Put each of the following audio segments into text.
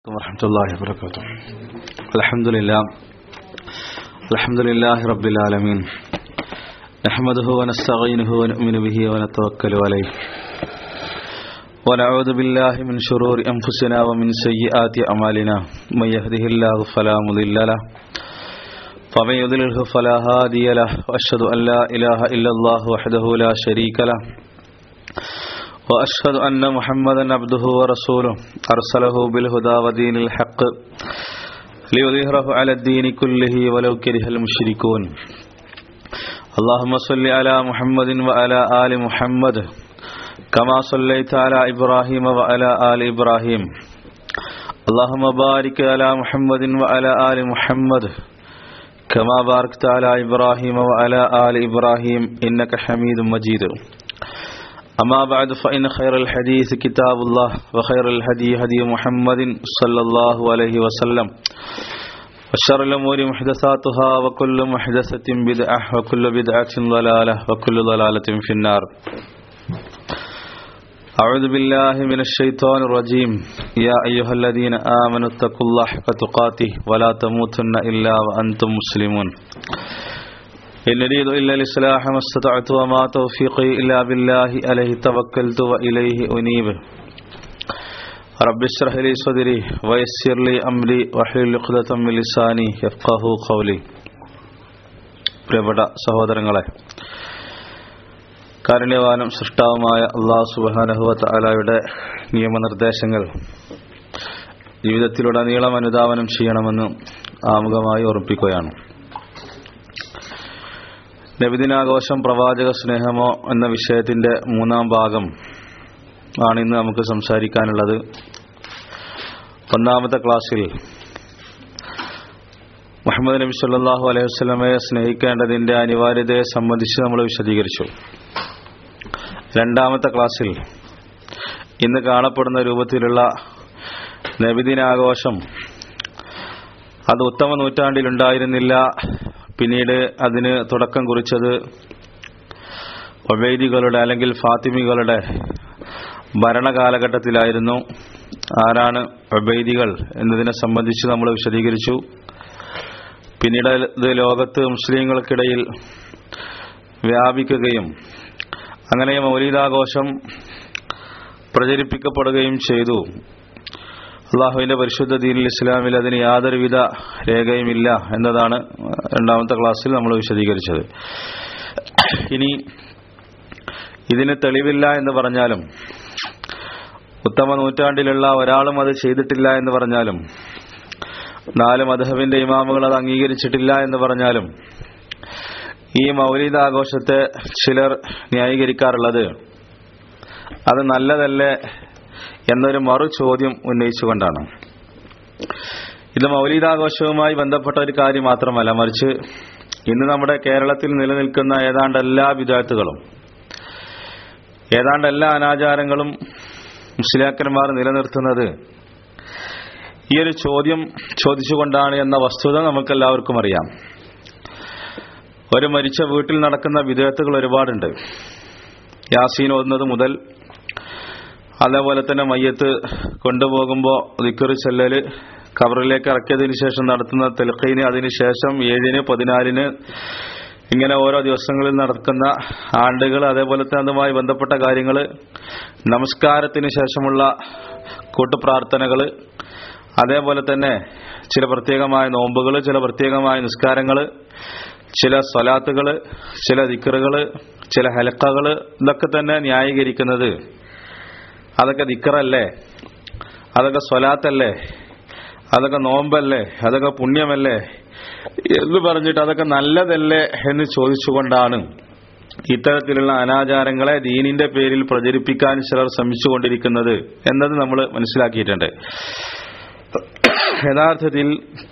warahmatullahi wabarakatuh. Alhamdulillahi rabbil alamin. Nahmaduhu wa nasta'inuhu wa nu'minu bihi wa natawakkalu alayhi. Wa na'udhu billahi min shururi anfusina wa min sayyiati a'malina. Man yahdihillahu fala mudilla lahu wa man yudlilhu fala hadiya lahu. Wa ashhadu an la ilaha illallah wahdahu la sharika lahu. وأشهد أن محمدا عبده ورسوله أرسله بالهدى ودين الحق ليظهره على الدين كله ولو كره المشركون. اللهم صل على محمد وعلى آل محمد كما صليت على إبراهيم وعلى آل إبراهيم. اللهم بارك على محمد وعلى آل محمد كما باركت على إبراهيم وعلى آل إبراهيم إنك حميد مجيد. أما بعد فإن خير الحديث كتاب الله وخير الهدي هدي محمد صلى الله عليه وسلم وشر الأمور محدثاتها وكل محدثة بدعة وكل بدعة ضلالة وكل ضلالة في النار. أعوذ بالله من الشيطان الرجيم. يا أيها الذين آمنوا اتقوا الله حق تقاته ولا تموتن إلا وأنتم مسلمون. إن أريد إلا الإصلاح ما استطعت وما توفيقي إلا بالله عليه توكلت وإليه أنيب. رب اشرح لي صدري ويسر لي أمري واحلل عقدة من لساني يفقهوا قولي. പ്രിയപ്പെട്ട സഹോദരങ്ങളെ, കാരുണ്യവാനും സൃഷ്ടാവുമായ അല്ലാഹു സുബ്ഹാനഹു വ തആലയുടെ നിയമനിർദ്ദേശങ്ങൾ ജീവിതത്തിലുടനീളം അനുധാവനം ചെയ്യണമെന്ന് ആമുഖമായി ഓർമ്മിപ്പിക്കുകയാണ്. നബിദിനാഘോഷം പ്രവാചക സ്നേഹമോ എന്ന വിഷയത്തിന്റെ മൂന്നാം ഭാഗം ആണ് ഇന്ന് നമുക്ക് സംസാരിക്കാനുള്ളത്. ഒന്നാമത്തെ ക്ലാസ്സിൽ മുഹമ്മദ് നബി സല്ലല്ലാഹു അലൈഹി വസല്ലമയെ സ്നേഹിക്കേണ്ടതിന്റെ അനിവാര്യതയെ സംബന്ധിച്ച് നമ്മൾ വിശദീകരിച്ചു. രണ്ടാമത്തെ ക്ലാസ്സിൽ ഇന്ന് കാണപ്പെടുന്ന രൂപത്തിലുള്ള നബിദിനാഘോഷം അത് ഉത്തമ നൂറ്റാണ്ടിലുണ്ടായിരുന്നില്ല. പിന്നീട് അതിന് തുടക്കം കുറിച്ചത് ഒബൈദികളുടെ അല്ലെങ്കിൽ ഫാത്തിമികളുടെ ഭരണകാലഘട്ടത്തിലായിരുന്നു. ആരാണ് ഒബൈദികൾ എന്നതിനെ സംബന്ധിച്ച് നമ്മൾ വിശദീകരിച്ചു. പിന്നീട് ഇത് ലോകത്ത് മുസ്ലിങ്ങൾക്കിടയിൽ വ്യാപിക്കുകയും അങ്ങനെ മൗലിദാഘോഷം പ്രചരിപ്പിക്കപ്പെടുകയും ചെയ്തു. അള്ളാഹുവിന്റെ പരിശുദ്ധ ദീനുൽ ഇസ്ലാമിൽ അതിന് യാതൊരുവിധ രേഖയുമില്ല എന്നതാണ് രണ്ടാമത്തെ ക്ലാസ്സിൽ നമ്മൾ വിശദീകരിച്ചത്. ഇനി ഇതിന് തെളിവില്ല എന്ന് പറഞ്ഞാലും, ഉത്തമ നൂറ്റാണ്ടിലുള്ള ഒരാളും അത് ചെയ്തിട്ടില്ല എന്ന് പറഞ്ഞാലും, 4 മദ്ഹബിന്റെ ഇമാമുകൾ അത് അംഗീകരിച്ചിട്ടില്ല എന്ന് പറഞ്ഞാലും, ഈ മൗലിദ് ആഘോഷത്തെ ചിലർ ന്യായീകരിക്കാറുള്ളത് അത് നല്ലതല്ലേ എന്നൊരു മറു ചോദ്യം ഉന്നയിച്ചുകൊണ്ടാണ്. ഇത് മൗലിദാഘോഷവുമായി ബന്ധപ്പെട്ട ഒരു കാര്യം മാത്രമല്ല, മറിച്ച് ഇന്ന് നമ്മുടെ കേരളത്തിൽ നിലനിൽക്കുന്ന ഏതാണ്ട് എല്ലാ ബിദ്അത്തുകളും, ഏതാണ്ട് എല്ലാ അനാചാരങ്ങളും മുസ്ലിയാക്കന്മാർ നിലനിർത്തുന്നത് ഈ ഒരു ചോദ്യം ചോദിച്ചുകൊണ്ടാണ് എന്ന വസ്തുത നമുക്കെല്ലാവർക്കും അറിയാം. ഒരു മരിച്ച വീട്ടിൽ നടക്കുന്ന ബിദ്അത്തുകൾ ഒരുപാടുണ്ട്. യാസീൻ ഓതുന്നത് മുതൽ, അതേപോലെ തന്നെ മയ്യത്ത് കൊണ്ടുപോകുമ്പോൾ ദിക്ർ ചൊല്ലല്, ഖബറിലേക്ക് ഇറക്കിയതിനു ശേഷം നടത്തുന്ന തൽഖീന്, അതിനുശേഷം 7, 14 ഇങ്ങനെ ഓരോ ദിവസങ്ങളിൽ നടക്കുന്ന ആണ്ടുകൾ, അതേപോലെ തന്നെ അതുമായി ബന്ധപ്പെട്ട കാര്യങ്ങൾ, നമസ്കാരത്തിന് ശേഷമുള്ള കൂട്ടുപ്രാർത്ഥനകൾ, അതേപോലെ തന്നെ ചില പ്രത്യേകമായ നോമ്പുകൾ, ചില പ്രത്യേകമായ നിസ്കാരങ്ങൾ, ചില സ്വലാത്തുകൾ, ചില ദിക്റുകൾ, ചില ഹലഖകൾ, ഇതൊക്കെ തന്നെ ന്യായീകരിക്കുന്നത് അതൊക്കെ ദിക്റല്ലേ, അതൊക്കെ സ്വലാത്തല്ലേ, അതൊക്കെ നോമ്പല്ലേ, അതൊക്കെ പുണ്യമല്ലേ എന്ന് പറഞ്ഞിട്ട് അതൊക്കെ നല്ലതല്ലേ എന്ന് ചോദിച്ചുകൊണ്ടാണ് ഇത്തരത്തിലുള്ള അനാചാരങ്ങളെ ദീനിന്റെ പേരിൽ പ്രചരിപ്പിക്കാൻ ചിലർ ശ്രമിച്ചുകൊണ്ടിരിക്കുന്നത് എന്നത് നമ്മൾ മനസ്സിലാക്കിയിട്ടുണ്ട്. യഥാർത്ഥത്തിൽ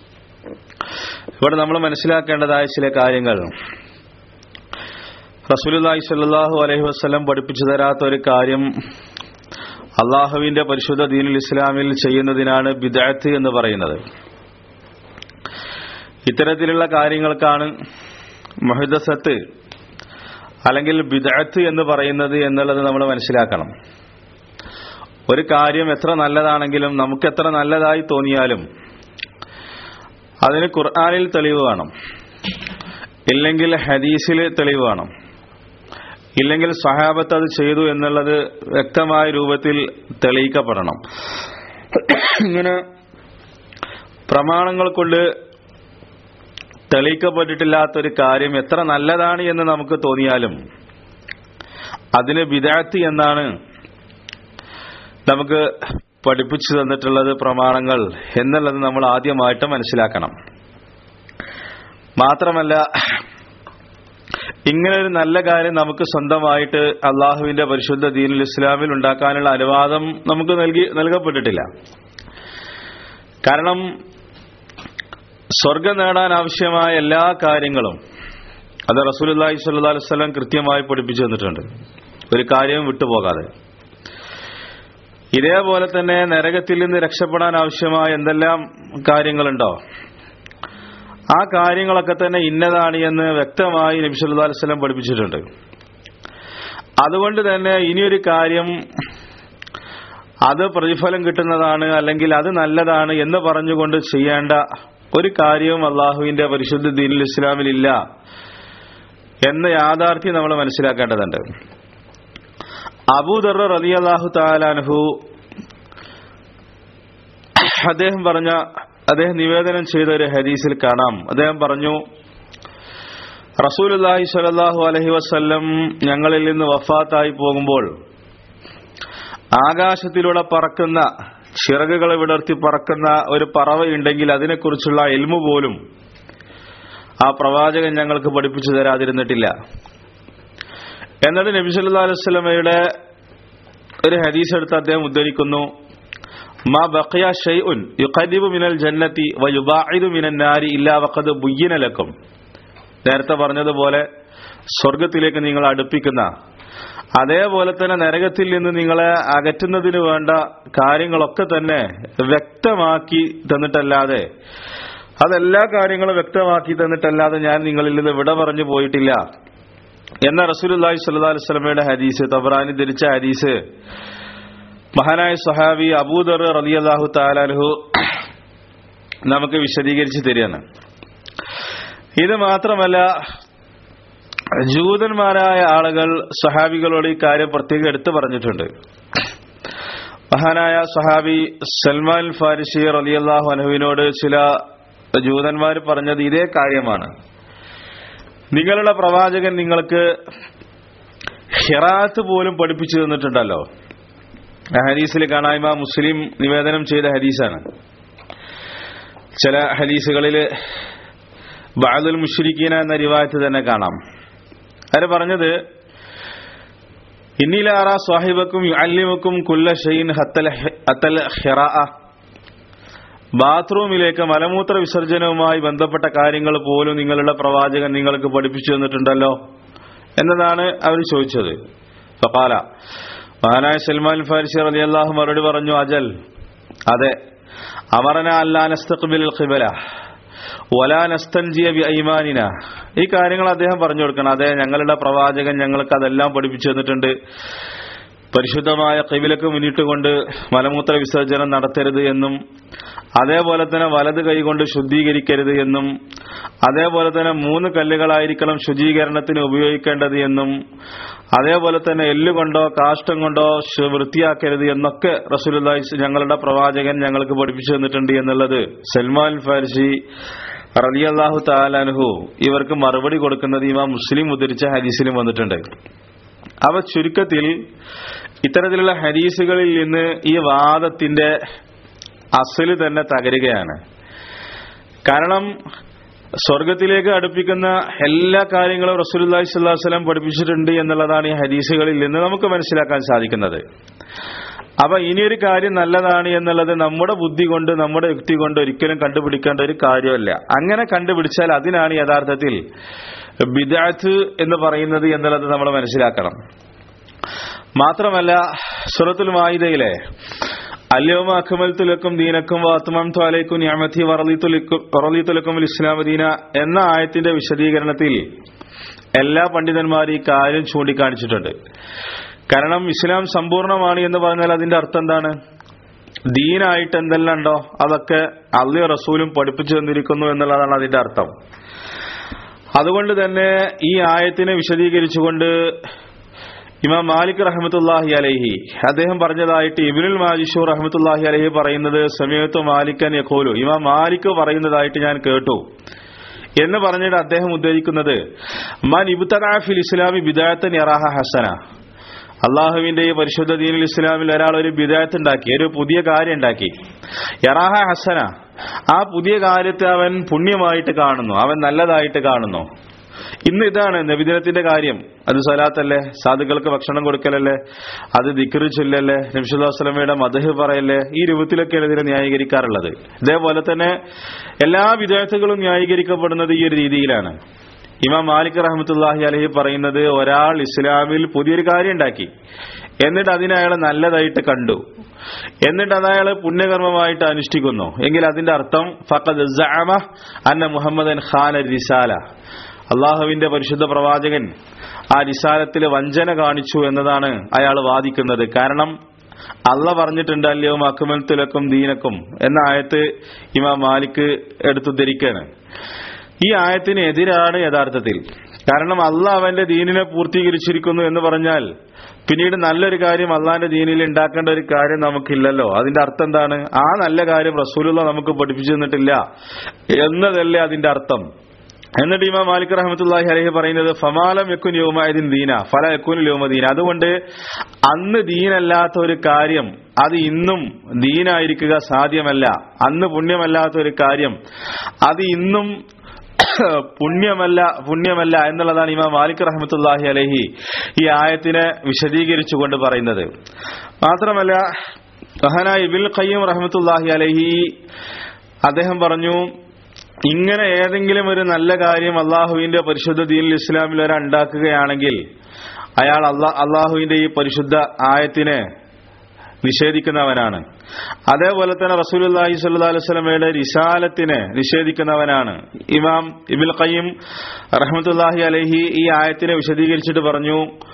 ഇവിടെ നമ്മൾ മനസ്സിലാക്കേണ്ടതായ ചില കാര്യങ്ങൾ, റസൂലുള്ളാഹി സ്വല്ലല്ലാഹു അലൈഹി വസല്ലം പഠിപ്പിച്ചു തരാത്ത ഒരു കാര്യം അള്ളാഹുവിന്റെ പരിശുദ്ധ ദീനുൽ ഇസ്ലാമിൽ ചെയ്യുന്നതിനാണ് ബിദ്അത്ത് എന്ന് പറയുന്നത്. ഇത്തരത്തിലുള്ള കാര്യങ്ങൾക്കാണ് മുഹ്ദസത്ത് അല്ലെങ്കിൽ ബിദ്അത്ത് എന്ന് പറയുന്നത് എന്നുള്ളത് നമ്മൾ മനസ്സിലാക്കണം. ഒരു കാര്യം എത്ര നല്ലതാണെങ്കിലും നമുക്ക് എത്ര നല്ലതായി തോന്നിയാലും അതിന് ഖുർആനിൽ തെളിവ് വേണം, ഇല്ലെങ്കിൽ ഹദീസിൽ തെളിവ് വേണം, ഇല്ലെങ്കിൽ സ്വഹാബത്ത് അത് ചെയ്തു എന്നുള്ളത് വ്യക്തമായ രൂപത്തിൽ തെളിയിക്കപ്പെടണം. ഇങ്ങനെ പ്രമാണങ്ങൾ കൊണ്ട് തെളിയിക്കപ്പെട്ടിട്ടില്ലാത്തൊരു കാര്യം എത്ര നല്ലതാണ് എന്ന് നമുക്ക് തോന്നിയാലും അതിന് ബിദ്അത്ത് എന്നാണ് നമുക്ക് പഠിപ്പിച്ചു തന്നിട്ടുള്ളത് പ്രമാണങ്ങൾ എന്നുള്ളത് നമ്മൾ ആദ്യമായിട്ട് മനസ്സിലാക്കണം. മാത്രമല്ല, ഇങ്ങനൊരു നല്ല കാര്യം നമുക്ക് സ്വന്തമായിട്ട് അള്ളാഹുവിന്റെ പരിശുദ്ധ ദീനുൽ ഇസ്ലാമിൽ ഉണ്ടാക്കാനുള്ള അനുവാദം നമുക്ക് നൽകപ്പെട്ടിട്ടില്ല. കാരണം സ്വർഗം നേടാൻ ആവശ്യമായ എല്ലാ കാര്യങ്ങളും അത് റസൂലുള്ളാഹി സ്വല്ലല്ലാഹു അലൈഹി വസല്ലം കൃത്യമായി പഠിപ്പിച്ചു തന്നിട്ടുണ്ട്, ഒരു കാര്യവും വിട്ടുപോകാതെ. ഇതേപോലെ തന്നെ നരകത്തിൽ നിന്ന് രക്ഷപ്പെടാൻ ആവശ്യമായ എന്തെല്ലാം കാര്യങ്ങളുണ്ടോ ആ കാര്യങ്ങളൊക്കെ തന്നെ ഇന്നതാണ് എന്ന് വ്യക്തമായി നബി സല്ലല്ലാഹു അലൈഹി വസല്ലം പഠിപ്പിച്ചിട്ടുണ്ട്. അതുകൊണ്ട് തന്നെ ഇനിയൊരു കാര്യം അത് പ്രതിഫലം കിട്ടുന്നതാണ് അല്ലെങ്കിൽ അത് നല്ലതാണ് എന്ന് പറഞ്ഞുകൊണ്ട് ചെയ്യേണ്ട ഒരു കാര്യവും അള്ളാഹുവിന്റെ പരിശുദ്ധ ദീനുൽ ഇസ്ലാമിലില്ല എന്ന യാഥാർത്ഥ്യം നമ്മൾ മനസ്സിലാക്കേണ്ടതുണ്ട്. അബൂദർ റളിയല്ലാഹു തആല അൻഹു അദ്ദേഹം നിവേദനം ചെയ്ത ഒരു ഹദീസിൽ കാണാം. അദ്ദേഹം പറഞ്ഞു, റസൂലുള്ളാഹി സ്വല്ലല്ലാഹു അലൈഹി വസല്ലം ഞങ്ങളിൽ നിന്ന് വഫാത്തായി പോകുമ്പോൾ ആകാശത്തിലൂടെ പറക്കുന്ന ചിറകുകളെ വിടർത്തി പറക്കുന്ന ഒരു പറവയുണ്ടെങ്കിൽ അതിനെക്കുറിച്ചുള്ള ഇൽമു പോലും ആ പ്രവാചകൻ ഞങ്ങൾക്ക് പഠിപ്പിച്ചു തരാതിരുന്നിട്ടില്ല. എന്നിട്ട് നബി സല്ലല്ലാഹു അലൈഹി വസല്ലമയുടെ ഒരു ഹദീസ് എടുത്ത് അദ്ദേഹം ഉദ്ധരിക്കുന്നു, മാ ബഖിയ ഷൈഉൻ യുഖരിബു മിനൽ ജന്നതി വയുബാഇദു മിനൻ നാരി ഇല്ലാ വഖദ് ബുയ്യിന ലക്കും. നേരത്തെ പറഞ്ഞതുപോലെ സ്വർഗത്തിലേക്ക് നിങ്ങൾ അടുപ്പിക്കുന്ന, അതേപോലെ തന്നെ നരകത്തിൽ നിന്ന് നിങ്ങളെ അകറ്റുന്നതിന് വേണ്ട കാര്യങ്ങളൊക്കെ തന്നെ വ്യക്തമാക്കി തന്നിട്ടല്ലാതെ, അതെല്ലാ കാര്യങ്ങളും വ്യക്തമാക്കി തന്നിട്ടല്ലാതെ ഞാൻ നിങ്ങളിൽ നിന്ന് വിട പറഞ്ഞു പോയിട്ടില്ല എന്ന റസൂലുള്ളാഹി സ്വല്ലല്ലാഹു അലൈഹി വസല്ലമയുടെ ഹദീസ്, തബ്റാനി ധരിച്ച ഹദീസ് മഹാനായ സ്വഹാബി അബൂദർ റളിയല്ലാഹു തആല അൻഹു നമുക്ക് വിശദീകരിച്ചു തരികയാണ്. ഇത് മാത്രമല്ല, ജൂതന്മാരായ ആളുകൾ സ്വഹാബികളോട് ഈ കാര്യം പ്രത്യേകം എടുത്തു പറഞ്ഞിട്ടുണ്ട്. മഹാനായ സ്വഹാബി സൽമാൻ ഫാരിസി റളിയല്ലാഹു അൻഹുവിനോട് ചില ജൂതന്മാർ പറഞ്ഞത് ഇതേ കാര്യമാണ്. നിങ്ങളുടെ പ്രവാചകൻ നിങ്ങൾക്ക് ഖിറാഅത്ത് പോലും പഠിപ്പിച്ചു തന്നിട്ടുണ്ടല്ലോ. ആ ഹദീസിൽ കാണാം, ഇമാം മുസ്ലിം നിവേദനം ചെയ്ത ഹദീസാണ്. ചില ഹദീസുകളിൽ ബഅദുൽ മുശ്രിക്കീന എന്ന റിവായത്ത് തന്നെ കാണാം. അവർ പറഞ്ഞത്, ഇന്നി ലഅറാ സ്വാഹിബക്കും യുഅല്ലിമുക്കും കുല്ല ഷൈഇൻ ഹത്തൽ ഖിറാഅ. ബാത്റൂമിലേക്ക് മലമൂത്ര വിസർജനവുമായി ബന്ധപ്പെട്ട കാര്യങ്ങൾ പോലും നിങ്ങളുടെ പ്രവാചകൻ നിങ്ങൾക്ക് പഠിപ്പിച്ചു തന്നിട്ടുണ്ടല്ലോ എന്നതാണ് അവർ ചോദിച്ചത്. ഫഖാല, മഹാനായ സൽമാൻ ഫാരിസി റളിയല്ലാഹു മറുപടി പറഞ്ഞു, അജൽ, അതെ. അമറന അല്ലാ നസ്തഖ്ബിൽ ഖിബല വലാ നസ്തൻജിയ ബിഐമാനിന. ഈ കാര്യങ്ങൾ അദ്ദേഹം പറഞ്ഞു കൊടുക്കണം. അതെ, ഞങ്ങളുടെ പ്രവാചകൻ ഞങ്ങൾക്ക് അതെല്ലാം പഠിപ്പിച്ചു തന്നിട്ടുണ്ട്. പരിശുദ്ധമായ ഖിബലക്ക് മുന്നിട്ടുകൊണ്ട് മലമൂത്ര വിസർജനം നടത്തരുത് എന്നും, അതേപോലെ തന്നെ വലത് കൈകൊണ്ട് ശുദ്ധീകരിക്കരുത് എന്നും, അതേപോലെ തന്നെ 3 കല്ലുകളായിരിക്കണം ശുചീകരണത്തിന് ഉപയോഗിക്കേണ്ടത് എന്നും, അതേപോലെ തന്നെ എല്ലുകൊണ്ടോ കാഷ്ടം കൊണ്ടോ വൃത്തിയാക്കരുത് എന്നൊക്കെ റസൂലുള്ളാഹി ഞങ്ങളുടെ പ്രവാചകൻ ഞങ്ങൾക്ക് പഠിപ്പിച്ചു തന്നിട്ടുണ്ട് എന്നുള്ളത് സൽമാൻ ഫാരിസി റളിയല്ലാഹു തആല അൻഹു ഇവർക്ക് മറുപടി കൊടുക്കുന്നത് ഇമാം മുസ്ലിം ഉദ്ധരിച്ച ഹദീസിലും വന്നിട്ടുണ്ട്. അവ ചുരുക്കത്തിൽ ഇത്തരത്തിലുള്ള ഹദീസുകളിൽ നിന്ന് ഈ വാദത്തിന്റെ അസല് തന്നെ തകരുകയാണ്. കാരണം സ്വർഗത്തിലേക്ക് അടുപ്പിക്കുന്ന എല്ലാ കാര്യങ്ങളും റസൂലുള്ളാഹി സ്വല്ലല്ലാഹു അലൈഹി വസല്ലം പഠിപ്പിച്ചിട്ടുണ്ട് എന്നുള്ളതാണ് ഈ ഹദീസുകളിൽ നിന്ന് നമുക്ക് മനസ്സിലാക്കാൻ സാധിക്കുന്നത്. അപ്പൊ ഇനിയൊരു കാര്യം നല്ലതാണ് എന്നുള്ളത് നമ്മുടെ ബുദ്ധി കൊണ്ട്, നമ്മുടെ യുക്തി കൊണ്ട് ഒരിക്കലും കണ്ടുപിടിക്കേണ്ട ഒരു കാര്യമല്ല. അങ്ങനെ കണ്ടുപിടിച്ചാൽ അതിനാണ് യഥാർത്ഥത്തിൽ ബിദ്അത്ത് എന്ന് പറയുന്നത് എന്നുള്ളത് നമ്മൾ മനസ്സിലാക്കണം. മാത്രമല്ല, സൂറത്തുൽ മാഇദയിലെ അൽയൗമ അക്മൽതു ലക്കും ദീനക്കും വഅത്മംതു അലൈക്കും നിഅമതി വറളിതു ലക്കുമുൽ ഇസ്ലാമ ദീന എന്ന ആയത്തിന്റെ വിശദീകരണത്തിൽ എല്ലാ പണ്ഡിതന്മാരും ഈ കാര്യം ചൂണ്ടിക്കാണിച്ചിട്ടുണ്ട്. കാരണം ഇസ്ലാം സമ്പൂർണമാണ് എന്ന് പറഞ്ഞാൽ അതിന്റെ അർത്ഥം എന്താണ്? ദീനായിട്ട് എന്തെല്ലാം ഉണ്ടോ അതൊക്കെ അള്ളാഹുവും റസൂലും പഠിപ്പിച്ചു തന്നിരിക്കുന്നു എന്നുള്ളതാണ് അതിന്റെ അർത്ഥം. അതുകൊണ്ട് തന്നെ ഈ ആയത്തിനെ വിശദീകരിച്ചുകൊണ്ട് ഇമാം മാലിക് റഹ്മത്തുള്ളാഹി അലൈഹി അദ്ദേഹം പറഞ്ഞതായിട്ട് ഇബ്നുൽ മാജിഷൂർ റഹ്മത്തുള്ളാഹി അലൈഹി പറയുന്നത് സമയത്ത് മാലിക്കൻ യഖൂലു, ഇമാം മാലിക് പറയുന്നതായിട്ട് ഞാൻ കേട്ടു എന്ന് പറഞ്ഞിട്ട് അദ്ദേഹം ഉദ്ദേശിക്കുന്നത് മൻ ഇബ്തദഅ ഫിൽ ഇസ്ലാമി ബിദഅത്തൻ യറാഹ ഹസന, അള്ളാഹുവിന്റെ ഈ പരിശുദ്ധ ദീനുൽ ഇസ്ലാമിൽ ഒരാൾ ഒരു ബിദഅത്ത് ഉണ്ടാക്കി, ഒരു പുതിയ കാര്യം ഉണ്ടാക്കി, യറാഹ ഹസന, ആ പുതിയ കാര്യത്തെ അവൻ പുണ്യമായിട്ട് കാണുന്നു, അവൻ നല്ലതായിട്ട് കാണുന്നു. ഇന്ന് ഇതാണ് നബിദിനത്തിന്റെ കാര്യം. അത് സ്വലാത്തല്ലേ, സാധുക്കൾക്ക് ഭക്ഷണം കൊടുക്കലല്ലേ, അത് ദിക്ർ ചൊല്ലല്ലേ, നബി സല്ലല്ലാഹു അലൈഹി വസല്ലമയുടെ മദ്ഹ് പറയല്ലേ, ഈ രൂപത്തിലൊക്കെയാണ് ഇതിനെ ന്യായീകരിക്കാറുള്ളത്. ഇതേപോലെ തന്നെ എല്ലാ വിദഅത്തുകളും ന്യായീകരിക്കപ്പെടുന്നത് ഈ ഒരു രീതിയിലാണ്. ഇമാം മാലിക് റഹ്മത്തുള്ളാഹി അലൈഹി പറയുന്നത്, ഒരാൾ ഇസ്ലാമിൽ പുതിയൊരു കാര്യം ഉണ്ടാക്കി, എന്നിട്ട് അതിനെ അയാൾ നല്ലതായിട്ട് കണ്ടു, എന്നിട്ട് അത് അയാൾ പുണ്യകർമ്മമായിട്ട് അനുഷ്ഠിക്കുന്നു എങ്കിൽ അതിന്റെ അർത്ഥം ഫഖദ് സഅമ അന്ന മുഹമ്മദൻ ഖാന റിസാല, അള്ളാഹുവിന്റെ പരിശുദ്ധ പ്രവാചകൻ ആ റിസാലത്തിൽ വഞ്ചന കാണിച്ചു എന്നതാണ് അയാൾ വാദിക്കുന്നത്. കാരണം അള്ളാഹ് പറഞ്ഞിട്ടുണ്ട് അൽയൗമ അക്മൽതു ലക്കും ദീനക്കും എന്ന ആയത്ത് ഇമാം മാലിക് എടുത്തുദ്ധരിക്കുകയാണ്. ഈ ആയത്തിന് എതിരാണ് യഥാർത്ഥത്തിൽ. കാരണം അള്ളാഹ് അവന്റെ ദീനിനെ പൂർത്തീകരിച്ചിരിക്കുന്നു എന്ന് പറഞ്ഞാൽ പിന്നീട് നല്ലൊരു കാര്യം അള്ളാഹിന്റെ ദീനിൽ ഉണ്ടാക്കേണ്ട ഒരു കാര്യം നമുക്കില്ലല്ലോ. അതിന്റെ അർത്ഥം എന്താണ്? ആ നല്ല കാര്യം റസൂലുള്ളാഹ് നമുക്ക് പഠിപ്പിച്ചു തന്നിട്ടില്ല എന്നതല്ലേ അതിന്റെ അർത്ഥം. എന്നിട്ട് ഇമാം മാലിക് റഹ്മത്തുള്ളാഹി അലൈഹി പറയുന്നത് ഫമാലം യകുൻ യൗമഇദിൻ ദീന ഫല യകുൻ യൗമ ദീന, അതുകൊണ്ട് അന്ന് ദീനല്ലാത്ത ഒരു കാര്യം അത് ഇന്നും ദീനായിരിക്കുക സാധ്യമല്ല. അന്ന് പുണ്യമല്ലാത്ത ഒരു കാര്യം അത് ഇന്നും പുണ്യമല്ല എന്നുള്ളതാണ് ഇമാം മാലിക് റഹ്മത്തുള്ളാഹി അലൈഹി ഈ ആയത്തിനെ വിശദീകരിച്ചുകൊണ്ട് പറയുന്നത്. മാത്രമല്ല മഹാനായ ഇബ്നുൽ ഖയ്യിം റഹ്മത്തുള്ളാഹി അലൈഹി അദ്ദേഹം പറഞ്ഞു, ഇങ്ങനെ ഏതെങ്കിലും ഒരു നല്ല കാര്യം അള്ളാഹുവിന്റെ പരിശുദ്ധ ദീനുൽ ഇസ്ലാമിൽ ഒരാൾ ഉണ്ടാക്കുകയാണെങ്കിൽ അയാൾ അള്ളാഹുവിന്റെ ഈ പരിശുദ്ധ ആയത്തിനെ നിഷേധിക്കുന്നവനാണ്. അതേപോലെ തന്നെ റസൂലുള്ളാഹി സ്വല്ലല്ലാഹു അലൈഹി വസല്ലമയുടെ റിസാലത്തിനെ നിഷേധിക്കുന്നവനാണ്. ഇമാം ഇബ്നുൽ ഖയ്യിം റഹ്മത്തുള്ളാഹി അലൈഹി ഈ ആയത്തിനെ വിശദീകരിച്ചിട്ട് പറഞ്ഞു,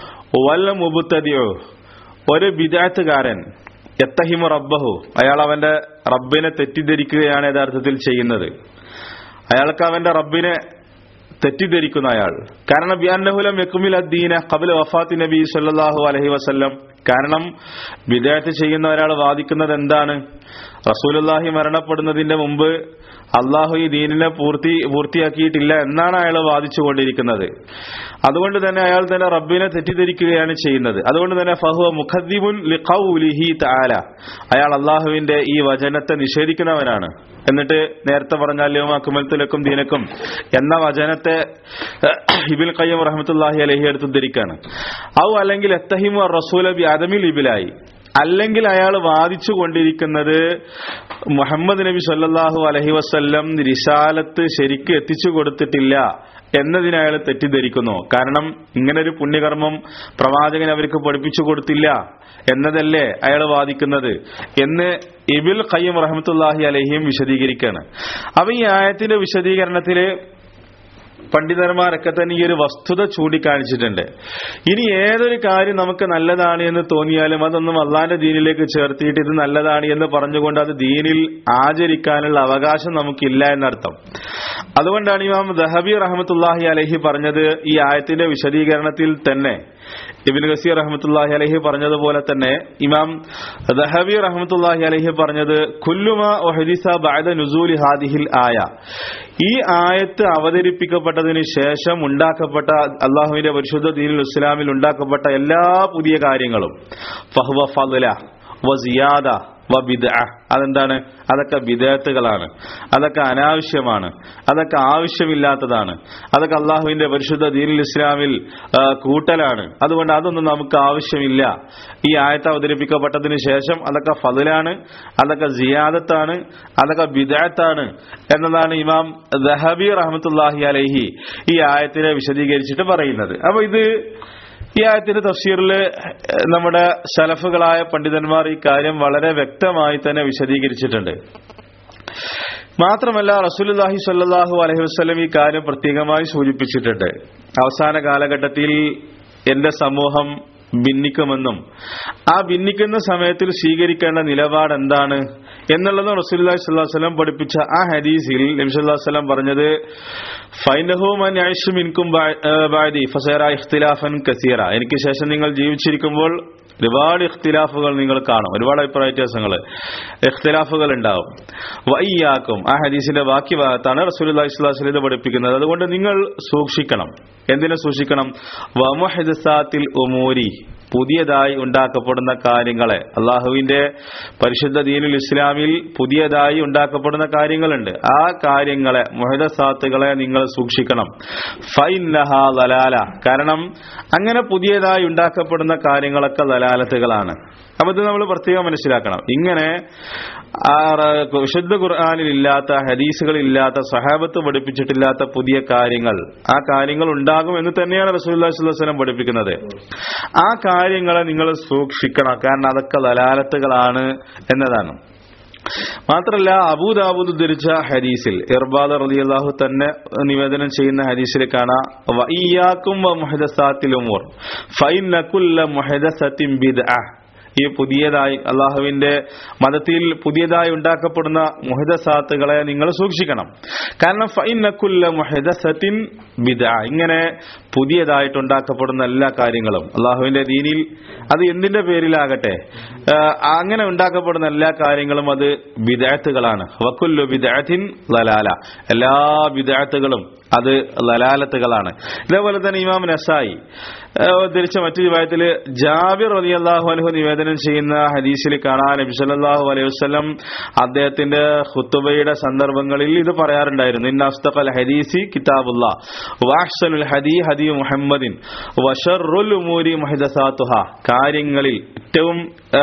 വൽ മുബ്തദിഉ, ഒരു ബിദ്അത്തുകാരൻ, യത്തഹിമു റബ്ബഹു, അയാൾ അവന്റെ റബ്ബിനെ തെറ്റിദ്ധരിക്കുകയാണ് യഥാർത്ഥത്തിൽ ചെയ്യുന്നത്. അയാൾക്ക് അവന്റെ റബ്ബിനെ തെറ്റിദ്ധരിക്കുന്ന അയാൾ. കാരണം ബിഅന്നഹു ലം യക്മിൽ അദ്ദീന ഖബ്ല വഫാത്തി നബി സല്ലല്ലാഹു അലൈഹി വസല്ലം. കാരണം ബിദ്അത്ത് ചെയ്യുന്ന ഒരാൾ വാദിക്കുന്നത് എന്താണ്? റസൂലുള്ളാഹി മരണപ്പെടുന്നതിന്റെ മുമ്പ് അള്ളാഹു ഈ ദീനിനെ പൂർത്തിയാക്കിയിട്ടില്ല എന്നാണ് അയാൾ വാദിച്ചുകൊണ്ടിരിക്കുന്നത്. അതുകൊണ്ട് തന്നെ അയാൾ തന്നെ റബ്ബിനെ തെറ്റിദ്ധരിക്കുകയാണ് ചെയ്യുന്നത്. അതുകൊണ്ട് തന്നെ ഫഹുവ മുഖദ്ദിബുൻ ലിഖൗലിഹി തആല, അയാൾ അള്ളാഹുവിന്റെ ഈ വചനത്തെ നിഷേധിക്കുന്നവനാണ്. എന്നിട്ട് നേരത്തെ പറഞ്ഞ അൽയൗമ അക്മൽതു ലക്കും ദീനക്കും എന്ന വചനത്തെ ഇബ്നുൽ ഖയ്യിം റഹ്മത്തുള്ളാഹി അലൈഹി എടുത്തുദ്ധരിക്കുകയാണ്. ഔ അല്ലെങ്കിൽ അത്തഹിമു റസൂല ബി അദമിൽ ഇബ്ലായി, അല്ലെങ്കിൽ അയാൾ വാദിച്ചു കൊണ്ടിരിക്കുന്നത് മുഹമ്മദ് നബി സല്ലല്ലാഹു അലൈഹി വസല്ലം റിസാലത്ത് ശരിക്ക് എത്തിച്ചു കൊടുത്തിട്ടില്ല എന്നതിനെ അയാൾ തെറ്റിദ്ധരിക്കുന്നു. കാരണം ഇങ്ങനൊരു പുണ്യകർമ്മം പ്രവാചകൻ അവർക്ക് പഠിപ്പിച്ചു കൊടുത്തില്ല എന്നതല്ലേ അയാൾ വാദിക്കുന്നത് എന്ന് ഇബ്നുൽ ഖയ്യിം റഹ്മത്തുള്ളാഹി അലൈഹിയും വിശദീകരിക്കുകയാണ്. അപ്പൊ ഈ ആയത്തിന്റെ വിശദീകരണത്തില് പണ്ഡിതന്മാരൊക്കെ തന്നെ ഈ ഒരു വസ്തുത ചൂണ്ടിക്കാണിച്ചിട്ടുണ്ട്. ഇനി ഏതൊരു കാര്യം നമുക്ക് നല്ലതാണ് എന്ന് തോന്നിയാലും അതൊന്നും അള്ളാന്റെ ദീനിലേക്ക് ചേർത്തിയിട്ട് ഇത് നല്ലതാണ് എന്ന് പറഞ്ഞുകൊണ്ട് അത് ദീനിൽ ആചരിക്കാനുള്ള അവകാശം നമുക്കില്ല എന്നർത്ഥം. അതുകൊണ്ടാണ് ഇമാം ദഹബി റഹ്മത്തുള്ളാഹി അലൈഹി പറഞ്ഞത് ഈ ആയത്തിന്റെ വിശദീകരണത്തിൽ തന്നെ ഇബ്നു കസീർ റഹ്മത്തുള്ളാഹി അലൈഹി പറഞ്ഞതുപോലെ തന്നെ ഇമാം ദഹബി റഹ്മത്തുള്ളാഹി അലൈഹി പറഞ്ഞത് കുല്ലുമാ ഉഹദിസ ബഅദ നുസൂലി ഹാദിഹിൽ ആയ, ഈ ആയത്ത് അവതരിപ്പിക്കപ്പെട്ടതിന് ശേഷം ഉണ്ടാക്കപ്പെട്ട അള്ളാഹുവിന്റെ പരിശുദ്ധ ദീനുൽ ഇസ്ലാമിൽ ഉണ്ടാക്കപ്പെട്ട എല്ലാ പുതിയ കാര്യങ്ങളും ഫഹ്വ ഫളല വസിയാദ വബിദ്അ, അതെന്താണ്? അതൊക്കെ ബിദ്അത്തുകളാണ്, അതൊക്കെ അനാവശ്യമാണ്, അതൊക്കെ ആവശ്യമില്ലാത്തതാണ്, അതൊക്കെ അള്ളാഹുവിന്റെ പരിശുദ്ധ ദീനുൽ ഇസ്ലാമിൽ കൂട്ടലാണ്. അതുകൊണ്ട് അതൊന്നും നമുക്ക് ആവശ്യമില്ല. ഈ ആയത്ത് അവതരിപ്പിക്കപ്പെട്ടതിന് ശേഷം അതൊക്കെ ഫളലാണ്, അതൊക്കെ സിയാദത്താണ്, അതൊക്കെ ബിദ്അത്താണ് എന്നതാണ് ഇമാം ദഹബി റഹ്മത്തുള്ളാഹി അലൈഹി ഈ ആയത്തിനെ വിശദീകരിച്ചിട്ട് പറയുന്നത്. അപ്പൊ ഈ ആയത്തിന്റെ തഫ്സീറില് നമ്മുടെ സലഫുകളായ പണ്ഡിതന്മാർ ഈ കാര്യം വളരെ വ്യക്തമായി തന്നെ വിശദീകരിച്ചിട്ടുണ്ട്. മാത്രമല്ല റസൂലുള്ളാഹി സ്വല്ലല്ലാഹു അലൈഹി വസല്ലം ഈ കാര്യം പ്രത്യേകമായി സൂചിപ്പിച്ചിട്ടുണ്ട്. അവസാന കാലഘട്ടത്തിൽ എന്റെ സമൂഹം ഭിന്നിക്കുമെന്നും ആ ഭിന്നിക്കുന്ന സമയത്തിൽ സ്വീകരിക്കേണ്ട നിലപാട് എന്താണ് എന്നുള്ളത് റസൂലുള്ളാഹി സ്വല്ലല്ലാഹു അലൈഹി വസല്ലം പഠിപ്പിച്ച ആ ഹദീസിൽ നബി സല്ലല്ലാഹു അലൈഹി വസല്ലം പറഞ്ഞത് ഫൈനഹു മൻ യഅ്ശു മിൻകും ബഅദി ഫസയറ ഇഖ്തിലാഫൻ കസീറ, എനിക്ക് ശേഷം നിങ്ങൾ ജീവിച്ചിരിക്കുമ്പോൾ ഒരുപാട് ഇഖ്തിലാഫുകൾ നിങ്ങൾ കാണും, ഒരുപാട് അഭിപ്രായ വ്യത്യാസങ്ങൾ, ഇഖ്തിലാഫുകൾ ഉണ്ടാവും. വയ്യാക്കും, ആ ഹദീസിന്റെ ബാക്കി ഭാഗത്താണ് റസൂലുള്ളാഹി സ്വല്ലല്ലാഹു അലൈഹി വസല്ലം പഠിപ്പിക്കുന്നത്. അതുകൊണ്ട് നിങ്ങൾ സൂക്ഷിക്കണം. എന്തിനെ സൂക്ഷിക്കണം? വമുഹ്ദസാത്തിൽ ഉമൂരി, പുതിയതായി ഉണ്ടാക്കപ്പെടുന്ന കാര്യങ്ങളെ. അള്ളാഹുവിന്റെ പരിശുദ്ധ ദീനുൽ ഇസ്ലാമിൽ പുതിയതായി ഉണ്ടാക്കപ്പെടുന്ന കാര്യങ്ങളുണ്ട്. ആ കാര്യങ്ങളെ, മുഹദസാത്തുകളെ നിങ്ങൾ സൂക്ഷിക്കണം. ഫഇന്നഹാ ദലാല, കാരണം അങ്ങനെ പുതിയതായി ഉണ്ടാക്കപ്പെടുന്ന കാര്യങ്ങളൊക്കെ ദലാലത്തുകളാണ്. അപ്പൊ ഇത് നമ്മൾ പ്രത്യേകം മനസ്സിലാക്കണം. ഇങ്ങനെ വിശുദ്ധ ഖുർആനിൽ ഇല്ലാത്ത, ഹദീസുകളിൽ ഇല്ലാത്ത, സഹാബത്ത് പഠിപ്പിച്ചിട്ടില്ലാത്ത പുതിയ കാര്യങ്ങൾ, ആ കാര്യങ്ങൾ ഉണ്ടാകും എന്ന് തന്നെയാണ് റസൂലുള്ളാഹി സ്വല്ലല്ലാഹു അലൈഹി വസല്ലം പഠിപ്പിക്കുന്നത്. ആ കാര്യങ്ങളെ നിങ്ങൾ സൂക്ഷിക്കണം, കാരണം അതൊക്കെ ദലാലത്തുകളാണ് എന്നതാണ്. മാത്രല്ല അബൂ ദാവൂദ് ഉദ്ധരിച്ച ഹദീസിൽ ഇർബാദ് റളിയല്ലാഹു തന്നെ നിവേദനം ചെയ്യുന്ന ഹദീസിൽ കാണാം, വഇയ്യാകും വമുഹദസാത്തിൽ ഉമൂർ ഫഇന്ന കുല്ല മുഹദസത്തിൻ ബിദ്അ, ഈ പുതിയതായി അള്ളാഹുവിന്റെ മതത്തിൽ പുതിയതായി ഉണ്ടാക്കപ്പെടുന്ന മുഹദസാത്തുകളെ നിങ്ങൾ സൂക്ഷിക്കണം. കാരണം ഫഇന്ന കുല്ല മുഹദസത്തിൻ ബിദ്അ, ഇങ്ങനെ പുതിയതായിട്ട് ഉണ്ടാക്കപ്പെടുന്ന എല്ലാ കാര്യങ്ങളും അള്ളാഹുവിന്റെ ദീനിൽ, അത് എന്തിന്റെ പേരിലാകട്ടെ, അങ്ങനെ ഉണ്ടാക്കപ്പെടുന്ന എല്ലാ കാര്യങ്ങളും അത് ബിദ്അത്തുകളാണ്. വകുല്ലു ബിദ്അത്തിൻ ദലാല, എല്ലാ ബിദ്അത്തുകളും അത് ദലാലത്തുകളാണ്. ഇതേപോലെ തന്നെ ഇമാം നസായി ഉദ്ധരിച്ച മറ്റൊരു റിവായത്തില് ജാബിർ റളിയല്ലാഹു അൻഹു നിവേദനം ചെയ്യുന്ന ഹദീസിൽ കാണാൻ നബി സല്ലല്ലാഹു അലൈഹി വസല്ലം അദ്ദേഹത്തിന്റെ ഖുതുബയുടെ സന്ദർഭങ്ങളിൽ ഇത് പറയാറുണ്ടായിരുന്നു. ഇന്ന അസ്തഖൽ ഹദീസി കിതാബുല്ലാഹ് വഅഹ്സനുൽ ഹദീ ഹദീ മുഹമ്മദിൻ വശർറുൽ ഉമൂരി മുഹദസാതുഹാ, കാര്യങ്ങളിൽ ഏറ്റവും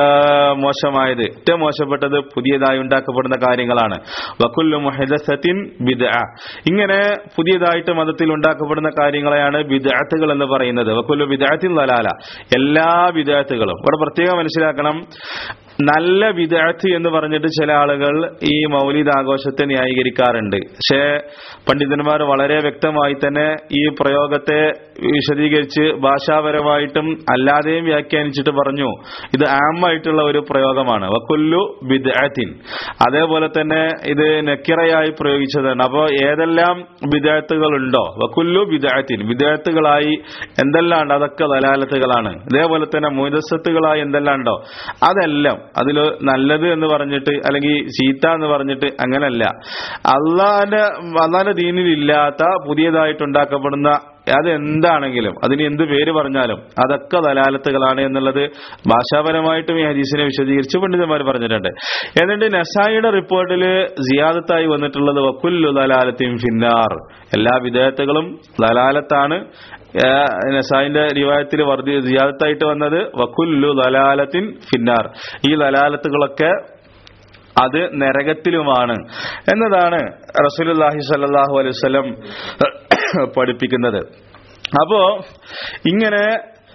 മോശമായത്, ഏറ്റവും മോശപ്പെട്ടത് പുതിയതായി ഉണ്ടാക്കപ്പെടുന്ന കാര്യങ്ങളാണ്. വകുല്ലു മുഹദസത്തിൻ ബിദ്അ, ഇങ്ങനെ പുതിയതായിട്ട് മതത്തിൽ ഉണ്ടാക്കപ്പെടുന്ന കാര്യങ്ങളെയാണ് ബിദ്അത്തുകൾ എന്ന് പറയുന്നത്. വകുല്ലു ബിദ്അത്തിൻ ദലാല, എല്ലാ ബിദ്അത്തുകളും. ഇവിടെ പ്രത്യേകം മനസ്സിലാക്കണം, നല്ല ബിദ്അത്ത് എന്ന് പറഞ്ഞിട്ട് ചില ആളുകൾ ഈ മൗലിദ് ആഘോഷത്തെ ന്യായീകരിക്കാറുണ്ട്. പക്ഷേ പണ്ഡിതന്മാർ വളരെ വ്യക്തമായി തന്നെ ഈ പ്രയോഗത്തെ വിശദീകരിച്ച് ഭാഷാപരമായിട്ടും അല്ലാതെയും വ്യാഖ്യാനിച്ചിട്ട് പറഞ്ഞു, ഇത് ആമായിട്ടുള്ള ഒരു പ്രയോഗമാണ്. വകുല്ലു ബിദ്അത്തിൻ, അതേപോലെ തന്നെ ഇത് നക്കിറയായി പ്രയോഗിച്ചതാണ്. അപ്പോൾ ഏതെല്ലാം ബിദ്അത്തുകൾ ഉണ്ടോ, വകുല്ലു ബിദ്അത്തിൻ, ബിദ്അത്തുകളായി എന്തെല്ലാം ഉണ്ട് അതൊക്കെ ദലാലത്തുകളാണ്. ഇതേപോലെ തന്നെ മുഹദസത്തുകളായി എന്തെല്ലാം ഉണ്ടോ അതെല്ലാം, അതിൽ നല്ലത് എന്ന് പറഞ്ഞിട്ട് അല്ലെങ്കിൽ ചീത്ത എന്ന് പറഞ്ഞിട്ട് അങ്ങനല്ല, അള്ളാന്റെ ദീനിൽ ഇല്ലാത്ത പുതിയതായിട്ട് ഉണ്ടാക്കപ്പെടുന്ന അതെന്താണെങ്കിലും, അതിന് എന്ത് പേര് പറഞ്ഞാലും അതൊക്കെ ദലാലത്തുകളാണ് എന്നുള്ളത് ഭാഷാപരമായിട്ടും ഈ ഹദീസിനെ വിശദീകരിച്ച് പണ്ഡിതന്മാർ പറഞ്ഞിട്ടുണ്ട്. എന്നിട്ട് നസായിയുടെ റിപ്പോർട്ടിൽ സിയാദത്തായി വന്നിട്ടുള്ളത് വകുല്ലു ദലാലത്തിൻ ഫിന്നാർ, എല്ലാ വിദഅത്തുകളും ദലാലത്താണ്. നസായിന്റെ റിവായത്തിൽ സിയാദത്തായിട്ട് വന്നത് വകുല്ലു ദലാലത്തിൻ ഫിന്നാർ, ഈ ദലാലത്തുകളൊക്കെ അത് നരകത്തിലുമാണ് എന്നതാണ് റസൂലുള്ളാഹി സ്വല്ലല്ലാഹു അലൈഹി വസല്ലം പഠിപ്പിക്കുന്നത്. അപ്പോ ഇങ്ങനെ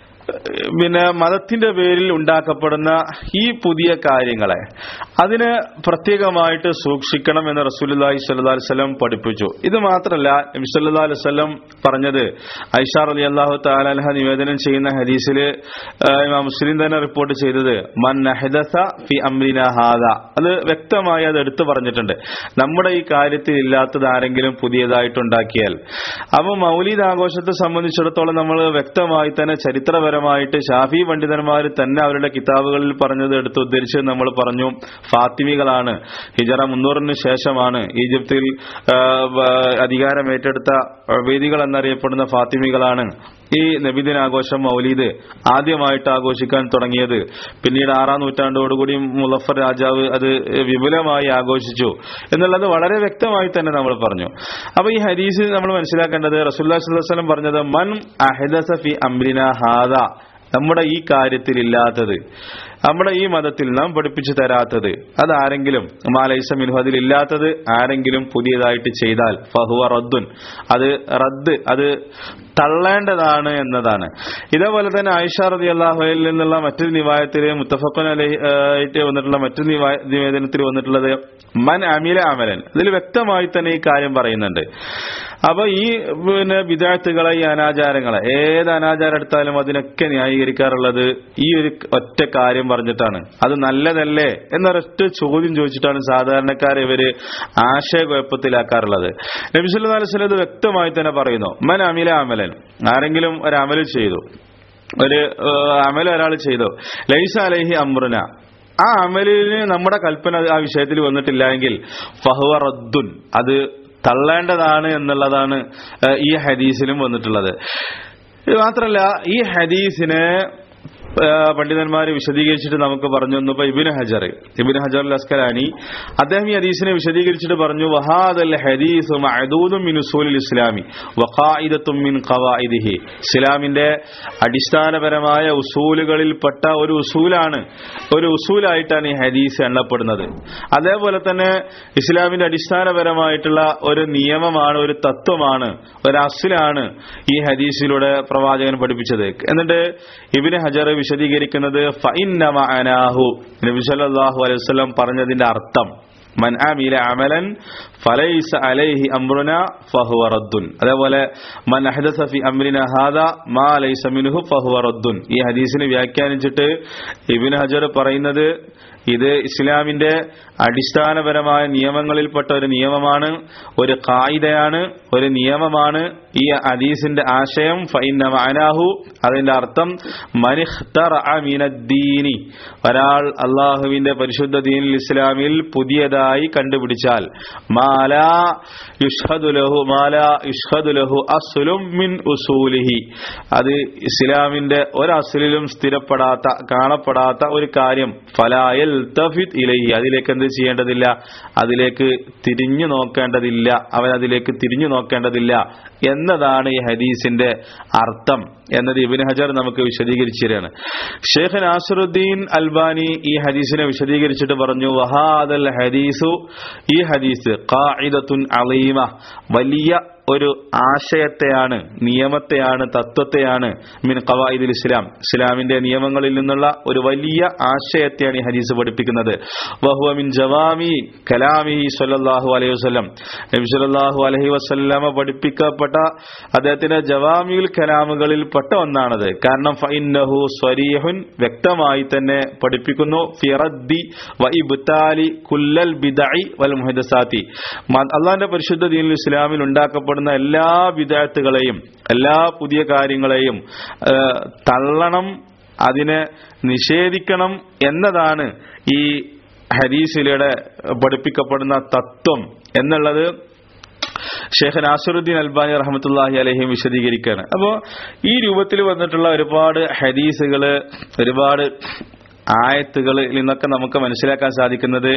മതത്തിന്റെ പേരിൽ ഉണ്ടാക്കപ്പെടുന്ന ഈ പുതിയ കാര്യങ്ങളെ അതിന് പ്രത്യേകമായിട്ട് സൂക്ഷിക്കണം എന്ന് റസൂലുള്ളാഹി സ്വല്ലല്ലാഹു അലൈഹി വസല്ലം പഠിപ്പിച്ചു. ഇത് മാത്രമല്ല, നബി സല്ലല്ലാഹു അലൈഹി വസല്ലം പറഞ്ഞത് ആയിഷ റളിയല്ലാഹു തആല അൻഹ നിവേദനം ചെയ്യുന്ന ഹദീസിൽ ഇമാം മുസ്ലിം തന്നെ റിപ്പോർട്ട് ചെയ്തത് മൻ അഹദസ ഫി അംരിനാ ഹാദാ, അത് വ്യക്തമായി അത് എടുത്തു പറഞ്ഞിട്ടുണ്ട്. നമ്മുടെ ഈ കാര്യത്തിൽ ഇല്ലാത്തത് ആരെങ്കിലും പുതിയതായിട്ടുണ്ടാക്കിയാൽ, അപ്പോൾ മൗലിദ് ആഘോഷത്തെ സംബന്ധിച്ചിടത്തോളം നമ്മൾ വ്യക്തമായി തന്നെ ചരിത്രപരമായിട്ട് ഷാഫി പണ്ഡിതന്മാർ തന്നെ അവരുടെ കിതാബുകളിൽ പറഞ്ഞത് എടുത്ത് ഉദ്ധരിച്ച് നമ്മൾ പറഞ്ഞു, ഫാത്തിമികളാണ്. ഹിജറ 300 ശേഷമാണ് ഈജിപ്തിൽ അധികാരം ഏറ്റെടുത്ത ഉബൈദികൾ എന്നറിയപ്പെടുന്ന ഫാത്തിമികളാണ് ഈ നബിദിനാഘോഷം മൗലീദ് ആദ്യമായിട്ട് ആഘോഷിക്കാൻ തുടങ്ങിയത്. പിന്നീട് 6-ാം നൂറ്റാണ്ടോടുകൂടി മുളഫർ രാജാവ് അത് വിപുലമായി ആഘോഷിച്ചു എന്നുള്ളത് വളരെ വ്യക്തമായി തന്നെ നമ്മൾ പറഞ്ഞു. അപ്പൊ ഈ ഹദീസിൽ നമ്മൾ മനസ്സിലാക്കേണ്ടത് റസൂലുള്ളാഹി സ്വല്ലല്ലാഹു അലൈഹി വസല്ലം പറഞ്ഞത് മൻ അഹദസ ഫി അംരിനാ ഹാദാ, നമ്മുടെ ഈ കാര്യത്തിൽ ഇല്ലാത്തത്, നമ്മുടെ ഈ മതത്തിൽ നാം പഠിപ്പിച്ചു തരാത്തത് അതാരെങ്കിലും മാലൈസ മിൻഹു അതിലില്ലാത്തത് ആരെങ്കിലും പുതിയതായിട്ട് ചെയ്താൽ ഫഹുവ റദ്ദുൻ, അത് തള്ളേണ്ടതാണ് എന്നതാണ്. ഇതേപോലെ തന്നെ ആയിഷ റളിയല്ലാഹു അൻഹയിൽ നിന്നുള്ള മറ്റൊരു നിവായത്തില് മുത്തഫഖുൻ അലൈഹി ആയിട്ട് വന്നിട്ടുള്ള മറ്റൊരു നിവേദനത്തിൽ വന്നിട്ടുള്ളത് മൻ അമില അമലൻ, ഇതിൽ വ്യക്തമായി തന്നെ ഈ കാര്യം പറയുന്നുണ്ട്. അപ്പൊ ഈ ബിദ്അത്തുകളെ, ഈ അനാചാരങ്ങളെ, ഏത് അനാചാരം എടുത്താലും അതിനൊക്കെ ന്യായീകരിക്കാറുള്ളത് ഈ ഒരു ഒറ്റ കാര്യം പറഞ്ഞിട്ടാണ്. അത് നല്ലതല്ലേ എന്നൊരൊറ്റ ചോദ്യം ചോദിച്ചിട്ടാണ് സാധാരണക്കാരെ ഇവര് ആശയക്കുഴപ്പത്തിലാക്കാറുള്ളത്. നബി സല്ലല്ലാഹു അലൈഹി വസല്ലം ഇത് വ്യക്തമായി തന്നെ പറയുന്നു. മൻ അമില അമലൻ, ആരെങ്കിലും ഒരു അമൽ ചെയ്തു, ഒരു അമൽ ഒരാൾ ചെയ്തു, ലൈസ അലൈഹി അംറുന, ആ അമലിന് നമ്മുടെ കൽപ്പന ആ വിഷയത്തിൽ വന്നിട്ടില്ല എങ്കിൽ ഫഹുവ റദ്ദുൻ, അത് തള്ളേണ്ടതാണ് എന്നുള്ളതാണ് ഈ ഹദീസിലും വന്നിട്ടുള്ളത്. ഇത് മാത്രമല്ല, ഈ ഹദീസിനെ പണ്ഡിതന്മാര് വിശദീകരിച്ചിട്ട് നമുക്ക് പറഞ്ഞു തന്നു. ഇപ്പൊ ഇബ്നു ഹജർ അൽ അസ്കലാനി അദ്ദേഹം ഈ ഹദീസിനെ വിശദീകരിച്ചിട്ട് പറഞ്ഞു, വഹാദൽ ഹദീസ് മഅദൂദുൻ മിൻ ഉസൂലിൽ ഇസ്ലാമി വഖായിദത്തുൻ മിൻ ഖവായിദിഹി, ഇസ്ലാമിന്റെ അടിസ്ഥാനപരമായ ഉസൂലുകളിൽപ്പെട്ട ഒരു ഉസൂലായിട്ടാണ് ഈ ഹദീസ് എണ്ണപ്പെടുന്നത്. അതേപോലെ തന്നെ ഇസ്ലാമിന്റെ അടിസ്ഥാനപരമായിട്ടുള്ള ഒരു നിയമമാണ്, ഒരു തത്വമാണ്, ഒരു അസ്ലാണ് ഈ ഹദീസിലൂടെ പ്രവാചകൻ പഠിപ്പിച്ചത്. എന്നിട്ട് ഇബ്നു ഹജർ വിശദീകരിക്കുന്നത് ഫഇന്ന മഅനാഹു, നബി സല്ലല്ലാഹു അലൈഹി വസല്ലം പറഞ്ഞതിന്റെ അർത്ഥം മൻ അമില അമലൻ ഫലൈസ അലൈഹി അംറുനാ ഫഹുവ റദ്ദുൻ, അതേപോലെ മൻ അഹദസ ഫി അംരിനാ ഹാദാ മാ ലൈസ മിൻഹു ഫഹുവ റദ്ദുൻ. ഈ ഹദീസിനെ വ്യാഖ്യാനിച്ചിട്ട് ഇബ്നു ഹജർ പറയുന്നത് ഇത് ഇസ്ലാമിന്റെ അടിസ്ഥാനപരമായ നിയമങ്ങളിൽപ്പെട്ട ഒരു നിയമമാണ്, ഒരു ഖായിദയാണ്, ഒരു നിയമമാണ്. ഈ ഹദീസിന്റെ ആശയം ഫഇന്ന മഅനാഹു, അതിന്റെ അർത്ഥം മനിഖ്തറഅ മിനദ്ദീനി, ഒരാൾ അല്ലാഹുവിന്റെ പരിശുദ്ധ ദീനിൽ ഇസ്ലാമിൽ പുതിയതായി കണ്ടുപിടിച്ചാൽ മാലാ യുഷ്ഹദു ലഹു അസ്ലും മിൻ ഉസൂലിഹി, അത് ഇസ്ലാമിന്റെ ഒരു അസ്ലിലും സ്ഥിരപ്പെടാത്ത, കാണപ്പെടാത്ത ഒരു കാര്യം, ഫലായൽ തഫിത് ഇലൈഹി, അതിലേക്ക് എന്ത് ചെയ്യേണ്ടതില്ല, അതിലേക്ക് തിരിഞ്ഞു നോക്കേണ്ടതില്ല, അവൻ അതിലേക്ക് തിരിഞ്ഞു നോക്കേണ്ടതില്ല എന്നതാണ് ഈ ഹദീസിന്റെ അർത്ഥം എന്നത് ഇബ്നു ഹജർ നമുക്ക് വിശദീകരിച്ചു തരാണ്. ഷെയ്ഖ് നാസിറുദ്ദീൻ അൽബാനി ഈ ഹദീസിനെ വിശദീകരിച്ചിട്ട് പറഞ്ഞു, വഹാദൽ ഹദീസു, ഈ ഹദീസ് ഖാഇദത്തുൻ അളീമ, വലിയ ഒരു ആശയത്തെയാണ്, നിയമത്തെയാണ്, തത്വത്തെയാണ്, മിൻ ഖവായിദിൽ ഇസ്ലാം, ഇസ്ലാമിന്റെ നിയമങ്ങളിൽ നിന്നുള്ള ഒരു വലിയ ആശയത്തെയാണ് ഈ ഹദീസ് പഠിപ്പിക്കുന്നത്. വഹുവ മിൻ ജവാമി കലാമിഹി സ്വല്ലല്ലാഹു അലൈഹി വസല്ലം, നബി സ്വല്ലല്ലാഹു അലൈഹി വസല്ലമ പഠിപ്പിക്കപ്പെട്ട അദ്ദേഹത്തിന്റെ ജവാമിഉൽ കലാമുകളിൽ പെട്ട ഒന്നാണത്. കാരണം ഫഇന്നഹു സ്വരീഹുൻ, വ്യക്തമായി തന്നെ പഠിപ്പിക്കുന്നു, ഫി റദ്ദി വ ഇബ്താലി കുല്ലൽ ബിദ്അഇ വൽ മുഹദസാത്തി, അല്ലാഹുവിന്റെ പരിശുദ്ധ ദീനുൽ ഇസ്ലാമിൽ ഉണ്ടാക്കപ്പെടുന്ന എല്ലാ ബിദ്അത്തുകളെയും, എല്ലാ പുതിയ കാര്യങ്ങളെയും തള്ളണം, അതിനെ നിഷേധിക്കണം എന്നതാണ് ഈ ഹദീസിലൂടെ പഠിപ്പിക്കപ്പെടുന്ന തത്വം എന്നുള്ളത് ഷെയ്ഖ് നാസിറുദ്ദീൻ അൽബാനി റഹ്മത്തുള്ളാഹി അലൈഹിം വിശദീകരിക്കുകയാണ്. അപ്പോ ഈ രൂപത്തിൽ വന്നിട്ടുള്ള ഒരുപാട് ഹദീസുകള്, ഒരുപാട് ആയത്തുകളിൽ നിന്നൊക്കെ നമുക്ക് മനസ്സിലാക്കാൻ സാധിക്കുന്നത്,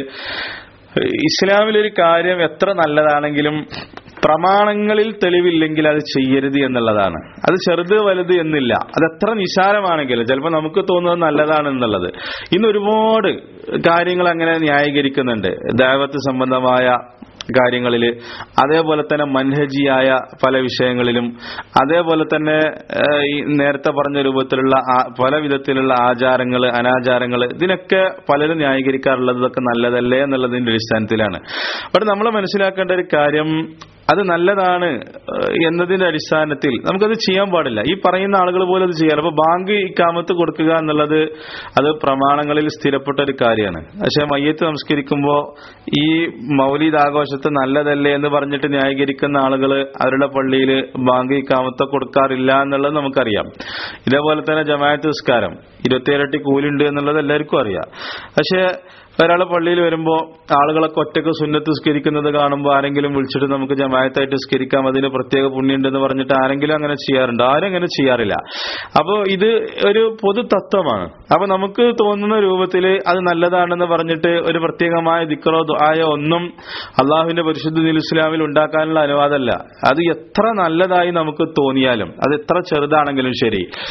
ഇസ്ലാമിലൊരു കാര്യം എത്ര നല്ലതാണെങ്കിലും പ്രമാണങ്ങളിൽ തെളിവില്ലെങ്കിൽ അത് ചെയ്യരുത് എന്നുള്ളതാണ്. അത് ചെറുത് വലുത് എന്നില്ല, അത് എത്ര നിസാരമാണെങ്കിലും ചിലപ്പോൾ നമുക്ക് തോന്നുന്നത് നല്ലതാണെന്നുള്ളത്. ഇന്ന് ഒരുപാട് കാര്യങ്ങൾ അങ്ങനെ ന്യായീകരിക്കുന്നുണ്ട്, ദഅവത്ത് സംബന്ധമായ കാര്യങ്ങളിൽ, അതേപോലെ തന്നെ മൻഹജിയായ പല വിഷയങ്ങളിലും, അതേപോലെ തന്നെ ഈ നേരത്തെ പറഞ്ഞ രൂപത്തിലുള്ള പല വിധത്തിലുള്ള ആചാരങ്ങൾ, അനാചാരങ്ങൾ, ഇതിനൊക്കെ പലരും ന്യായീകരിക്കാറുള്ളത് ഇതൊക്കെ നല്ലതല്ലേ എന്നുള്ളതിന്റെ അടിസ്ഥാനത്തിലാണ്. പക്ഷെ നമ്മൾ മനസ്സിലാക്കേണ്ട ഒരു കാര്യം, അത് നല്ലതാണ് എന്നതിന്റെ അടിസ്ഥാനത്തിൽ നമുക്കത് ചെയ്യാൻ പാടില്ല. ഈ പറയുന്ന ആളുകൾ പോലും അത് ചെയ്യാറ്. അപ്പൊ ബാങ്ക് ഇക്കാമത്ത് കൊടുക്കുക എന്നുള്ളത് അത് പ്രമാണങ്ങളിൽ സ്ഥിരപ്പെട്ട ഒരു കാര്യമാണ്. പക്ഷെ മയ്യത്ത് നമസ്കരിക്കുമ്പോൾ ഈ മൗലീദ് ആഘോഷത്തെ നല്ലതല്ലേ എന്ന് പറഞ്ഞിട്ട് ന്യായീകരിക്കുന്ന ആളുകൾ അവരുടെ പള്ളിയിൽ ബാങ്ക് ഇക്കാമത്ത് കൊടുക്കാറില്ല എന്നുള്ളത് നമുക്കറിയാം. ഇതേപോലെ തന്നെ ജമാഅത്ത് നിസ്കാരം 27 ഇരട്ടി കൂലുണ്ട് എന്നുള്ളത് എല്ലാവർക്കും അറിയാം. പക്ഷെ ഒരാളെ പള്ളിയിൽ വരുമ്പോൾ ആളുകളൊക്കെ ഒറ്റക്ക് സുന്നത്ത് സ്കരിക്കുന്നത് കാണുമ്പോൾ ആരെങ്കിലും വിളിച്ചിട്ട് നമുക്ക് ജമാഅത്തായിട്ട് സ്കരിക്കാം, അതിന് പ്രത്യേക പുണ്യമുണ്ടെന്ന് പറഞ്ഞിട്ട് ആരെങ്കിലും അങ്ങനെ ചെയ്യാറുണ്ട്? ആരും അങ്ങനെ ചെയ്യാറില്ല. അപ്പോൾ ഇത് ഒരു പൊതു തത്വമാണ്. അപ്പൊ നമുക്ക് തോന്നുന്ന രൂപത്തിൽ അത് നല്ലതാണെന്ന് പറഞ്ഞിട്ട് ഒരു പ്രത്യേകമായ ദിക്റോ ദുആയോ ഒന്നും അള്ളാഹുവിന്റെ പരിശുദ്ധ ദീനുൽ ഇസ്ലാമിൽ ഉണ്ടാക്കാനുള്ള അനുവാദമല്ല. അത് എത്ര നല്ലതായി നമുക്ക് തോന്നിയാലും, അത് എത്ര ചെറുതാണെങ്കിലും ശരി,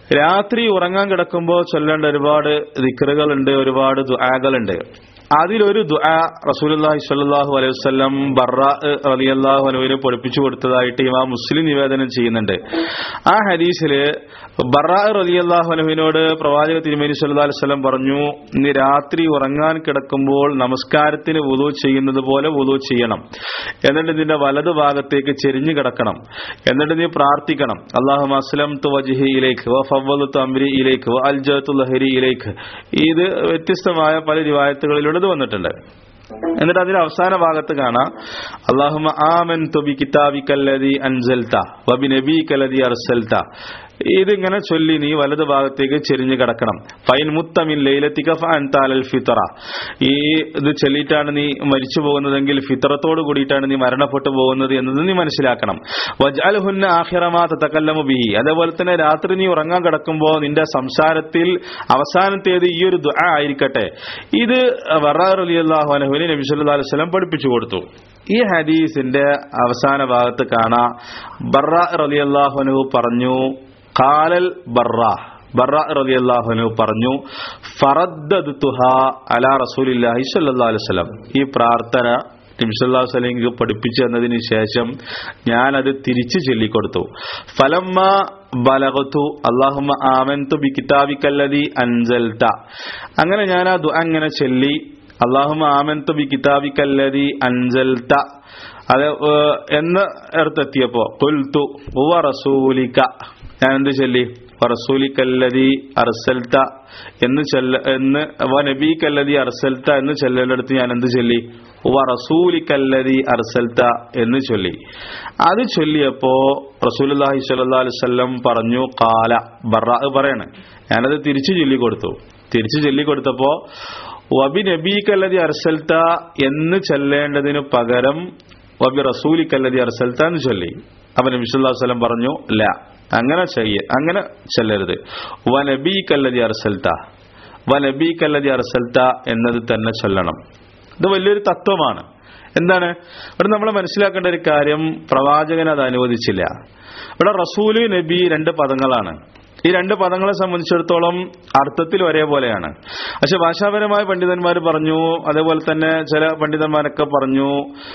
രാത്രി ഉറങ്ങാൻ കിടക്കുമ്പോൾ ചൊല്ലേണ്ട ഒരുപാട് ദിക്റുകളുണ്ട്, ഒരുപാട് ദുആകളുണ്ട്. അതിലൊരു ദുആ റസൂലുള്ളാഹി സ്വല്ലല്ലാഹു അലൈഹി വസല്ലം ബർറാ റളിയല്ലാഹു അൻഹുവിനെ പഠിപ്പിച്ചു കൊടുത്തതായിട്ട് ഇമാം മുസ്ലിം നിവേദനം ചെയ്യുന്നുണ്ട്. ആ ഹദീസില് ബർറാ റളിയല്ലാഹു അൻഹുവിനോട് പ്രവാചക തിരുമേനി സ്വല്ലല്ലാഹു അലൈഹി വസല്ലം പറഞ്ഞു, നീ രാത്രി ഉറങ്ങാൻ കിടക്കുമ്പോൾ നമസ്കാരത്തിന് വുളൂ ചെയ്യുന്നത് പോലെ വുളൂ ചെയ്യണം. എന്നിട്ട് നിന്റെ വലതു ഭാഗത്തേക്ക് ചെരിഞ്ഞു കിടക്കണം. എന്നിട്ട് നീ പ്രാർത്ഥിക്കണം, അല്ലാഹുമ്മ അസ്ലംതു വജ്ഹി ഇലൈക വഫവ്വൽതു അംരി ഇലൈക വഅൽജഅതു ലഹരി ഇലൈക. ഇത് വ്യത്യസ്തമായ പല റിവായത്തുകളിലൂടെ വന്നിട്ടുണ്ട്. എന്നിട്ട് അതിന്റെ അവസാന ഭാഗത്ത് കാണാം, അല്ലാഹുമ്മ ആമൻതു ബികിതാബികല്ലദീ അൻസൽത വബിനബിയികല്ലദീ അർസൽത. ഇതിങ്ങനെ ചൊല്ലി നീ വലതു ഭാഗത്തേക്ക് ചെരിഞ്ഞു കിടക്കണം. ഫൈൻ മുത്തമിൻ ലൈലതിക ഫഅൻത അലൽ ഫിത്ര. ഈ ഇത് ചൊല്ലിയിട്ടാണ് നീ മരിച്ചു പോകുന്നതെങ്കിൽ ഫിത്രത്തോട് കൂടിയിട്ടാണ് നീ മരണപ്പെട്ടു പോകുന്നത് എന്നത് നീ മനസ്സിലാക്കണം. വജ്അൽഹുന്ന ആഖിറ മാ തതകല്ലമു ബിഹി. അതേപോലെ തന്നെ രാത്രി നീ ഉറങ്ങാൻ കിടക്കുമ്പോൾ നിന്റെ സംസാരത്തിൽ അവസാനത്തേത് ഈ ഒരു ദുആ ആയിരിക്കട്ടെ. ഇത് ബർറാ റളിയല്ലാഹു അൻഹുവിനെ നബി സല്ലല്ലാഹു അലൈഹി വസല്ലം പഠിപ്പിച്ചു കൊടുത്തു. ഈ ഹദീസിന്റെ അവസാന ഭാഗത്ത് കാണാം, ബർറാ റളിയല്ലാഹു അൻഹു പറഞ്ഞു, ഖാലൽ ബർറാ റളിയല്ലാഹു അൻഹു പറഞ്ഞു, ഫറദ്ദതുഹാ അലാ റസൂലില്ലാഹി സ്വല്ലല്ലാഹു അലൈഹി വസല്ലം. ഈ പ്രാർത്ഥന നബി സല്ലല്ലാഹു അലൈഹി വസല്ലം പഠിപ്പിച്ചു തന്നതിന് ശേഷം ഞാനത് തിരിച്ചു ചൊല്ലിക്കൊടുത്തു. ഫലമ്മാ ബലഗതു അല്ലാഹുമ്മ ആമൻതു ബികിതാബികല്ലദീ അൻസൽത. അങ്ങനെ ഞാൻ ആ ദുആ അങ്ങനെ ചൊല്ലി, അല്ലാഹുമ്മ ആമൻതു ബികിതാബികല്ലദീ അൻസൽത അത് എന്ന് അടുത്തെത്തിയപ്പോ ഖുൽതു വ റസൂലിക, ഞാൻ എന്ത് ചൊല്ലി, റസൂലിക്കല്ലദീ അർസൽത എന്ന് നബിക്കല്ലദീ അർസൽത എന്ന് ചൊല്ലേണ്ടടുത്ത് ഞാൻ എന്ത് ചൊല്ലി, വ റസൂലിക്കല്ലദീ അർസൽത എന്ന് ചൊല്ലി. അത് ചൊല്ലിയപ്പോ റസൂലുള്ളാഹി സ്വല്ലല്ലാഹു അലൈഹി വസല്ലം പറഞ്ഞു, ഖാല ബർറാ പറയാണ്, ഞാനത് തിരിച്ചു ചൊല്ലിക്കൊടുത്തപ്പോ വബി നബിക്കല്ലദീ അർസൽത എന്ന് ചൊല്ലേണ്ടതിന് പകരം വബി റസൂലിക്കല്ലദീ അർസൽത എന്ന് ചൊല്ലി. അപ്പൊ നബി സല്ലല്ലാഹു അലൈഹി വസല്ലം പറഞ്ഞു, ല, അങ്ങനെ ചെല്ലരുത്. വനബിക്കല്ലദീ അർസൽത എന്നത് തന്നെ ചൊല്ലണം. ഇത് വലിയൊരു തത്വമാണ്. എന്താണ് ഇവിടെ നമ്മൾ മനസ്സിലാക്കേണ്ട ഒരു കാര്യം, പ്രവാചകൻ അത് അനുവദിച്ചില്ല. ഇവിടെ റസൂല് നബി രണ്ട് പദങ്ങളാണ്. ഈ രണ്ട് പദങ്ങളെ സംബന്ധിച്ചിടത്തോളം അർത്ഥത്തിൽ ഒരേപോലെയാണ്. പക്ഷെ ഭാഷാപരമായ പണ്ഡിതന്മാർ പറഞ്ഞു, അതേപോലെ തന്നെ ചില പണ്ഡിതന്മാരൊക്കെ പറഞ്ഞു,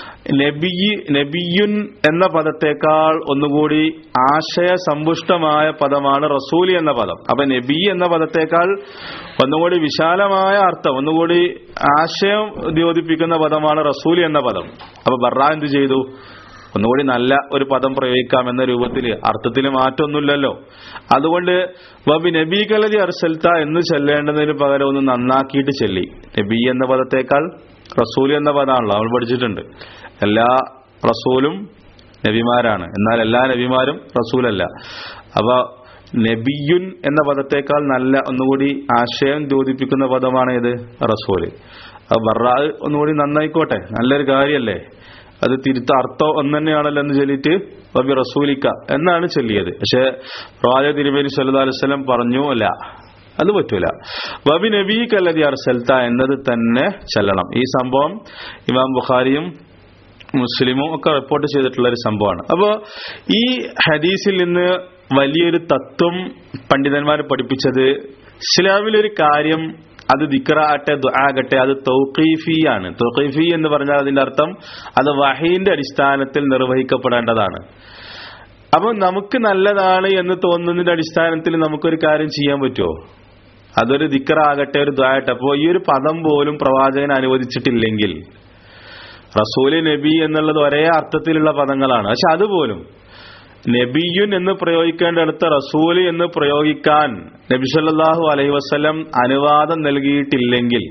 നബിയുൻ എന്ന പദത്തേക്കാൾ ഒന്നുകൂടി ആശയസമ്പുഷ്ടമായ പദമാണ് റസൂലി എന്ന പദം. അപ്പൊ നബി എന്ന പദത്തേക്കാൾ ഒന്നുകൂടി വിശാലമായ അർത്ഥം, ഒന്നുകൂടി ആശയം ദ്യോതിപ്പിക്കുന്ന പദമാണ് റസൂലി എന്ന പദം. അപ്പൊ ബർറാ എന്ത് ചെയ്തു, ഒന്നുകൂടി നല്ല ഒരു പദം പ്രയോഗിക്കാം എന്ന രൂപത്തിൽ, അർത്ഥത്തിൽ മാറ്റമൊന്നുമില്ലല്ലോ. അതുകൊണ്ട് വബി നബിക്കല്ലദീ അർസൽത എന്ന് ചൊല്ലേണ്ടതിന് പകരം ഒന്ന് നന്നാക്കിയിട്ട് ചൊല്ലി. നബി എന്ന പദത്തേക്കാൾ റസൂൽ എന്ന പദമാണല്ലോ നമ്മൾ പഠിച്ചിട്ടുണ്ട്. എല്ലാ റസൂലും നബിമാരാണ്, എന്നാൽ എല്ലാ നബിമാരും റസൂലല്ല. അപ്പൊ നബിയുൻ എന്ന പദത്തേക്കാൾ നല്ല ഒന്നുകൂടി ആശയം ദ്യോതിപ്പിക്കുന്ന പദമാണ് ഇത് റസൂല്. അപ്പൊ ബർറാ ഒന്നുകൂടി നന്നായിക്കോട്ടെ, നല്ലൊരു കാര്യല്ലേ, അത് തിരുത്ത അർത്ഥം ഒന്ന് തന്നെയാണല്ലോ എന്ന് ചൊല്ലിയിട്ട് വബി റസൂലിക്ക എന്നാണ് ചൊല്ലിയത്. പക്ഷെ പ്രവാചക തിരുമേനി സ്വല്ലല്ലാഹു അലൈഹി വസല്ലം പറഞ്ഞു, അല്ല, അത് പറ്റൂല, വബി നബിക്കല്ലദീ അർസൽത എന്നത് തന്നെ ചൊല്ലണം. ഈ സംഭവം ഇമാം ബുഖാരിയും മുസ്ലിമും ഒക്കെ റിപ്പോർട്ട് ചെയ്തിട്ടുള്ള ഒരു സംഭവമാണ്. അപ്പോ ഈ ഹദീസിൽ നിന്ന് വലിയൊരു തത്വം പണ്ഡിതന്മാർ പഠിപ്പിച്ചത്, ഇസ്ലാമിലൊരു കാര്യം അത് ദിക്റാകട്ടെ ദുആകട്ടെ അത് തൗഖീഫിയാണ്. തൗഖീഫി എന്ന് പറഞ്ഞാൽ അതിന്റെ അർത്ഥം അത് വഹീന്റെ അടിസ്ഥാനത്തിൽ നിർവഹിക്കപ്പെടേണ്ടതാണ്. അപ്പൊ നമുക്ക് നല്ലതാണ് എന്ന് തോന്നുന്നതിന്റെ അടിസ്ഥാനത്തിൽ നമുക്കൊരു കാര്യം ചെയ്യാൻ പറ്റുമോ? അതൊരു ദിക്റാകട്ടെ ഒരു ദുആകട്ടെ. അപ്പോൾ ഈ ഒരു പദം പോലും പ്രവാചകൻ അനുവദിച്ചിട്ടില്ലെങ്കിൽ, റസൂല് നബി എന്നുള്ളത് ഒരേ അർത്ഥത്തിലുള്ള പദങ്ങളാണ്, പക്ഷെ അതുപോലും നബിയുൻ എന്ന് പ്രയോഗിക്കേണ്ടടുത്ത് റസൂല് എന്ന് പ്രയോഗിക്കാൻ നബി സല്ലല്ലാഹു അലൈഹി വസല്ലം അനുവാദം നൽകിയിട്ടില്ലെങ്കിൽ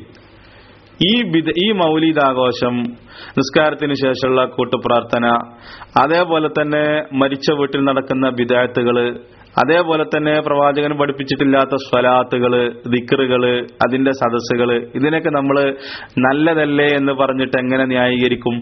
ഈ മൗലിദ് ആഘോഷം, നിസ്കാരത്തിന് ശേഷമുള്ള കൂട്ടുപ്രാർത്ഥന, അതേപോലെ തന്നെ മരിച്ച വീട്ടിൽ നടക്കുന്ന ബിദഅത്തുകള്, അതേപോലെ തന്നെ പ്രവാചകൻ പഠിപ്പിച്ചിട്ടില്ലാത്ത സ്വലാത്തുകള്, ദിക്റുകള്, അതിന്റെ സദസ്സുകള്, ഇതിനൊക്കെ നമ്മൾ നല്ലതല്ലേ എന്ന് പറഞ്ഞിട്ട് എങ്ങനെ ന്യായീകരിക്കും?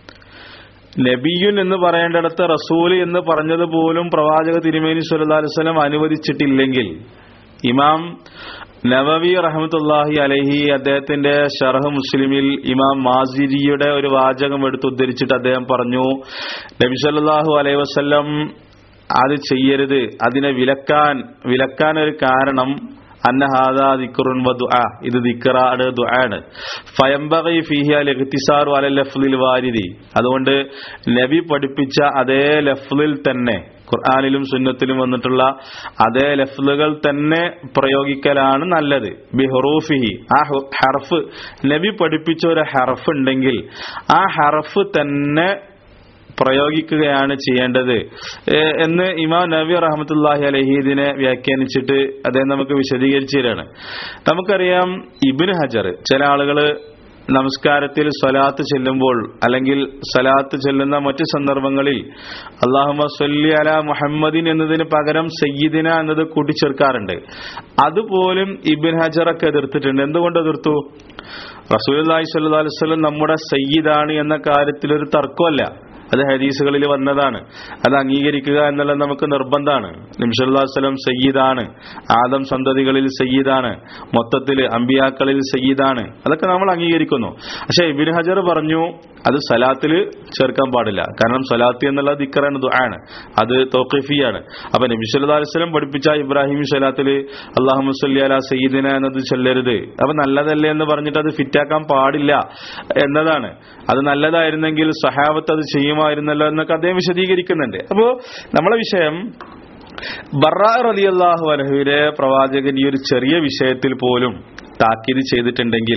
നബിയുൻ എന്ന് പറയേണ്ടടുത്ത് റസൂൽ എന്ന് പറഞ്ഞത് പോലും പ്രവാചക തിരുമേനി സ്വല്ലല്ലാഹു അലൈഹി വസല്ലം അനുവദിച്ചിട്ടില്ലെങ്കിൽ, ഇമാം നവവി റഹ്മത്തുള്ളാഹി അലൈഹി അദ്ദേഹത്തിന്റെ ശർഹ് മുസ്ലിമിൽ ഇമാം മാസിരിയുടെ ഒരു വാചകം എടുത്ത് ഉദ്ധരിച്ചിട്ട് അദ്ദേഹം പറഞ്ഞു, നബി സല്ലല്ലാഹു അലൈഹി വസല്ലം അത് ചെയ്യരുത്, അതിനെ വിലക്കാൻ ഒരു കാരണം അന്ന ഹാദാ ദിക്റുൻ വ ദുആ, ഇത് ദിക്റാണ്, ദുആണ്. ഫയംബഗി ഫീഹി അൽ ഇഖ്തിസാറു അലൽ ലഫ്ളിൽ വാരിദി, അതുകൊണ്ട് നബി പഠിപ്പിച്ച അതേ ലഫ്ളിൽ തന്നെ, ഖുർആനിലും സുന്നത്തിലും വന്നിട്ടുള്ള അതേ ലഫ്ലുകൾ തന്നെ പ്രയോഗിക്കലാണ് നല്ലത്. ബിഹുറൂഫിഹി, ആ ഹർഫ്, നബി പഠിപ്പിച്ച ഒരു ഹർഫ് ഉണ്ടെങ്കിൽ ആ ഹർഫ് തന്നെ പ്രയോഗിക്കുകയാണ് ചെയ്യേണ്ടത് എന്ന് ഇമാം നവവി റഹ്മത്തുള്ളാഹി അലൈഹി ഇതിനെ വ്യാഖ്യാനിച്ചിട്ട് അദ്ദേഹം നമുക്ക് വിശദീകരിച്ചു തരാണ്. നമുക്കറിയാം ഇബ്നു ഹജർ, ചില ആളുകൾ നമസ്കാരത്തിൽ സ്വലാത്ത് ചെല്ലുമ്പോൾ അല്ലെങ്കിൽ സ്വലാത്ത് ചെല്ലുന്ന മറ്റു സന്ദർഭങ്ങളിൽ അല്ലാഹുമ്മ സ്വല്ലി അലാ മുഹമ്മദിൻ എന്നതിന് പകരം സയ്യിദിന എന്നത് കൂട്ടിച്ചേർക്കാറുണ്ട്. അതുപോലും ഇബ്നു ഹജറൊക്കെ എതിർത്തിട്ടുണ്ട്. എന്തുകൊണ്ട് എതിർത്തു? റസൂലുള്ളാഹി സ്വല്ലല്ലാഹു അലൈഹി വസല്ലം നമ്മുടെ സയ്യിദാണ് എന്ന കാര്യത്തിൽ ഒരു തർക്കമല്ല, അത് ഹദീസുകളിൽ വന്നതാണ്. അത് അംഗീകരിക്കുക എന്നുള്ളത് നമുക്ക് നിർബന്ധമാണ്. നബി സല്ലല്ലാഹു അലൈഹി വസല്ലം സയ്യിദാണ്, ആദം സന്തതികളിൽ സയ്യിദാണ്, മൊത്തത്തിൽ അമ്പിയാക്കളിൽ സയ്യിദാണ്, അതൊക്കെ നമ്മൾ അംഗീകരിക്കുന്നു. പക്ഷെ ഇബ്നു ഹജർ പറഞ്ഞു അത് സലാത്തിൽ ചേർക്കാൻ പാടില്ല. കാരണം സലാത്ത് എന്നുള്ള ദിക്റാണ്, ദുആണ്, അത് തൗഖീഫിയാണ്. അപ്പൊ നബി സല്ലല്ലാഹു അലൈഹി വസല്ലം പഠിപ്പിച്ച ഇബ്രാഹിം സ്വലാത്തിൽ അല്ലാഹുമ്മ സ്വല്ലി അലാ സയ്യിദിന എന്നത് ചൊല്ലരുത്. അപ്പൊ നല്ലതല്ലേ എന്ന് പറഞ്ഞിട്ട് അത് ഫിറ്റാക്കാൻ പാടില്ല എന്നതാണ്. അത് നല്ലതായിരുന്നെങ്കിൽ സഹാബത്ത് അത് ചെയ്യുമായിരുന്നല്ലോ എന്നൊക്കെ അദ്ദേഹം വിശദീകരിക്കുന്നുണ്ട്. അപ്പോ നമ്മളെ വിഷയം ബറാ റളിയല്ലാഹു അൻഹുവിനെ പ്രവാചകൻ ഈ ഒരു ചെറിയ വിഷയത്തിൽ പോലും താക്കീത് ചെയ്തിട്ടുണ്ടെങ്കിൽ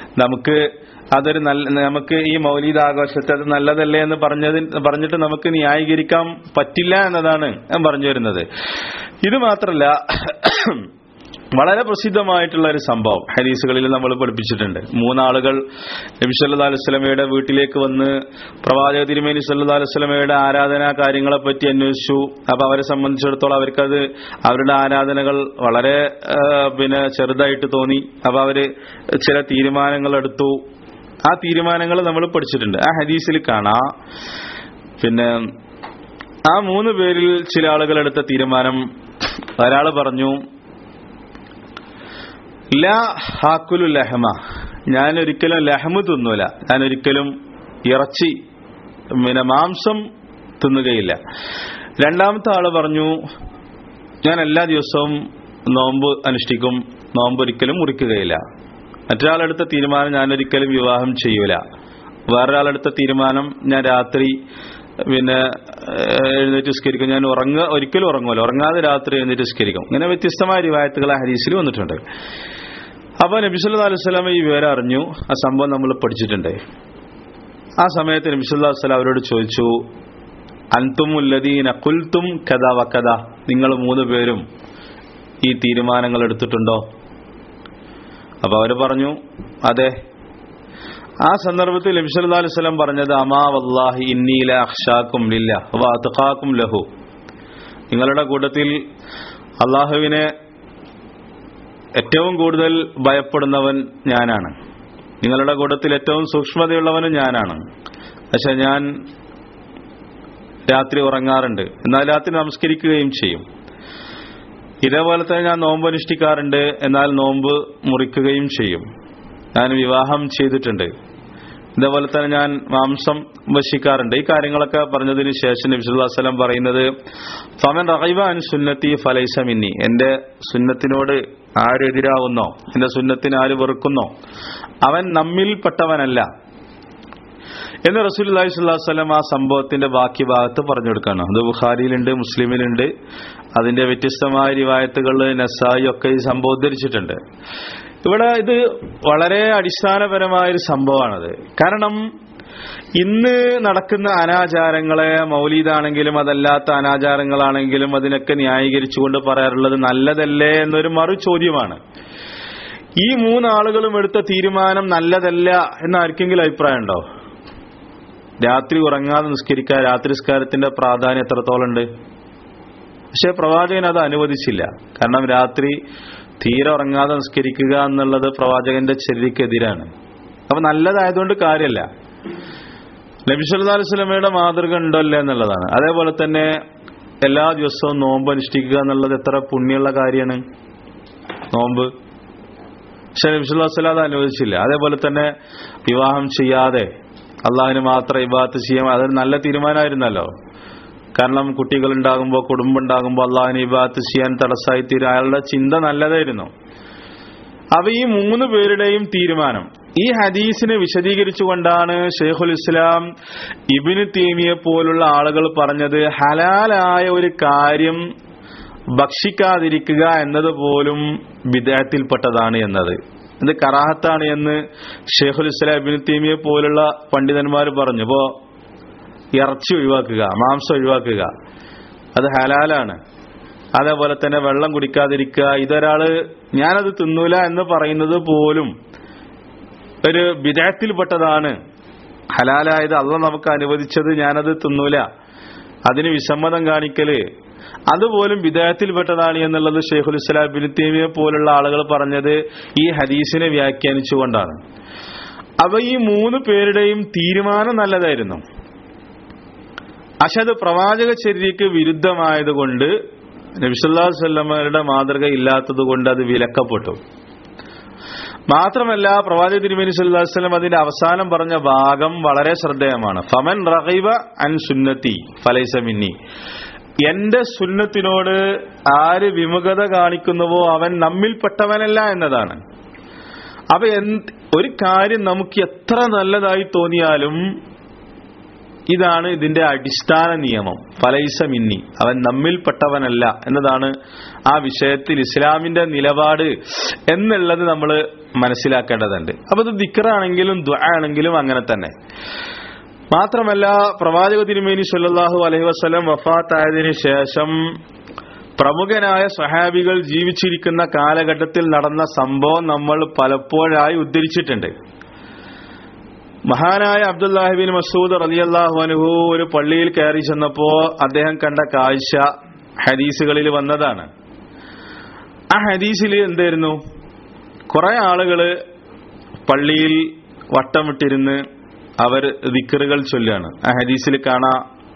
നമുക്ക് ഈ മൗലീദ് ആഘോഷത്തെ അത് നല്ലതല്ലേ എന്ന് പറഞ്ഞിട്ട് നമുക്ക് ന്യായീകരിക്കാൻ പറ്റില്ല എന്നതാണ് ഞാൻ പറഞ്ഞു വരുന്നത്. ഇത് മാത്രല്ല, വളരെ പ്രസിദ്ധമായിട്ടുള്ള ഒരു സംഭവം ഹദീസുകളിൽ നമ്മൾ പഠിപ്പിച്ചിട്ടുണ്ട്. 3 ആളുകൾ നബി സല്ലല്ലാഹു അലൈഹി വസല്ലമയുടെ വീട്ടിലേക്ക് വന്ന് പ്രവാചക തിരുമേനി സല്ലല്ലാഹു അലൈഹി വസല്ലമയുടെ ആരാധനാ കാര്യങ്ങളെ പറ്റി അന്വേഷിച്ചു. അപ്പൊ അവരെ സംബന്ധിച്ചിടത്തോളം അവർക്കത് അവരുടെ ആരാധനകൾ വളരെ ചെറുതായിട്ട് തോന്നി. അപ്പൊ അവര് ചില തീരുമാനങ്ങൾ എടുത്തു. ആ തീരുമാനങ്ങൾ നമ്മൾ പഠിച്ചിട്ടുണ്ട്. ആ ഹദീസിൽ കാണാം, ആ 3 പേരിൽ ചില ആളുകൾ എടുത്ത തീരുമാനം, ഒരാൾ പറഞ്ഞു ലാ ഹാക്കുലു ലഹമ, ഞാനൊരിക്കലും ലഹമ് തിന്നൂല, ഞാനൊരിക്കലും ഇറച്ചി മാംസം തിന്നുകയില്ല. രണ്ടാമത്തെ ആള് പറഞ്ഞു ഞാൻ എല്ലാ ദിവസവും നോമ്പ് അനുഷ്ഠിക്കും, നോമ്പ് ഒരിക്കലും മുറിക്കുകയില്ല. മറ്റൊരാളെടുത്ത തീരുമാനം ഞാനൊരിക്കലും വിവാഹം ചെയ്യൂല. വേറൊരാളെടുത്ത തീരുമാനം ഞാൻ രാത്രി എഴുന്നേറ്റ് നിസ്കരിക്കും, ഞാൻ ഒരിക്കലും ഉറങ്ങൂല, ഉറങ്ങാതെ രാത്രി എഴുന്നേറ്റ് നിസ്കരിക്കും. ഇങ്ങനെ വ്യത്യസ്തമായ റിവായത്തുകൾ ആ ഹദീസിൽ വന്നിട്ടുണ്ട്. അപ്പൊ നബി സല്ലല്ലാഹു അലൈഹി വസല്ലം ഈ വിവരം അറിഞ്ഞു. ആ സംഭവം നമ്മൾ പഠിച്ചിട്ടുണ്ട്. ആ സമയത്ത് നബി സല്ലല്ലാഹു അലൈഹി വസല്ലം അവരോട് ചോദിച്ചു, അൻതുമുല്ലദീന ഖുൽതും കദാ വകദാ, നിങ്ങൾ 3 പേരും ഈ തീരുമാനങ്ങൾ എടുത്തിട്ടുണ്ടോ? അപ്പൊ അവര് പറഞ്ഞു അതെ. ആ സന്ദർഭത്തിൽ നബി സല്ലല്ലാഹു അലൈഹി വസല്ലം പറഞ്ഞത്, അമാ വല്ലാഹി ഇന്നി ലാ അഖ്ശാകും ലില്ലാഹ് വ അത്ഖാകും ലഹു, നിങ്ങളുടെ കൂട്ടത്തിൽ അല്ലാഹുവിനെ ഏറ്റവും കൂടുതൽ ഭയപ്പെടുന്നവൻ ഞാനാണ്, നിങ്ങളുടെ കൂട്ടത്തിൽ ഏറ്റവും സൂക്ഷ്മതയുള്ളവനും ഞാനാണ്. പക്ഷെ ഞാൻ രാത്രി ഉറങ്ങാറുണ്ട്, എന്നാൽ രാത്രി നമസ്കരിക്കുകയും ചെയ്യും. ഇതേപോലെ തന്നെ ഞാൻ നോമ്പ് അനുഷ്ഠിക്കാറുണ്ട്, എന്നാൽ നോമ്പ് മുറിക്കുകയും ചെയ്യും. ഞാൻ വിവാഹം ചെയ്തിട്ടുണ്ട്, ഇതേപോലെ തന്നെ ഞാൻ മാംസം ഭക്ഷിക്കാറുണ്ട്. ഈ കാര്യങ്ങളൊക്കെ പറഞ്ഞതിന് ശേഷം നബി സല്ലല്ലാഹു അലൈഹി വസല്ലം പറയുന്നത്, ഫമൻ റഗിബ അൻ സുന്നത്തി ഫലൈസ മിന്നി, എന്റെ സുന്നത്തിനോട് ആര് എതിരാവുന്നോ, എന്റെ സുന്നത്തിനെ ആര് വെറുക്കുന്നോ, അവൻ നമ്മിൽപ്പെട്ടവനല്ല എന്ന് റസൂലുള്ളാഹി സ്വല്ലല്ലാഹു അലൈഹി വസല്ലം ആ സംഭവത്തിന്റെ ബാക്കി ഭാഗത്ത് പറഞ്ഞു കൊടുക്കുകയാണ്. അത് ബുഖാരിയിലുണ്ട്, മുസ്ലിമിലുണ്ട്. അതിന്റെ വ്യത്യസ്തമായ റിവായത്തുകളിൽ നസായി ഒക്കെ ഈ സംഭവം ഉദ്ധരിച്ചിട്ടുണ്ട്. ഇവിടെ ഇത് വളരെ അടിസ്ഥാനപരമായൊരു സംഭവമാണത്. കാരണം ഇന്ന് നടക്കുന്ന അനാചാരങ്ങളെ, മൗലീദാണെങ്കിലും അതല്ലാത്ത അനാചാരങ്ങളാണെങ്കിലും അതിനൊക്കെ ന്യായീകരിച്ചുകൊണ്ട് പറയാറുള്ളത് നല്ലതല്ലേ എന്നൊരു മറു ചോദ്യമാണ്. ഈ 3 ആളുകളും എടുത്ത തീരുമാനം നല്ലതല്ല എന്ന് ആർക്കെങ്കിലും അഭിപ്രായം ഉണ്ടോ? രാത്രി ഉറങ്ങാതെ നിസ്കരിക്കുക, രാത്രി നിസ്കാരത്തിന്റെ പ്രാധാന്യം എത്രത്തോളം ഉണ്ട്? പക്ഷെ പ്രവാചകൻ അത് അനുവദിച്ചില്ല. കാരണം രാത്രി തീരെ ഉറങ്ങാതെ നിസ്കരിക്കുക എന്നുള്ളത് പ്രവാചകന്റെ ചര്യക്കെതിരാണ്. അപ്പൊ നല്ലതായതുകൊണ്ട് കാര്യമല്ല. നബി സല്ലല്ലാഹു അലൈഹി വസല്ലമയുടെ മാതൃക ഉണ്ടല്ലോ എന്നുള്ളതാണ്. അതേപോലെ തന്നെ എല്ലാ ദിവസവും നോമ്പ് അനുഷ്ഠിക്കുക എന്നുള്ളത് എത്ര പുണ്യമുള്ള കാര്യമാണ് നോമ്പ്. പക്ഷെ നബി സല്ലല്ലാഹു അലൈഹി വസല്ലം അത് അനുവദിച്ചില്ല. അതേപോലെ തന്നെ വിവാഹം ചെയ്യാതെ അള്ളാഹിന് മാത്രം ഇബാദത്ത് ചെയ്യാൻ, അതൊരു നല്ല തീരുമാനമായിരുന്നല്ലോ. കാരണം കുട്ടികൾ ഉണ്ടാകുമ്പോൾ, കുടുംബം ഉണ്ടാകുമ്പോൾ അള്ളാഹുവിനെ ഇബാദത്ത് ചെയ്യാൻ തടസ്സമായി തീരും. അയാളുടെ ചിന്ത നല്ലതായിരുന്നു. അപ്പൊ ഈ 3 പേരുടെയും തീരുമാനം ഈ ഹദീസിനെ വിശദീകരിച്ചുകൊണ്ടാണ് ഷെയ്ഖുൽ ഇസ്ലാം ഇബ്നു തൈമിയ്യ പോലുള്ള ആളുകൾ പറഞ്ഞത് ഹലാലായ ഒരു കാര്യം ഭക്ഷിക്കാതിരിക്കുക എന്നത് പോലും ബിദ്അത്തിൽപ്പെട്ടതാണ് എന്നത്. ഇത് കറാഹത്താണ് എന്ന് ഷെയ്ഖുൽ ഇസ്ലാം ഇബ്നു തൈമിയ്യ പോലുള്ള പണ്ഡിതന്മാർ പറഞ്ഞു. ഇപ്പോ ഇറച്ചി ഒഴിവാക്കുക, മാംസം ഒഴിവാക്കുക, അത് ഹലാലാണ്. അതേപോലെ തന്നെ വെള്ളം കുടിക്കാതിരിക്കുക, ഇതൊരാള് ഞാനത് തിന്നൂല എന്ന് പറയുന്നത് പോലും ഒരു ബിദ്അത്തിൽപ്പെട്ടതാണ്. ഹലാലായത് അള്ളാഹ് നമുക്ക് അനുവദിച്ചത് ഞാനത് തിന്നൂല, അതിന് വിസമ്മതം കാണിക്കല്, അതുപോലും ബിദ്അത്തിൽപ്പെട്ടതാണ് എന്നുള്ളത് ഷെയ്ഖുൽ ഇസ്ലാം ഇബ്നു തൈമിയ്യ പോലുള്ള ആളുകൾ പറഞ്ഞത് ഈ ഹദീസിനെ വ്യാഖ്യാനിച്ചുകൊണ്ടാണ്. അപ്പൊ ഈ 3 പേരുടെയും തീരുമാനം നല്ലതായിരുന്നു. പക്ഷെ അത് പ്രവാചക ചര്യയ്ക്ക് വിരുദ്ധമായതുകൊണ്ട്, നബി സല്ലല്ലാഹു അലൈഹി വസല്ലമയുടെ മാതൃക ഇല്ലാത്തത് കൊണ്ട് അത് വിലക്കപ്പെട്ടു. മാത്രമല്ല പ്രവാചക തിരുമേനി സല്ലല്ലാഹു അലൈഹി വസല്ലം അതിന്റെ അവസാനം പറഞ്ഞ ഭാഗം വളരെ ശ്രദ്ധേയമാണ്. ഫമൻ റഗിബ അൻ സുന്നത്തി ഫലൈസ മിന്നി. എന്റെ സുന്നത്തിനോട് ആര് വിമുഖത കാണിക്കുന്നുവോ അവൻ നമ്മിൽപ്പെട്ടവനല്ല എന്നതാണ്. അപ്പൊ ഒരു കാര്യം നമുക്ക് എത്ര നല്ലതായി തോന്നിയാലും ഇതാണ് ഇതിന്റെ അടിസ്ഥാന നിയമം. ഫലൈസ മിന്നി, അവൻ നമ്മിൽപ്പെട്ടവനല്ല എന്നതാണ് ആ വിഷയത്തിൽ ഇസ്ലാമിന്റെ നിലപാട് എന്നുള്ളത് നമ്മൾ മനസ്സിലാക്കേണ്ടതുണ്ട്. അപ്പൊ ഇത് ദിക്റാണെങ്കിലും ദുആ ആണെങ്കിലും അങ്ങനെ തന്നെ. മാത്രമല്ല പ്രവാചക തിരുമേനി സല്ലല്ലാഹു അലൈഹി വസല്ലം വഫാത്തായതിനു ശേഷം പ്രമുഖനായ സ്വഹാബികൾ ജീവിച്ചിരിക്കുന്ന കാലഘട്ടത്തിൽ നടന്ന സംഭവം നമ്മൾ പലപ്പോഴായി ഉദ്ധരിച്ചിട്ടുണ്ട്. മഹാനായ അബ്ദുല്ലാഹി ബിൻ മസ്ഊദ് റളിയല്ലാഹു അൻഹു ഒരു പള്ളിയിൽ കയറി ചെന്നപ്പോ അദ്ദേഹം കണ്ട കാഴ്ച ഹദീസുകളിൽ വന്നതാണ്. ആ ഹദീസിൽ എന്തായിരുന്നു? കുറെ ആളുകള് പള്ളിയിൽ വട്ടമിട്ടിരുന്ന് അവർ ദിക്റുകൾ ചൊല്ലുകയാണ്. ആ ഹദീസിൽ കാണാ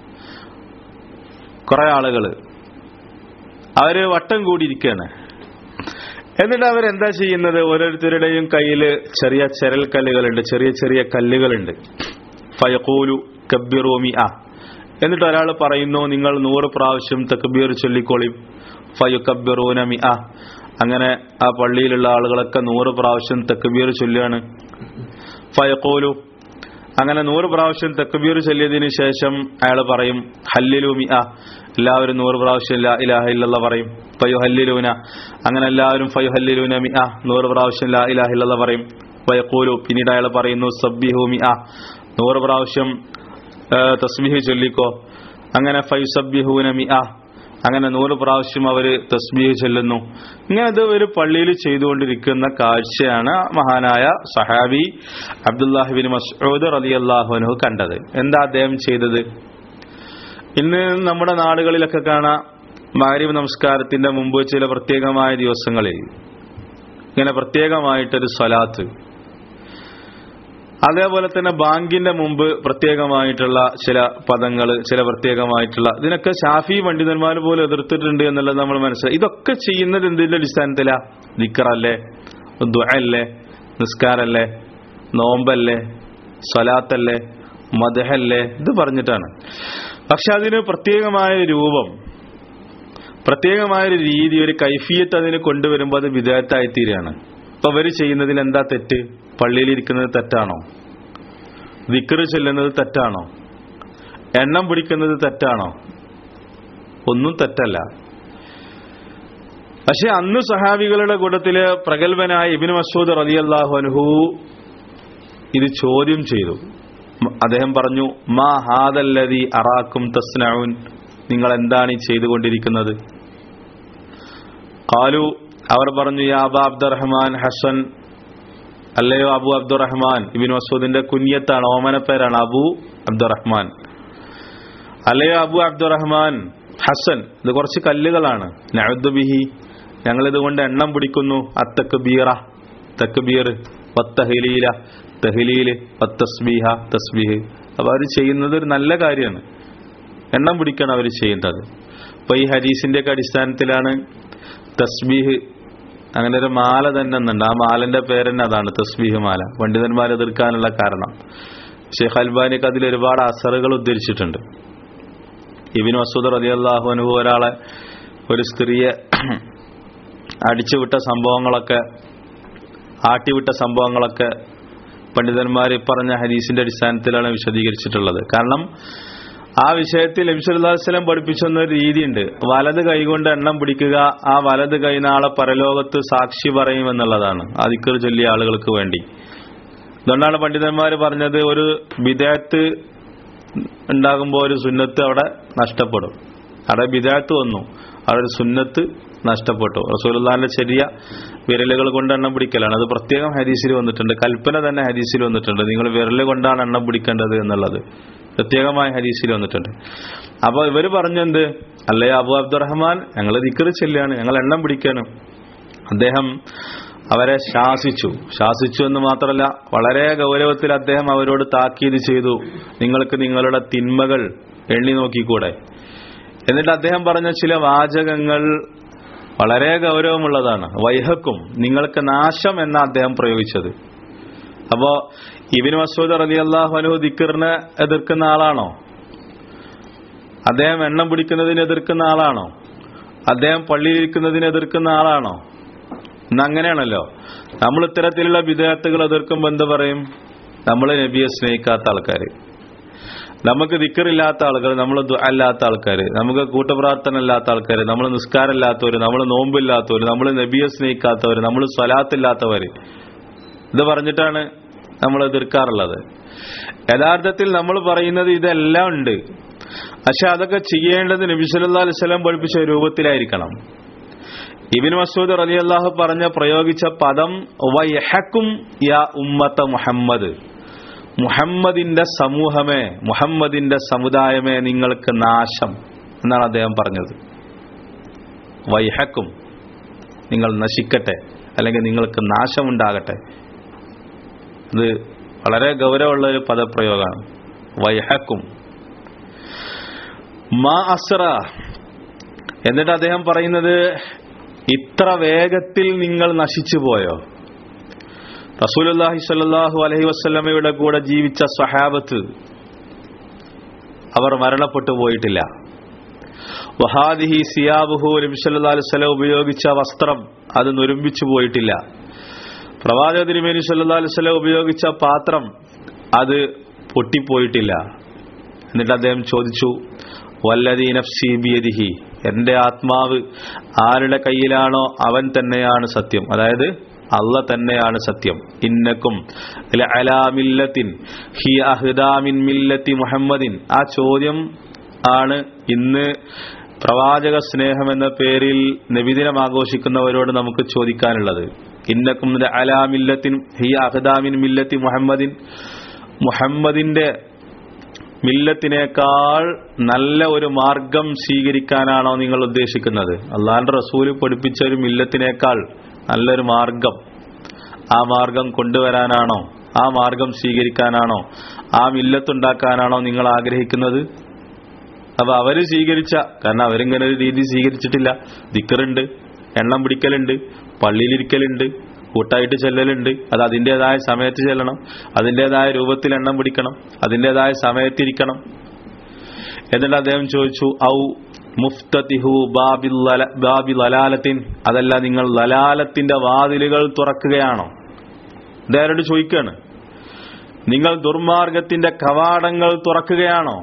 കുറെ ആളുകള് അവര് വട്ടം കൂടിയിരിക്കുകയാണ്. എന്നിട്ട് അവരെന്താ ചെയ്യുന്നത്? ഓരോരുത്തരുടെയും കയ്യില് ചെറിയ ചെരൽ കല്ലുകളുണ്ട്, ചെറിയ ചെറിയ കല്ലുകളുണ്ട്. ഫയഖൂലു കബ്ബിറൂ മിഅ. എന്നിട്ട് ഒരാൾ പറയുന്നു, നിങ്ങൾ 100 പ്രാവശ്യം തക്ബീർ ചൊല്ലിക്കോളി. ഫയുകബ്ബിറൂന മിഅ. അങ്ങനെ ആ പള്ളിയിലുള്ള ആളുകളൊക്കെ 100 പ്രാവശ്യം തക്ബീർ ചൊല്ലുകയാണ്. ഫയഖൂലു. അങ്ങനെ 100 പ്രാവശ്യം തക്ബീർ ചൊല്ലിയതിനു ശേഷം അയാൾ പറയും ഹല്ലിലു മിഅ. എല്ലാവരും 100 പ്രാവശ്യം ലാ ഇലാഹ ഇല്ലല്ലാഹ് പറയും. ഫയുഹല്ലിലൂന. അങ്ങനെ എല്ലാവരും ഫയുഹല്ലിലൂന മിഅ 100 പ്രാവശ്യം ലാ ഇലാഹ ഇല്ലല്ലാഹ് പറയും. വയഖൂലു. പിന്നീട് അയാൾ പറയുന്നു സബ്ബിഹു മിഅ 100 പ്രാവശ്യം തസ്ബീഹ് ചൊല്ലിക്കോ. അങ്ങനെ ഫയുസബ്ബിഹൂന മിഅ. അങ്ങനെ 100 പ്രാവശ്യം അവര് തസ്ബീഹ് ചൊല്ലുന്നു. ഇങ്ങനെ ഇത് ഒരു പള്ളിയിൽ ചെയ്തുകൊണ്ടിരിക്കുന്ന കാഴ്ചയാണ് മഹാനായ സഹാബി അബ്ദുല്ലാഹി ബിൻ മസ്ഊദ് റളിയല്ലാഹു അൻഹു കണ്ടത്. എന്താ അദ്ദേഹം ചെയ്തത്? ഇന്ന് നമ്മുടെ നാടുകളിലൊക്കെ കാണാം, മഗ്‌രിബ് നമസ്കാരത്തിന്റെ മുമ്പ് ചില പ്രത്യേകമായ ദിവസങ്ങളിൽ ഇങ്ങനെ പ്രത്യേകമായിട്ടൊരു സ്വലാത്ത്, അതേപോലെ തന്നെ ബാങ്കിന്റെ മുമ്പ് പ്രത്യേകമായിട്ടുള്ള ചില പദങ്ങൾ, ചില പ്രത്യേകമായിട്ടുള്ള, ഇതിനൊക്കെ ശാഫി പണ്ഡിതന്മാർ പോലും എതിർത്തിട്ടുണ്ട് എന്നുള്ളത് നമ്മൾ മനസ്സിലായി. ഇതൊക്കെ ചെയ്യുന്നത് എന്തിന്റെ അടിസ്ഥാനത്തിലാ? ദിക്റല്ലേ, ദുആല്ലേ, നിസ്കാരല്ലേ, നോമ്പല്ലേ, സ്വലാത്തല്ലേ, മദ്ഹല്ലേ, ഇത് പറഞ്ഞിട്ടാണ്. പക്ഷെ അതിന് പ്രത്യേകമായ രൂപം, പ്രത്യേകമായൊരു രീതി, ഒരു കൈഫിയത്ത് അതിന് കൊണ്ടുവരുമ്പോൾ അത് ബിദ്അത്തായി തീരുകയാണ്. അപ്പൊ അവര് ചെയ്യുന്നതിൽ എന്താ തെറ്റ്? പള്ളിയിലിരിക്കുന്നത് തെറ്റാണോ? ദിക്ർ ചൊല്ലുന്നത് തെറ്റാണോ? എണ്ണം പിടിക്കുന്നത് തെറ്റാണോ? ഒന്നും തെറ്റല്ല. പക്ഷെ അന്ന് സഹാബികളുടെ കൂട്ടത്തില് പ്രഗൽഭനായ ഇബ്നു മസ്ഊദ് റളിയല്ലാഹു അൻഹു ഇത് ചോദ്യം ചെയ്തു. അദ്ദേഹം പറഞ്ഞു, മാ ഹാദല്ലദീ അറാക്കും തസ്നഊൻ, നിങ്ങൾ എന്താണ് ഈ ചെയ്തുകൊണ്ടിരിക്കുന്നത്? ഖാലു, അവർ പറഞ്ഞു, യാ അബാ അബ്ദുറഹ്മാൻ ഹസൻ, അല്ലയോ അബു അബ്ദുറഹ്മാൻ. ഇബ്നു മസ്ഊദിന്റെ കുനിയത്താണ്, ഓമനപ്പേരാണ് അബു അബ്ദുറഹ്മാൻ. അല്ലയോ അബു അബ്ദുറഹ്മാൻ ഹസൻ, ഇത് കുറച്ച് കല്ലുകളാണ്. നഅുദു ബിഹി, ഞങ്ങൾ ഇതുകൊണ്ട് എണ്ണം പിടിക്കുന്നു. അത്തക്ബീറ, തക്ബീർ, വത്തഹ്ലീല, തഹ്ലീൽ, വത്തസ്ബീഹ, തസ്ബീഹ്. അപ്പൊ അവർ ചെയ്യുന്നത് ഒരു നല്ല കാര്യമാണ്, എണ്ണം പിടിക്കണം അവർ ചെയ്യുന്നത്. അപ്പൊ ഈ ഹദീസിന്റെ ഒക്കെ അടിസ്ഥാനത്തിലാണ് തസ്ബീഹ്, അങ്ങനെ ഒരു മാല തന്നെ ഉണ്ട്. ആ മാലന്റെ പേരെന്നെ അതാണ്, തസ്ബീഹ് മാല. പണ്ഡിതന്മാർ എതിർക്കാനുള്ള കാരണം ഷെയ്ഖ് അൽബാനിക്ക് അതിൽ ഒരുപാട് അസറുകൾ ഉദ്ധരിച്ചിട്ടുണ്ട്. ഇബ്നു മസ്ഊദ് റളിയല്ലാഹു അൻഹു ഒരാളെ ഒരു സ്ത്രീയെ അടിച്ചുവിട്ട സംഭവങ്ങളൊക്കെ ആട്ടിവിട്ട സംഭവങ്ങളൊക്കെ പണ്ഡിതന്മാർ പറഞ്ഞ ഹദീസിന്റെ അടിസ്ഥാനത്തിലാണ് വിശദീകരിച്ചിട്ടുള്ളത്. കാരണം ആ വിഷയത്തിൽ നബി സല്ലല്ലാഹു അലൈഹി വസല്ലം പഠിപ്പിച്ചെന്ന ഒരു രീതിയുണ്ട്. വലത് കൈകൊണ്ട് എണ്ണം പിടിക്കുക, ആ വലത് കൈ നാളെ പരലോകത്ത് സാക്ഷി പറയുമെന്നുള്ളതാണ് ആ ദിക്ർ ചൊല്ലിയ ആളുകൾക്ക് വേണ്ടി. അതുകൊണ്ടാണ് പണ്ഡിതന്മാർ പറഞ്ഞത് ഒരു ബിദഅത്ത് ഉണ്ടാകുമ്പോൾ ഒരു സുന്നത്ത് അവിടെ നഷ്ടപ്പെടും. അവിടെ ബിദഅത്ത് വന്നു, അവിടെ ഒരു സുന്നത്ത് നഷ്ടപ്പെട്ടു. റസൂലുള്ളാഹിന്റെ ശരിയ വിരലുകൾ കൊണ്ട് എണ്ണം പിടിക്കലാണ്. അത് പ്രത്യേകം ഹദീസിൽ വന്നിട്ടുണ്ട്, കൽപ്പന തന്നെ ഹദീസിൽ വന്നിട്ടുണ്ട്. നിങ്ങൾ വിരൽ കൊണ്ടാണ് എണ്ണം പിടിക്കേണ്ടത് എന്നുള്ളത് പ്രത്യേകമായ ഹദീസിൽ വന്നിട്ടുണ്ട്. അപ്പൊ ഇവര് പറഞ്ഞെന്ത്, അല്ലേ അബു അബ്ദുറഹ്മാൻ, ഞങ്ങൾ ദിക്ർ ചൊല്ലാണ്, ഞങ്ങൾ എണ്ണം പിടിക്കാണ്. അദ്ദേഹം അവരെ ശാസിച്ചു എന്ന് മാത്രമല്ല, വളരെ ഗൗരവത്തിൽ അദ്ദേഹം അവരോട് താക്കീത് ചെയ്തു, നിങ്ങൾക്ക് നിങ്ങളുടെ തിന്മകൾ എണ്ണി നോക്കിക്കൂടെ. എന്നിട്ട് അദ്ദേഹം പറഞ്ഞ ചില വാചകങ്ങൾ വളരെ ഗൗരവമുള്ളതാണ്. വൈഹക്കും, നിങ്ങൾക്ക് നാശം എന്ന അദ്ദേഹം പ്രയോഗിച്ചത്. അപ്പോ ഇബ്നു മസ്ഊദ് റളിയല്ലാഹു അൻഹു ദിക്റിനെ എതിർക്കുന്ന ആളാണോ? അദ്ദേഹം എണ്ണം പിടിക്കുന്നതിനെ എതിർക്കുന്ന ആളാണോ? അദ്ദേഹം പള്ളിയിലിരിക്കുന്നതിനെ എതിർക്കുന്ന ആളാണോ? എന്നങ്ങനെയാണല്ലോ. നമ്മൾ ഇത്തരത്തിലുള്ള ബിദ്അത്തുകൾ എതിർക്കുമ്പോൾ എന്ത് പറയും? നമ്മൾ നബിയെ സ്നേഹിക്കാത്ത ആൾക്കാര്, നമുക്ക് ദിക്റില്ലാത്ത ആൾക്കാർ, നമ്മൾ ദുആ ഇല്ലാത്ത ആൾക്കാർ, നമുക്ക് കൂട്ടപ്രാർത്ഥന ഇല്ലാത്ത ആൾക്കാർ, നമ്മൾ നിസ്കാരമില്ലാത്തവർ, നമ്മൾ നോമ്പില്ലാത്തവർ, നമ്മൾ നബിയെ സ്നേഹിക്കാത്തവർ, നമ്മൾ സ്വലാത്തില്ലാത്തവർ, ഇത് പറഞ്ഞിട്ടാണ് നമ്മൾ എതിർക്കാറുള്ളത്. യഥാർത്ഥത്തിൽ നമ്മൾ പറയുന്നത് ഇതെല്ലാം ഉണ്ട്, പക്ഷെ അതൊക്കെ ചെയ്യേണ്ടത് നബി സല്ലല്ലാഹു അലൈഹി വസല്ലം പഠിപ്പിച്ച രൂപത്തിലായിരിക്കണം. ഇബ്നു മസ്ഊദ് റളിയല്ലാഹു പ്രയോഗിച്ച പദം വയഹക്കും യാ ഉമ്മത മുഹമ്മദ്, മുഹമ്മദിന്റെ സമൂഹമേ, മുഹമ്മദിന്റെ സമുദായമേ, നിങ്ങൾക്ക് നാശം എന്നാണ് അദ്ദേഹം പറഞ്ഞത്. വൈഹക്കും, നിങ്ങൾ നശിക്കട്ടെ, അല്ലെങ്കിൽ നിങ്ങൾക്ക് നാശമുണ്ടാകട്ടെ. ഇത് വളരെ ഗൗരവമുള്ള ഒരു പദപ്രയോഗമാണ്. വൈഹക്കും മാ അസ്റ. എന്നിട്ട് അദ്ദേഹം പറയുന്നത്, ഇത്ര വേഗത്തിൽ നിങ്ങൾ നശിച്ചു പോയോ? റസൂലുള്ളാഹി സ്വല്ലല്ലാഹു അലൈഹി വസല്ലമയുടെ കൂടെ ജീവിച്ച സ്വഹാബത്ത് അവർ മരണപ്പെട്ടു പോയിട്ടില്ല. വഹാദിഹി സിയാബുഹു, നബി സല്ലല്ലാഹു അലൈഹി വസല്ലം ഉപയോഗിച്ച വസ്ത്രം അത് നുരുമ്പിച്ചു പോയിട്ടില്ല. പ്രവാചക തിരുമേനി സല്ലല്ലാഹു അലൈഹി വസല്ലം ഉപയോഗിച്ച പാത്രം അത് പൊട്ടിപ്പോയിട്ടില്ല. എന്നിട്ട് അദ്ദേഹം ചോദിച്ചു, വല്ലദീ നഫ്സി ബിയദിഹി, എന്റെ ആത്മാവ് ആരുടെ കയ്യിലാണോ അവൻ തന്നെയാണ് സത്യം, അതായത് അല്ലാഹ് തന്നെയാണ് സത്യം. ഇന്നക്കും ലഅലാ മില്ലത്തിൻ ഹിയ അഹ്ദാ മിൻ മില്ലത്തി മുഹമ്മദിൻ. ആ ചോദ്യം ആണ് ഇന്ന് പ്രവാചക സ്നേഹം എന്ന പേരിൽ നബിദിനം ആഘോഷിക്കുന്നവരോട് നമുക്ക് ചോദിക്കാനുള്ളത്. ഇന്നക്കും ലഅലാ മില്ലത്തിൻ ഹിയ അഹ്ദാ മിൻ മില്ലത്തി മുഹമ്മദിൻ, മുഹമ്മദിന്റെ മില്ലത്തിനേക്കാൾ നല്ല ഒരു മാർഗം സ്വീകരിക്കാനാണോ നിങ്ങൾ ഉദ്ദേശിക്കുന്നത്? അല്ലാഹുവിന്റെ റസൂൽ പഠിപ്പിച്ച ഒരു മില്ലത്തിനേക്കാൾ നല്ലൊരു മാർഗം, ആ മാർഗം കൊണ്ടുവരാനാണോ, ആ മാർഗം സ്വീകരിക്കാനാണോ, ആ മില്ലത്തുണ്ടാക്കാനാണോ നിങ്ങൾ ആഗ്രഹിക്കുന്നത്? അപ്പൊ അവര് സ്വീകരിച്ച, കാരണം അവരിങ്ങനെ ഒരു രീതി സ്വീകരിച്ചിട്ടില്ല. ദിക്റുണ്ട്, എണ്ണം പിടിക്കലുണ്ട്, പള്ളിയിലിരിക്കലുണ്ട്, കൂട്ടായിട്ട് ചെല്ലലുണ്ട്. അത് അതിൻ്റെതായ സമയത്ത് ചെല്ലണം, അതിൻ്റെതായ രൂപത്തിൽ എണ്ണം പിടിക്കണം, അതിൻ്റെതായ സമയത്തിരിക്കണം. എന്നിട്ട് അദ്ദേഹം ചോദിച്ചു, ഔ മുഫ്തതിഹു ബാബി ലലാലത്തിൻ, അതല്ല നിങ്ങൾ ലലാലത്തിന്റെ വാതിലുകൾ തുറക്കുകയാണോ? ഇതാരോട് ചോദിക്കാണ്. നിങ്ങൾ ദുർമാർഗത്തിന്റെ കവാടങ്ങൾ തുറക്കുകയാണോ?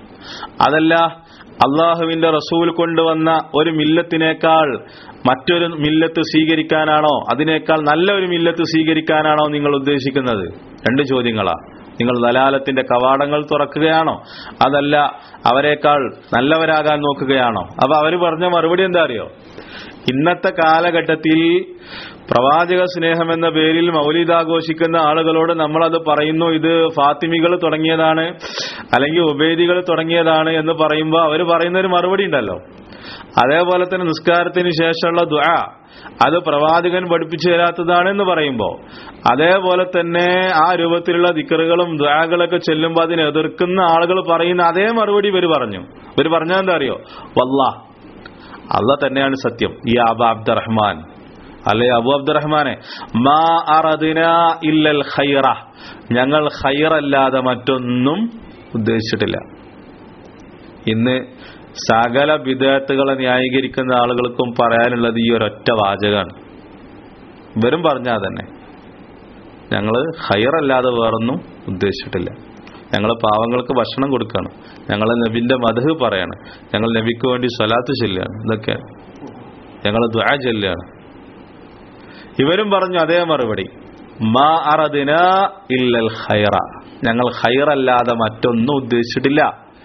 അതല്ല അള്ളാഹുവിന്റെ റസൂൽ കൊണ്ടുവന്ന ഒരു മില്ലത്തിനേക്കാൾ മറ്റൊരു മില്ലത്ത് സ്വീകരിക്കാനാണോ, അതിനേക്കാൾ നല്ല ഒരു മില്ലത്ത് സ്വീകരിക്കാനാണോ നിങ്ങൾ ഉദ്ദേശിക്കുന്നത്? രണ്ട് ചോദ്യങ്ങളാ. നിങ്ങൾ ദലാലത്തിന്റെ കവാടങ്ങൾ തുറക്കുകയാണോ, അതല്ല അവരെക്കാൾ നല്ലവരാകാൻ നോക്കുകയാണോ? അപ്പൊ അവര് പറഞ്ഞ മറുപടി എന്താ അറിയോ? ഇന്നത്തെ കാലഘട്ടത്തിൽ പ്രവാചക സ്നേഹം എന്ന പേരിൽ മൗലിദ് ആഘോഷിക്കുന്ന ആളുകളോട് നമ്മളത് പറയുന്നു, ഇത് ഫാത്തിമികൾ തുടങ്ങിയതാണ് അല്ലെങ്കിൽ ഉബൈദികൾ തുടങ്ങിയതാണ് എന്ന് പറയുമ്പോൾ അവർ പറയുന്ന ഒരു മറുപടി ഉണ്ടല്ലോ. അതേപോലെ തന്നെ നിസ്കാരത്തിന് ശേഷമുള്ള ദുആ അത് പ്രവാചകൻ പഠിപ്പിച്ചു തരാത്തതാണെന്ന് പറയുമ്പോൾ, അതേപോലെ തന്നെ ആ രൂപത്തിലുള്ള ദിക്റുകളും ദുആകളൊക്കെ ചെല്ലുമ്പോൾ അതിനെ എതിർക്കുന്ന ആളുകൾ പറയുന്ന അതേ മറുപടി ഇവർ പറഞ്ഞു. ഇവർ പറഞ്ഞാൽ എന്താ അറിയോ? വല്ലാഹ്, അല്ലാഹ് തന്നെയാണ് സത്യം. ഈ അബു അബ്ദുറഹ്മാൻ, അല്ലെ അബു അബ്ദുറഹ്മാനെ, മാ അറദിനാ ഇല്ലൽ ഖൈറ, ഞങ്ങൾ ഖൈറല്ലാതെ മറ്റൊന്നും ഉദ്ദേശിച്ചിട്ടില്ല. ഇന്ന് സകല ബിദ്അത്തുകളെ ന്യായീകരിക്കുന്ന ആളുകൾക്കും പറയാനുള്ളത് ഈ ഒരൊറ്റ വാചകമാണ്. ഇവരും പറഞ്ഞാൽ തന്നെ ഞങ്ങള് ഖൈറല്ലാതെ വേറൊന്നും ഉദ്ദേശിച്ചിട്ടില്ല. ഞങ്ങൾ പാവങ്ങൾക്ക് ഭക്ഷണം കൊടുക്കുകയാണ്, ഞങ്ങൾ നബിന്റെ മദ്ഹ് പറയാണ്, ഞങ്ങൾ നബിക്ക് വേണ്ടി സ്വലാത്ത് ചൊല്ലുകയാണ്, ഇതൊക്കെയാണ് ഞങ്ങൾ ദുആ ചൊല്ലുകയാണ്. ഇവരും പറഞ്ഞു അതേ മറുപടി, മാ അറദ്നാ ഇല്ലൽ ഖൈറ, ഞങ്ങൾ ഖൈറല്ലാതെ മറ്റൊന്നും ഉദ്ദേശിച്ചിട്ടില്ല.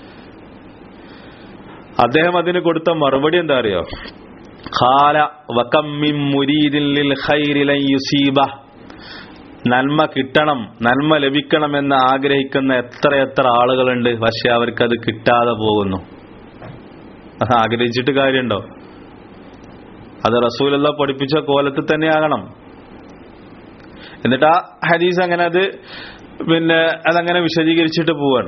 അദ്ദേഹം അതിന് കൊടുത്ത മറുപടി എന്താ അറിയോ? ഖാല വകം മിൻ മുരീദിൻ ലിൽ ഖൈരി ലൻ യുസീബ, നന്മ കിട്ടണം, നന്മ ലഭിക്കണമെന്ന് ആഗ്രഹിക്കുന്ന എത്ര ആളുകളുണ്ട്, പക്ഷെ അവർക്കത് കിട്ടാതെ പോകുന്നു. അത് ആഗ്രഹിച്ചിട്ട് കാര്യമുണ്ടോ? അത് റസൂലുള്ളാഹി പഠിപ്പിച്ച കോലത്തിൽ തന്നെ ആകണം. എന്നിട്ട് ആ ഹദീസ് അങ്ങനെ അതങ്ങനെ വിശദീകരിച്ചിട്ട് പോവാണ്.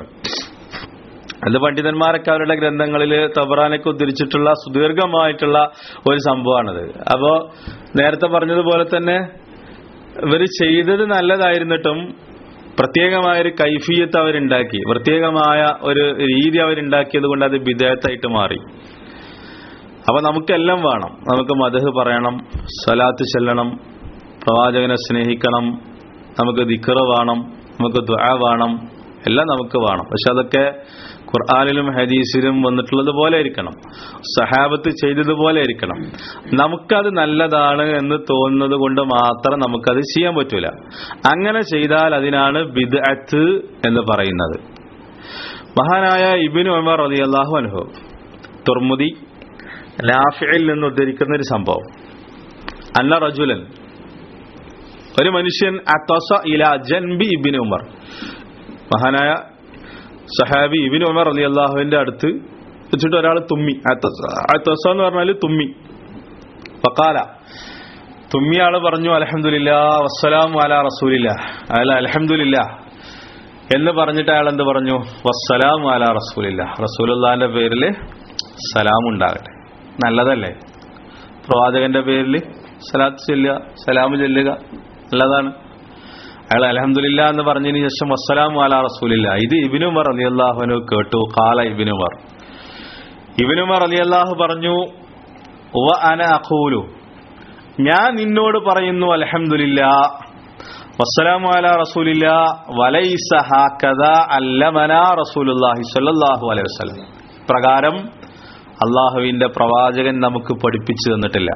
അത് പണ്ഡിതന്മാരൊക്കെ അവരുടെ ഗ്രന്ഥങ്ങളിൽ തബറാനൊക്കെ ഉദ്ധരിച്ചിട്ടുള്ള സുദീർഘമായിട്ടുള്ള ഒരു സംഭവമാണത്. അപ്പോ നേരത്തെ പറഞ്ഞതുപോലെ തന്നെ ഇവര് ചെയ്തത് നല്ലതായിരുന്നിട്ടും പ്രത്യേകമായൊരു കൈഫിയത്ത് അവരുണ്ടാക്കി, പ്രത്യേകമായ ഒരു രീതി അവരുണ്ടാക്കിയത് കൊണ്ട് അത് ബിദ്അത്തായിട്ട് മാറി. അപ്പൊ നമുക്കെല്ലാം വേണം. നമുക്ക് മദ്ഹ് പറയണം, സ്വലാത്ത് ചൊല്ലണം, പ്രവാചകനെ സ്നേഹിക്കണം, നമുക്ക് ദിക്ർ വേണം, നമുക്ക് ദുആ വേണം, എല്ലാം നമുക്ക് വേണം. പക്ഷെ അതൊക്കെ ഖുർആനിലും ഹദീസിലും വന്നിട്ടുള്ളത് പോലെ ഇരിക്കണം, സഹാബത്ത് ചെയ്തതുപോലെ ഇരിക്കണം. നമുക്കത് നല്ലതാണ് എന്ന് തോന്നുന്നത് കൊണ്ട് മാത്രം നമുക്കത് ചെയ്യാൻ പറ്റൂല. അങ്ങനെ ചെയ്താൽ അതിനാണ് ബിദ്അത്ത് എന്ന് പറയുന്നത്. മഹാനായ ഇബ്നു ഉമർ റളിയല്ലാഹു അൻഹു, തുർമുദി നാഫിഇൽ നിന്ന് ഉദ്ധരിക്കുന്ന ഒരു സംഭവം, അന്ന റജുലൻ, ഒരു മനുഷ്യൻ, അത്തസ ഇലാ ജൻബി ഇബ്നു ഉമർ, മഹാനായ സഹാബി ഇബ്നു ഉമർ റളിയല്ലാഹുവിന്റെ അടുത്ത് വെച്ചിട്ട് ഒരാൾ തുമ്മി. അത്തസ എന്ന് പറഞ്ഞാൽ തുമ്മി. ഫഖാല, തുമ്മിയ ആള് പറഞ്ഞു അൽഹംദുലില്ലാഹ് വസ്സലാമു അലാ റസൂലില്ലാഹ്, അല്ല അൽഹംദുലില്ലാഹ് എന്ന് പറഞ്ഞിട്ട് അയാൾ എന്ത് പറഞ്ഞു? വസ്സലാമു അലാ റസൂലില്ലാഹ്, റസൂലുള്ളാഹിന്റെ പേരിൽ സലാമുണ്ടാകട്ടെ. നല്ലതല്ലേ? പ്രവാചകന്റെ പേരിൽ സലാത്ത് ചൊല്ലുക, സലാമ് ചൊല്ലുക നല്ലതാണ്. അയാൾ അൽഹംദുലില്ലാഹ് എന്ന് പറഞ്ഞതിന് ശേഷം വസ്സലാമു അലാ റസൂലില്ലാഹ്. ഇത് ഇബ്നു ഉമർ റളിയല്ലാഹു അൻഹു കേട്ടു. ഖാല ഇബ്നു ഉമർ റളിയല്ലാഹു പറഞ്ഞു, വ അന അഖൂലു, ഞാൻ നിന്നോട് പറയുന്നു അൽഹംദുലില്ലാഹ് വസ്സലാമു അലാ റസൂലില്ലാഹ് വലൈസ ഹകദാ അല്ലമനാ റസൂലുള്ളാഹി സ്വല്ലല്ലാഹു അലൈഹി വസല്ലം. പ്രകാരം അല്ലാഹുവിന്റെ പ്രവാചകൻ നമുക്ക് പഠിപ്പിച്ചു തന്നിട്ടില്ല.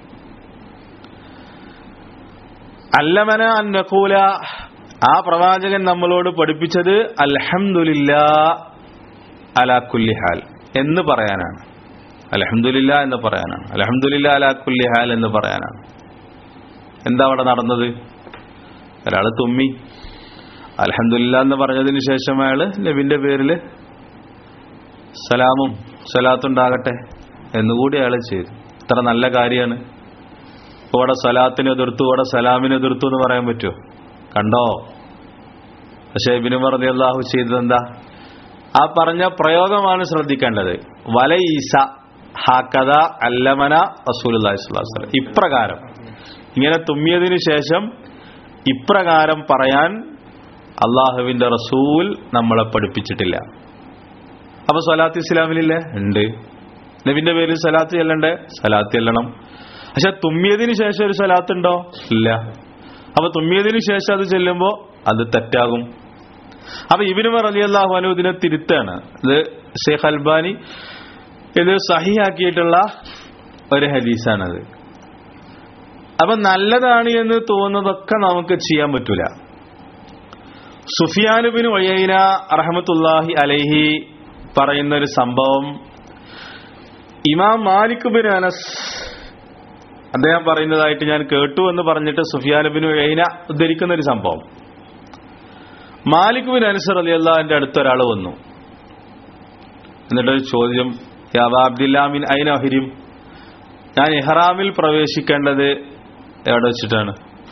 അല്ലമന അൻ നഖൂല, ആ പ്രവാചകൻ നമ്മളോട് പഠിപ്പിച്ചത് അൽഹംദുലില്ലാഹ് അലാ കുല്ലി ഹാൽ എന്ന് പറയാനാണ്. അൽഹംദുലില്ലാഹ് എന്ന് പറയാനാണ്. അൽഹംദുലില്ലാഹ് അലാ കുല്ലി ഹാൽ എന്ന് പറയാനാണ്. എന്താ അവിടെ നടന്നത്? ഒരാള് തുമ്മി, അൽഹംദുലില്ലാഹ് എന്ന് പറഞ്ഞതിന് ശേഷം അയാള് നബിന്റെ പേരിൽ സലാമും സലാത്തുണ്ടാകട്ടെ എന്നുകൂടി അയാൾ ചെയ്തു. ഇത്ര നല്ല കാര്യമാണ്. ഇവിടെ സലാത്തിനെ എതിർത്തു, ഇവിടെ സലാമിനെ എതിർത്തു എന്ന് പറയാൻ പറ്റുമോ? കണ്ടോ? പക്ഷേ ഇബ്നു ഉമർ റളിയല്ലാഹു ചെയ്തത് എന്താ? ആ പറഞ്ഞ പ്രയോഗമാണ് ശ്രദ്ധിക്കേണ്ടത്. വലൈസ ഹകദ അല്ലമന റസൂലുള്ളാഹി സ്വല്ലല്ലാഹു അലൈഹി വസല്ലം. ഇപ്രകാരം, ഇങ്ങനെ തുമ്മിയതിനു ശേഷം ഇപ്രകാരം പറയാൻ അള്ളാഹുവിന്റെ റസൂൽ നമ്മളെ പഠിപ്പിച്ചിട്ടില്ല. അപ്പൊ സ്വലാത്ത് ഇസ്ലാമിലില്ലേ? ഉണ്ട്. നബിന്റെ പേരിൽ സ്വലാത്ത് ചെല്ലണ്ടേ? സ്വലാത്ത് ചെല്ലണം. പക്ഷെ തുമ്മിയതിന് ശേഷം ഒരു സ്വലാത്ത് ഉണ്ടോ? ഇല്ല. അപ്പൊ തുമ്മിയതിന് ശേഷം അത് ചെല്ലുമ്പോ അത് തെറ്റാകും. അപ്പൊ ഇബ്നു ഉമർ റളിയല്ലാഹു അൻഹു ഇതിനെ തിരുത്താണ്. ഇത് ഷെയ്ഖ് അൽബാനി ഇത് സഹിഹാക്കിയിട്ടുള്ള ഒരു ഹദീസാണത്. അപ്പൊ നല്ലതാണ് എന്ന് തോന്നുന്നതൊക്കെ നമുക്ക് ചെയ്യാൻ പറ്റൂല. സുഫിയാൻ ഇബ്നു ഉയൈന റഹ്മത്തുള്ളാഹി അലൈഹി പറയുന്ന ഒരു സംഭവം, ഇമാം മാലിക് ബിൻ അനസ് അദ്ദേഹം പറയുന്നതായിട്ട് ഞാൻ കേട്ടു എന്ന് പറഞ്ഞിട്ട് സുഫിയാൻ ഇബ്നു ഉയൈന ഉദ്ധരിക്കുന്ന ഒരു സംഭവം. മാലിക് ബിൻ അനസ് റളിയല്ലാഹുവിന്റെ അടുത്ത് ഒരാൾ വന്നു. എന്നിട്ടൊരു ചോദ്യം, യാ അബാ അബ്ദില്ലാ മിൻ ഐന ഉഹ്രിം, ഞാൻ ഇഹ്റാമിൽ പ്രവേശിക്കേണ്ടത് എവിടെ വെച്ചിട്ടാണ്?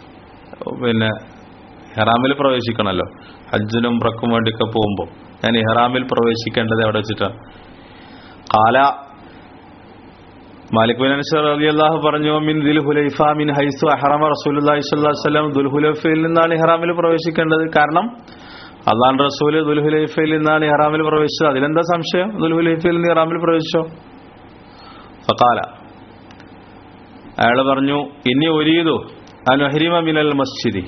ഇഹ്റാമിൽ പ്രവേശിക്കണമല്ലോ, ഹജ്ജിനും ഉംറക്കും വേണ്ടിയൊക്കെ പോകുമ്പോൾ ഞാൻ ഇഹ്റാമിൽ പ്രവേശിക്കേണ്ടത് എവിടെ വെച്ചിട്ടാണ്? ഖാല, മാലിക് ബിൻ അനസ് റളിയല്ലാഹു പറഞ്ഞു, മിൻ ദുൽഹുലൈഫ മിൻ ഹൈസു അഹ്റമ റസൂലുള്ളാഹി സ്വല്ലല്ലാഹു അലൈഹി വസല്ലം, ദുൽഹുലൈഫയിൽ നിന്നാണ് ഇഹ്റാമിൽ പ്രവേശിക്കേണ്ടത്. കാരണം അള്ളാഹുവിന്റെ റസൂല് ദുൽഹുലൈഫയിൽ നിന്നാണ് ഇഹ്റാമിൽ പ്രവേശിച്ചത്, അതിലെന്താ സംശയം? ദുൽഹുലൈഫയിൽ നിന്ന് ഇഹ്റാമിൽ പ്രവേശിച്ചോ? ഫഖാല, അയാള് പറഞ്ഞു, ഇന്നി ഉരീദു അൻ ഉഹ്രിമ മിനൽ മസ്ജിദി,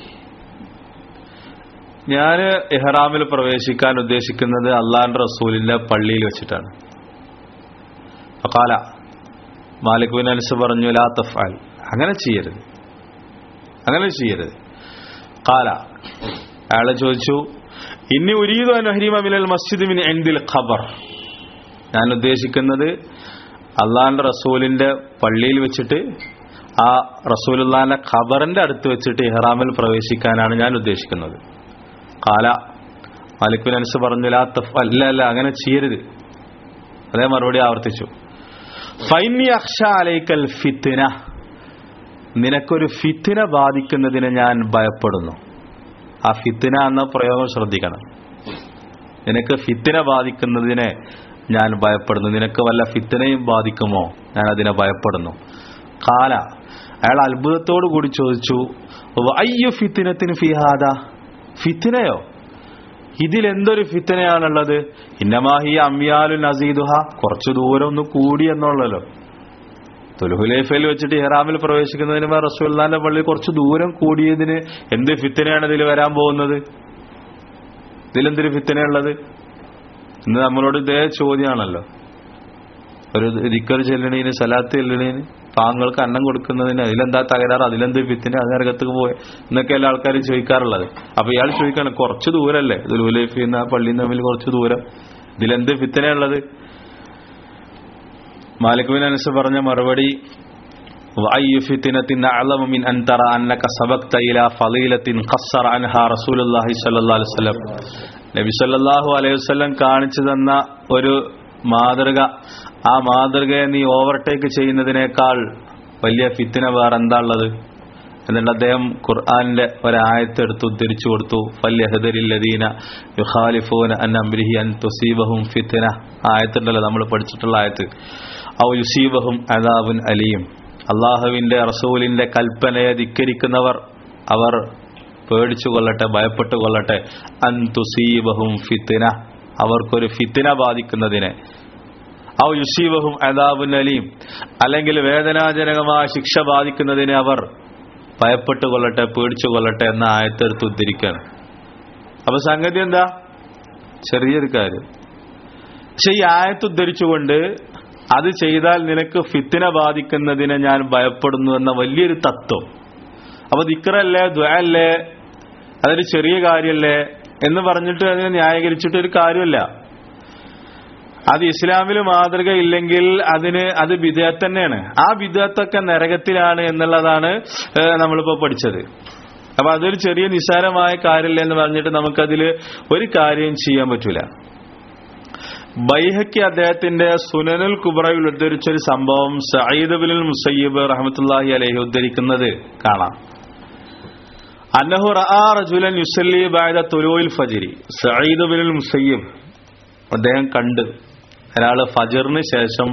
ഞാൻ ഇഹ്റാമിൽ പ്രവേശിക്കാൻ ഉദ്ദേശിക്കുന്നത് അള്ളാഹുവിന്റെ റസൂലിന്റെ പള്ളിയിൽ വെച്ചിട്ടാണ്. ഫഖാല, മാലിക് ബിൻ അനസ് പറഞ്ഞു, ലാ തഫ്അൽ, അങ്ങനെ ചെയ്യരുത്, അങ്ങനെ ചെയ്യരുത്. ഖാല, അയാള് ചോദിച്ചു, ഇന്നി ഉരീദു അൻ ഉഹ്രിമ മിനൽ മസ്ജിദി മിൻ ഇൻദിൽ ഖബർ, ഞാൻ ഉദ്ദേശിക്കുന്നത് അള്ളാഹുവിന്റെ റസൂലിന്റെ പള്ളിയിൽ വെച്ചിട്ട് ആ റസൂലുള്ളാഹിന്റെ ഖബറിന്റെ അടുത്ത് വെച്ചിട്ട് ഇഹ്റാമിൽ പ്രവേശിക്കാനാണ് ഞാൻ ഉദ്ദേശിക്കുന്നത്. ഖാല, മാലിക് ബിൻ അനസ് പറഞ്ഞു, ലാ തഫ്അൽ, അല്ല അങ്ങനെ ചെയ്യരുത്. അതേ മറുപടി ആവർത്തിച്ചു. ഫൈന്നി അഖ്ശ അലൈക്കൽ ഫിത്ന, നിനക്കൊരു ഫിത്ന ബാധിക്കുന്നതിനെ ഞാൻ ഭയപ്പെടുന്നു. ആ ഫിത്ന എന്ന പ്രയോഗം ശ്രദ്ധിക്കണം. നിനക്ക് ഫിത്ന ബാധിക്കുന്നതിനെ ഞാൻ ഭയപ്പെടുന്നു, നിനക്ക് വല്ല ഫിത്നയും ബാധിക്കുമോ, ഞാൻ അതിനെ ഭയപ്പെടുന്നു. ഖാല, അയാൾ അത്ഭുതത്തോടു കൂടി ചോദിച്ചു, അയ്യോ ഫിത്നത്തിന് ഫിഹാദ, ഫിത്നയോ, ഇതിലെന്തൊരു ഫിത്നയാണുള്ളത്? ഇന്നമാഹി അമ്യാലു നസീദുഹ, കുറച്ചു ദൂരം ഒന്ന് കൂടി എന്നുള്ളല്ലോ. ദുൽഹുലൈഫയിൽ വെച്ചിട്ട് ഇഹ്റാമിൽ പ്രവേശിക്കുന്നതിന് റസൂലുള്ളാഹിന്റെ പള്ളി കുറച്ച് ദൂരം കൂടിയതിന് എന്ത് ഫിത്നയാണ് ഇതിൽ വരാൻ പോകുന്നത്? ഇതിലെന്തൊരു ഫിത്നയുള്ളത്? ഇന്ന് നമ്മളോട് ഇതേ ചോദ്യമാണല്ലോ. ഒരു ദിക്ർ ചെല്ലണീന്, സലാത്ത് ചെല്ലണീന്, പാങ്ങൾക്ക് അന്നം കൊടുക്കുന്നതിന് അതിലെന്താ തകരാറ്, അതിലെന്ത് ഫിത്ന, അത് നരകത്തേക്ക് പോയ എന്നൊക്കെ എല്ലാ ആൾക്കാരും ചോദിക്കാറുള്ളത്. അപ്പൊ ഇയാൾ ചോദിക്കാണ്, കുറച്ച് ദൂരല്ലേ ദുൽഹുലൈഫയിൽ നിന്ന് ആ പള്ളിയും തമ്മിൽ കുറച്ച് ദൂരം, ഇതിലെന്ത് ഫിത്നയുള്ളത്? മാലിക് ബിൻ അനസ് പറഞ്ഞ മറുപടി, വഅയ്യു ഫിത്നത്തിൻ അഅലമു മിൻ അൻ തറ അന്നക സബഖത ഇലാ ഫളീലത്തിൻ ഖസ്സറ അൻഹാ റസൂലുള്ളാഹി സ്വല്ലല്ലാഹു അലൈഹി വസല്ലം, നബി സല്ലല്ലാഹു അലൈഹി വസല്ലം കാണിച്ചു തന്ന ഒരു മാതൃക, ആ മാതൃകയെ നീ ഓവർടേക്ക് ചെയ്യുന്നതിനേക്കാൾ വലിയ ഫിത്ന വേറെ എന്താ ഉള്ളത്? എന്നിട്ട് അദ്ദേഹം ഖുർആനിലെ ഒരായത്ത് എടുത്ത് ഉദ്ധരിച്ചു കൊടുത്തു. ഫല്യഹ്ദരില്ലദീന യുഖാലിഫൂന അൻ അംരിഹി അൻ തുസീബഹും ഫിത്ന, ആയത്തുണ്ടല്ലോ നമ്മൾ പഠിച്ചിട്ടുള്ള ആയത്ത്. ഔ യുസീബഹും അദാബുൻ അലീം, അള്ളാഹുവിന്റെ റസൂലിന്റെ കൽപ്പനയെ ധിക്കരിക്കുന്നവർ അവർ പേടിച്ചു കൊള്ളട്ടെ, ഭയപ്പെട്ടു കൊള്ളട്ടെ. അൻ തുസീബഹും ഫിത്ന, അവർക്കൊരു ഫിത്ന ബാധിക്കുന്നതിനെ. ഔ യുസീബഹും അദാബുൻ അലീം, അല്ലെങ്കിൽ വേദനാജനകമായ ശിക്ഷ ബാധിക്കുന്നതിനെ അവർ ഭയപ്പെട്ടു കൊള്ളട്ടെ, പേടിച്ചു കൊള്ളട്ടെ എന്ന ആയത്തെടുത്ത് ഉദ്ധരിക്കുകയാണ്. അപ്പൊ സംഗതി എന്താ? ചെറിയൊരു കാര്യം. പക്ഷെ ഈ ആയത്ത് ഉദ്ധരിച്ചുകൊണ്ട് അത് ചെയ്താൽ നിനക്ക് ഫിത്ന ബാധിക്കുന്നതിനെ ഞാൻ ഭയപ്പെടുന്നു എന്ന വലിയൊരു തത്വം. അപ്പൊ ദിക്റല്ലേ, ദുആല്ലേ, അതൊരു ചെറിയ കാര്യല്ലേ എന്ന് പറഞ്ഞിട്ട് അതിനെ ന്യായീകരിച്ചിട്ട് ഒരു കാര്യമില്ല. അത് ഇസ്ലാമിൽ മാതൃക ഇല്ലെങ്കിൽ അത് ബിദ്അത്ത് തന്നെയാണ്. ആ ബിദ്അത്തൊക്കെ നരകത്തിലാണ് എന്നുള്ളതാണ് നമ്മളിപ്പോ പഠിച്ചത്. അപ്പൊ അതൊരു ചെറിയ നിസ്സാരമായ കാര്യമില്ല എന്ന് പറഞ്ഞിട്ട് നമുക്കതിൽ ഒരു കാര്യം ചെയ്യാൻ പറ്റൂല. ബൈഹഖി അദ്ദേഹത്തിന്റെ സുനനുൽ കുബ്രയിൽ ഉദ്ധരിച്ചൊരു സംഭവം സഈദ് ബിൻ മുസയ്യിബ് റഹ്മത്തുള്ളാഹി അലൈഹി ഉദ്ധരിക്കുന്നത് കാണാം. അന്നഹു റഅ റജുലൻ യുസല്ലി ബഅദ തുലൂഇൽ ഫജ്രി, സഈദ് ബിൻ മുസയ്യിബ് അദ്ദേഹം കണ്ട് ഒരാള് ഫജ്റിന് ശേഷം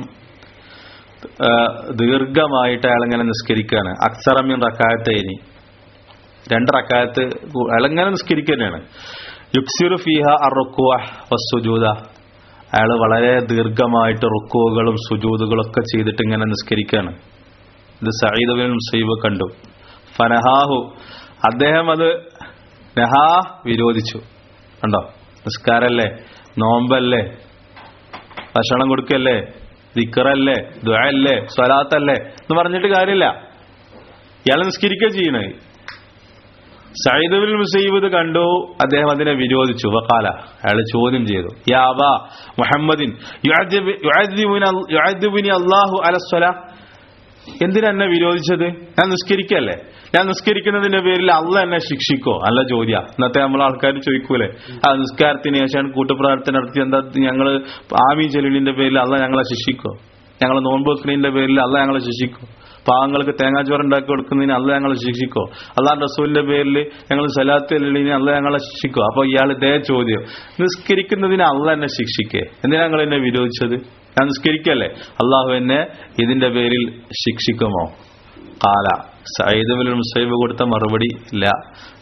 ദീർഘമായിട്ട് അയാളിങ്ങനെ നിസ്കരിക്കുകയാണ്. അക്സറ മിൻ റകഅത്തൈനി, 2 റകഅത്ത് അയാളിങ്ങനെ നിസ്കരിക്കുകയാണ്. യുക്സിറു ഫീഹ അർറുകൂഅ വസ്സുജൂദ, അയാൾ വളരെ ദീർഘമായിട്ട് റുക്കുകളും സുജൂദുകളും ഒക്കെ ചെയ്തിട്ട് ഇങ്ങനെ നിസ്കരിക്കുകയാണ്. ഇത് സഈദ് ബിൻ മുസയ്യിബ് കണ്ടു. ഫനഹാഹു, അദ്ദേഹം അത് വിരോധിച്ചു. കണ്ടോ, നിസ്കാരല്ലേ, നോമ്പല്ലേ, ഭക്ഷണം കൊടുക്കല്ലേ, ദിക്റല്ലേ, ദുആല്ലേ, സ്വലാത്തല്ലേ എന്ന് പറഞ്ഞിട്ട് കാര്യമില്ല. ഇയാൾ നിസ്കരിക്കുക ചെയ്യണേ. സഈദ് ബിൻ മുസയ്യിബ് ഇത് കണ്ടു, അദ്ദേഹം അതിനെ വിരോധിച്ചു. വഖാല, അയാൾ ചോദ്യം ചെയ്തു, യാ അബാ മുഹമ്മദിൻ യുഅദ്ദിബുനി അല്ലാഹു അലസ്സലാ, എന്തിനാ എന്നെ വിരോധിച്ചത്? ഞാൻ നിസ്കരിക്കല്ലേ, ഞാൻ നിസ്കരിക്കുന്നതിന്റെ പേരിൽ അള്ളാഹ് എന്നെ ശിക്ഷിക്കോ? നല്ല ചോദ്യ. ഇന്നത്തെ നമ്മൾ ആൾക്കാർ ചോദിക്കൂലേ, ആ നിസ്കാരത്തിന് ശേഷം കൂട്ടുപ്രാർത്ഥന നടത്തി എന്താ ഞങ്ങള് ആമീൻ ചൊല്ലിന്റെ പേരിൽ അള്ളാഹ് ഞങ്ങളെ ശിക്ഷിക്കോ? ഞങ്ങൾ നോമ്പ് വെക്കുന്നതിന്റെ പേരിൽ അള്ളാഹ് ഞങ്ങളെ ശിക്ഷിക്കോ? പാവങ്ങൾക്ക് തേങ്ങാച്ചോറ് ഉണ്ടാക്കി കൊടുക്കുന്നതിന് അള്ളാഹ് ഞങ്ങളെ ശിക്ഷിക്കോ? അള്ളാഹ് റസൂലിന്റെ പേരിൽ ഞങ്ങൾ സലാത്ത് ചൊല്ലിന് അള്ളാഹ് ഞങ്ങളെ ശിക്ഷിക്കോ? അപ്പൊ ഇയാൾ ഇതേ ചോദ്യം, നിസ്കരിക്കുന്നതിന് അള്ളാഹ് എന്നെ ശിക്ഷിക്കേ, എന്തിനാ ഞങ്ങൾ എന്നെ വിരോധിച്ചത്? ഞാൻ നിസ്കരിക്കല്ലേ, അള്ളാഹു എന്നെ ഇതിന്റെ പേരിൽ ശിക്ഷിക്കുമോ? ഖാല, സഈദ് ബിൻ മുസയ്യിബ് കൊടുത്ത മറുപടി, ഇല്ല,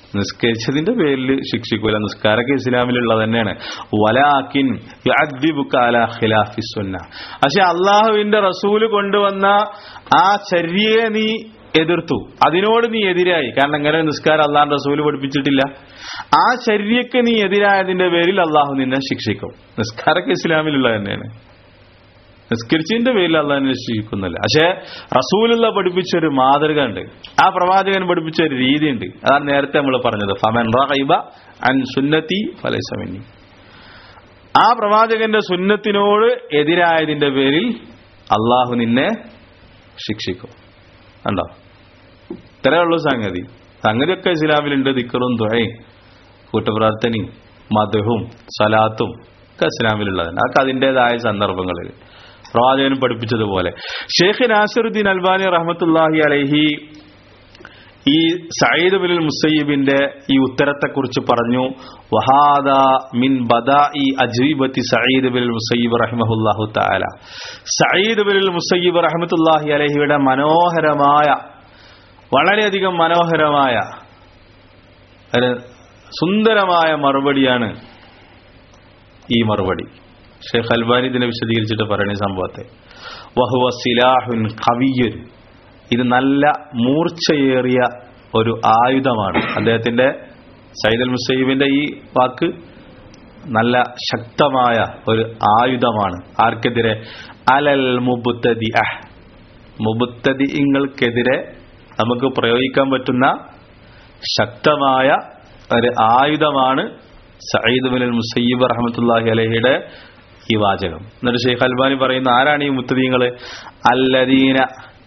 നിസ്കരിച്ചതിന്റെ പേരിൽ ശിക്ഷിക്കൂല. നിസ്കാരമൊക്കെ ഇസ്ലാമിലുള്ളത് തന്നെയാണ്. വലാകിൻ യുഅദ്ദിബുക അലാ ഖിലാഫി സുന്ന. പക്ഷെ അള്ളാഹുവിന്റെ റസൂല് കൊണ്ടുവന്ന ആ ചര്യയെ നീ എതിർത്തു, അതിനോട് നീ എതിരായി. കാരണം ഇങ്ങനെ നിസ്കാരം അള്ളാഹുന്റെ റസൂല് പഠിപ്പിച്ചിട്ടില്ല. ആ ചര്യക്ക് നീ എതിരായതിന്റെ പേരിൽ അള്ളാഹു നിന്നെ ശിക്ഷിക്കും. നിസ്കാരമൊക്കെ ഇസ്ലാമിലുള്ളത് തന്നെയാണ്. നിസ്കരിച്ചതിന്റെ പേരിൽ അള്ളാഹിനെ ശിക്ഷിക്കുന്നില്ല. പക്ഷെ റസൂലുള്ള പഠിപ്പിച്ചൊരു മാതൃക ഉണ്ട്, ആ പ്രവാചകൻ പഠിപ്പിച്ച ഒരു രീതിയുണ്ട്. അതാണ് നേരത്തെ നമ്മൾ പറഞ്ഞത്, ഫമൻ റഗിബ അൻ സുന്നതി ഫലൈസ മിന്നി. ആ പ്രവാചകന്റെ സുന്നത്തിനോട് എതിരായതിന്റെ പേരിൽ അള്ളാഹു നിന്നെ ശിക്ഷിക്കും. കണ്ടോ, ഇത്രയേ ഉള്ളൂ സംഗതി. സംഗതിയൊക്കെ ഇസ്ലാമിലുണ്ട്. ദിക്റും ദുആയും കൂട്ടുപ്രാർത്ഥനയും മദ്ഹും സലാത്തും ഒക്കെ ഇസ്ലാമിലുള്ളതാണ്. അതൊക്കെ അതിൻ്റെതായ സന്ദർഭങ്ങളിൽ പ്രവാചകനും പഠിപ്പിച്ചതുപോലെ. ഷെയ്ഖ് നാസിറുദ്ദീൻ അൽബാനി റഹ്മത്തുള്ളാഹി അലൈഹി ഈ സഈദ് ബിനുൽ മുസയ്യിബിന്റെ ഈ ഉത്തരത്തെക്കുറിച്ച് പറഞ്ഞു, വഹാദാ മിൻ ബദാഇ അജ്വിബത്തി സഈദ് ബിനുൽ മുസയ്യിബ് റഹിമഹുല്ലാഹു തആല. സഈദ് ബിനുൽ മുസയ്യിബ് റഹ്മത്തുള്ളാഹി അലൈഹിയുടെ മനോഹരമായ, വളരെയധികം മനോഹരമായ ഒരു സുന്ദരമായ മറുപടിയാണ് ഈ മറുപടി. ഷെയ്ഖ് അൽബാനി ഇതിനെ വിശദീകരിച്ചിട്ട് പറയുന്ന സംഭവത്തെ, വഹുവ സിലാഹുൻ ഖവിയ്യുൻ, ഇത് നല്ല മൂർച്ചയേറിയ ഒരു ആയുധമാണ്. അദ്ദേഹത്തിന്റെ സയ്യിദ് അൽ മുസയ്യിബിന്റെ ഈ വാക്ക് നല്ല ശക്തമായ ഒരു ആയുധമാണ്. ആർക്കെതിരെ? അലൽ മുബ്തദിഅഹ്, മുബ്തദിഇങ്ങൾക്കെതിരെ നമുക്ക് പ്രയോഗിക്കാൻ പറ്റുന്ന ശക്തമായ ഒരു ആയുധമാണ് സഈദ് ബിനുൽ മുസയ്യിബ് റഹ്മത്തുള്ളാഹി അലൈഹിയുടെ ഈ വാചകം. എന്നിട്ട് ഷെയ്ഖ് അൽബാനി പറയുന്ന, ആരാണ് ഈ മുബ്തദിങ്ങൾ? അല്ലദീന